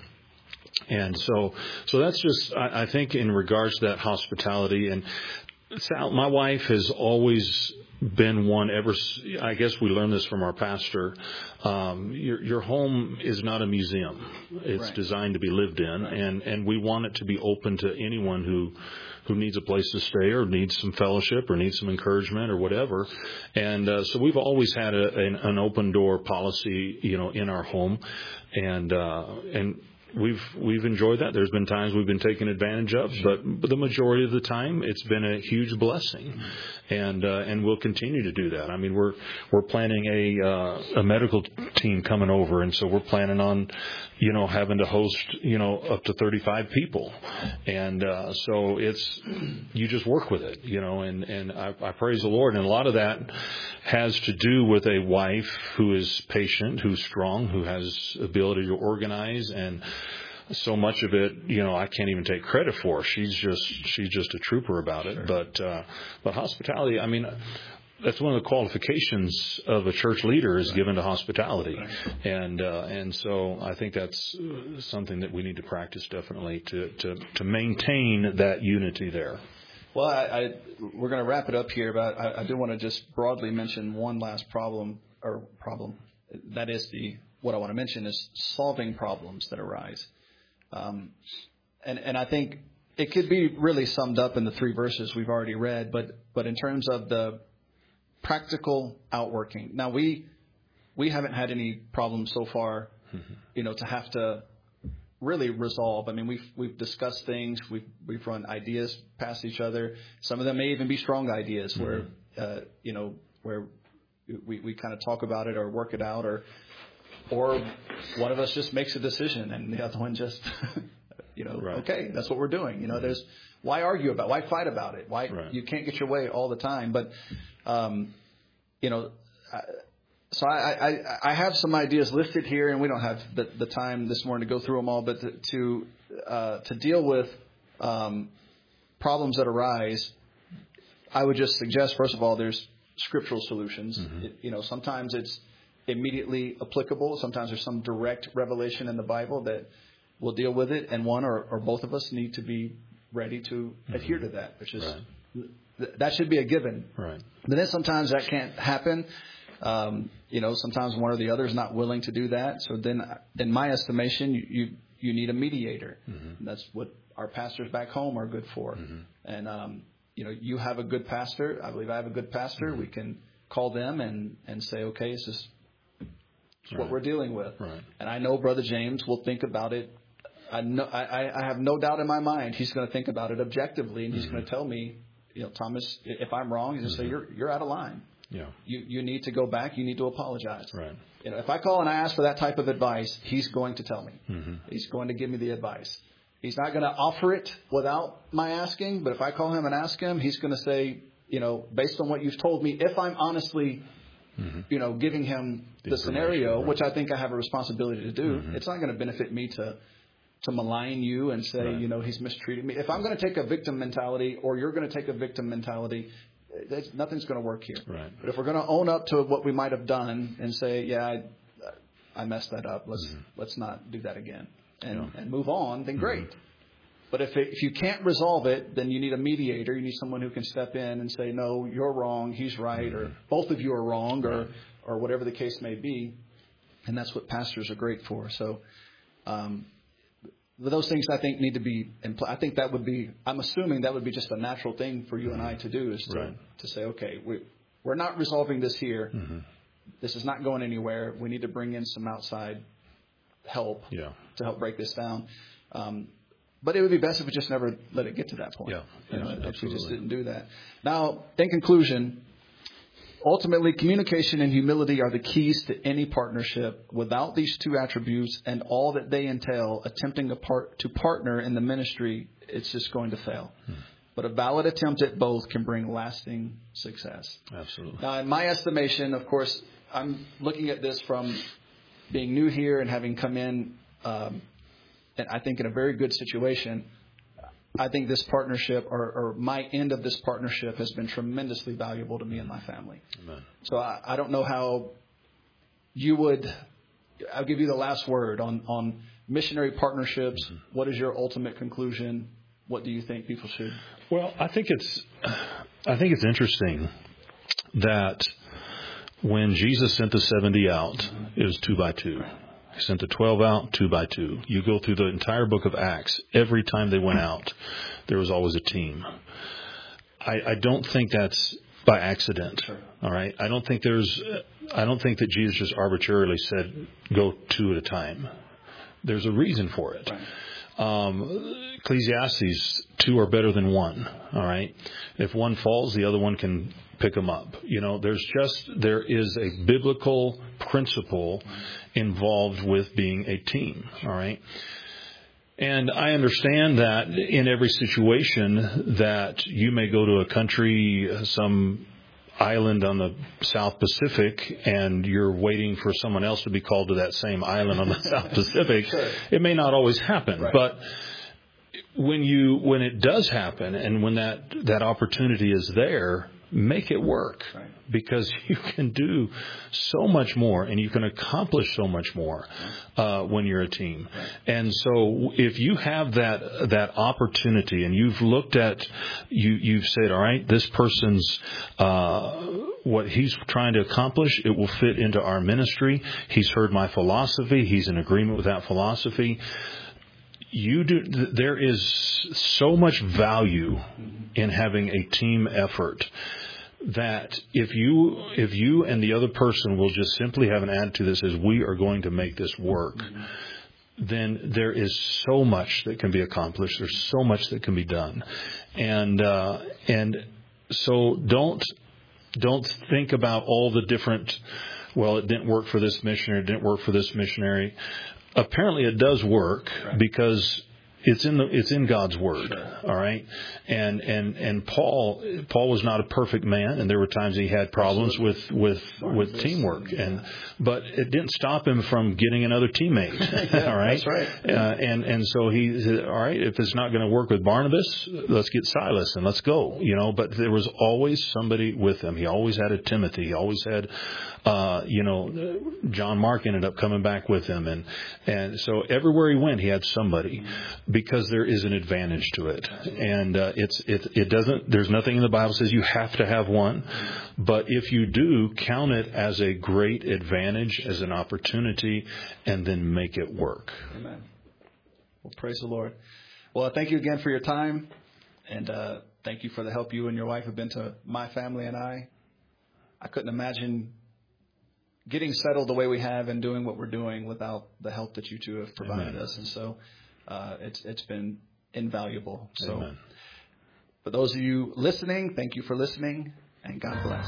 And so, so that's just, I, I think in regards to that hospitality, and Sal, my wife has always been one ever, I guess we learned this from our pastor. Um, your, your home is not a museum. It's right. designed to be lived in, right. and, and we want it to be open to anyone who, who needs a place to stay or needs some fellowship or needs some encouragement or whatever. And, uh, so we've always had a, an, an open door policy, you know, in our home, and, uh, and, We've we've enjoyed that. There's been times we've been taken advantage of, but, but the majority of the time, it's been a huge blessing. and uh, and we'll continue to do that. I mean, we're we're planning a uh, a medical team coming over, and so we're planning on, you know, having to host, you know, up to thirty-five people, and uh, so it's you just work with it, you know, and and I, I praise the Lord, and a lot of that has to do with a wife who is patient, who's strong, who has ability to organize, and so much of it, you know, I can't even take credit for. She's just she's just a trooper about it. Sure. But uh, but hospitality, I mean, that's one of the qualifications of a church leader is right. given to hospitality, right. and uh, and so I think that's something that we need to practice definitely to to, to maintain that unity there. Well, I, I we're going to wrap it up here, but I, I do want to just broadly mention one last problem or problem. That is the what I want to mention is solving problems that arise. Um, and, and I think it could be really summed up in the three verses we've already read, but, but in terms of the practical outworking. Now we, we haven't had any problems so far, mm-hmm. you know, to have to really resolve. I mean, we've, we've discussed things, we've, we've run ideas past each other. Some of them may even be strong ideas mm-hmm. where, uh, you know, where we, we kind of talk about it or work it out, or, Or one of us just makes a decision and the other one just, you know, right. okay, that's what we're doing. You know, there's why argue about, why fight about it? Why right. you can't get your way all the time. But, um, you know, I, so I, I, I have some ideas listed here, and we don't have the, the time this morning to go through them all. But to to, uh, to deal with um, problems that arise, I would just suggest, first of all, there's scriptural solutions. Mm-hmm. It, you know, sometimes it's immediately applicable. Sometimes there's some direct revelation in the Bible that will deal with it, and one or, or both of us need to be ready to mm-hmm. adhere to that, which is right. th- that should be a given. Right. But then sometimes that can't happen. Um, you know, sometimes one or the other is not willing to do that. So then, in my estimation, you you, you need a mediator. Mm-hmm. And that's what our pastors back home are good for. Mm-hmm. And um, you know, you have a good pastor. I believe I have a good pastor. Mm-hmm. We can call them and and say, okay, this is Right. what we're dealing with. Right. And I know Brother James will think about it. I know, I, I have no doubt in my mind he's going to think about it objectively, and he's mm-hmm. going to tell me, you know, Thomas, if I'm wrong, he's going to mm-hmm. say, you're you're out of line. Yeah. You you need to go back. You need to apologize. Right. You know, if I call and I ask for that type of advice, he's going to tell me. Mm-hmm. He's going to give me the advice. He's not going to offer it without my asking, but if I call him and ask him, he's going to say, you know, based on what you've told me, if I'm honestly Mm-hmm. you know, giving him the, the scenario, right. which I think I have a responsibility to do, mm-hmm. it's not going to benefit me to to malign you and say, right. you know, he's mistreated me. If I'm going to take a victim mentality, or you're going to take a victim mentality, nothing's going to work here. Right. But if we're going to own up to what we might have done and say, yeah, I, I messed that up, let's mm-hmm. let's not do that again, and, yeah. and move on, then great. Mm-hmm. But if it, if you can't resolve it, then you need a mediator. You need someone who can step in and say, no, you're wrong, he's right, or both of you are wrong, or or whatever the case may be. And that's what pastors are great for. So um, those things I think need to be in play. I think that would be, I'm assuming that would be just a natural thing for you and I to do, is to, right. to say, okay, we, we're not resolving this here. Mm-hmm. This is not going anywhere. We need to bring in some outside help yeah. to help break this down. Um But it would be best if we just never let it get to that point. Yeah, you know, absolutely. if we just didn't do that. Now, in conclusion, ultimately, communication and humility are the keys to any partnership. Without these two attributes and all that they entail, attempting a part, to partner in the ministry, it's just going to fail. Hmm. But a valid attempt at both can bring lasting success. Absolutely. Now, in my estimation, of course, I'm looking at this from being new here and having come in um, and I think in a very good situation. I think this partnership, or, or my end of this partnership, has been tremendously valuable to me and my family. Amen. So I, I don't know how you would, I'll give you the last word on, on missionary partnerships. Mm-hmm. What is your ultimate conclusion? What do you think people should? Well, I think it's, I think it's interesting that when Jesus sent the seventy out, mm-hmm. it was two by two. He sent the twelve out, two by two. You go through the entire book of Acts. Every time they went out, there was always a team. I, I don't think that's by accident. Sure. All right. I don't think there's, I don't think that Jesus just arbitrarily said, go two at a time. There's a reason for it. Right. Um, Ecclesiastes, two are better than one. All right. If one falls, the other one can pick them up. You know, there's just, there is a biblical principle involved with being a team. All right. And I understand that in every situation that you may go to a country, some island on the South Pacific, and you're waiting for someone else to be called to that same island on the South Pacific. Sure. It may not always happen, right. But when you, when it does happen and when that, that opportunity is there, make it work, right. Because you can do so much more and you can accomplish so much more uh, when you're a team. Right. And so if you have that that opportunity and you've looked at, you, you've said, all right, this person's, uh, what he's trying to accomplish, it will fit into our ministry. He's heard my philosophy. He's in agreement with that philosophy. You do, there is so much value in having a team effort that if you, if you and the other person will just simply have an attitude that says, we are going to make this work, then there is so much that can be accomplished. There's so much that can be done. And, uh, and so don't, don't think about all the different, well, it didn't work for this missionary, it didn't work for this missionary. Apparently it does work, right. Because it's in the, it's in God's word. Sure. All right. And, and, and Paul, Paul was not a perfect man, and there were times he had problems Absolutely. with, with, with teamwork. Yeah. And, but it didn't stop him from getting another teammate. Yeah, all right. That's right. Uh, and, and so he said, all right, if it's not going to work with Barnabas, let's get Silas and let's go, you know, but there was always somebody with him. He always had a Timothy. He always had, uh, you know, John Mark ended up coming back with him. And, and so everywhere he went, he had somebody. Because there is an advantage to it, and uh, it's it it doesn't. There's nothing in the Bible that says you have to have one, but if you do, count it as a great advantage, as an opportunity, and then make it work. Amen. Well, praise the Lord. Well, thank you again for your time, and uh, thank you for the help you and your wife have been to my family and I. I couldn't imagine getting settled the way we have and doing what we're doing without the help that you two have provided Amen. us, and so. Uh, it's it's been invaluable. So, Amen. For those of you listening, thank you for listening, and God bless.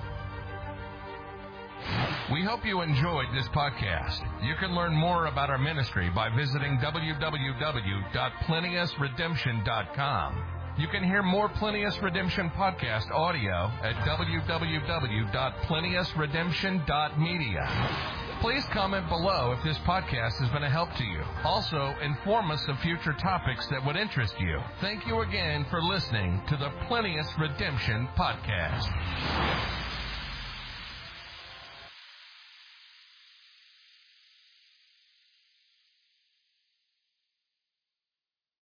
We hope you enjoyed this podcast. You can learn more about our ministry by visiting w w w dot plenius redemption dot com. You can hear more Plenius Redemption podcast audio at w w w dot plenius redemption dot media. Please comment below if this podcast has been a help to you. Also, inform us of future topics that would interest you. Thank you again for listening to the Plenius Redemption Podcast.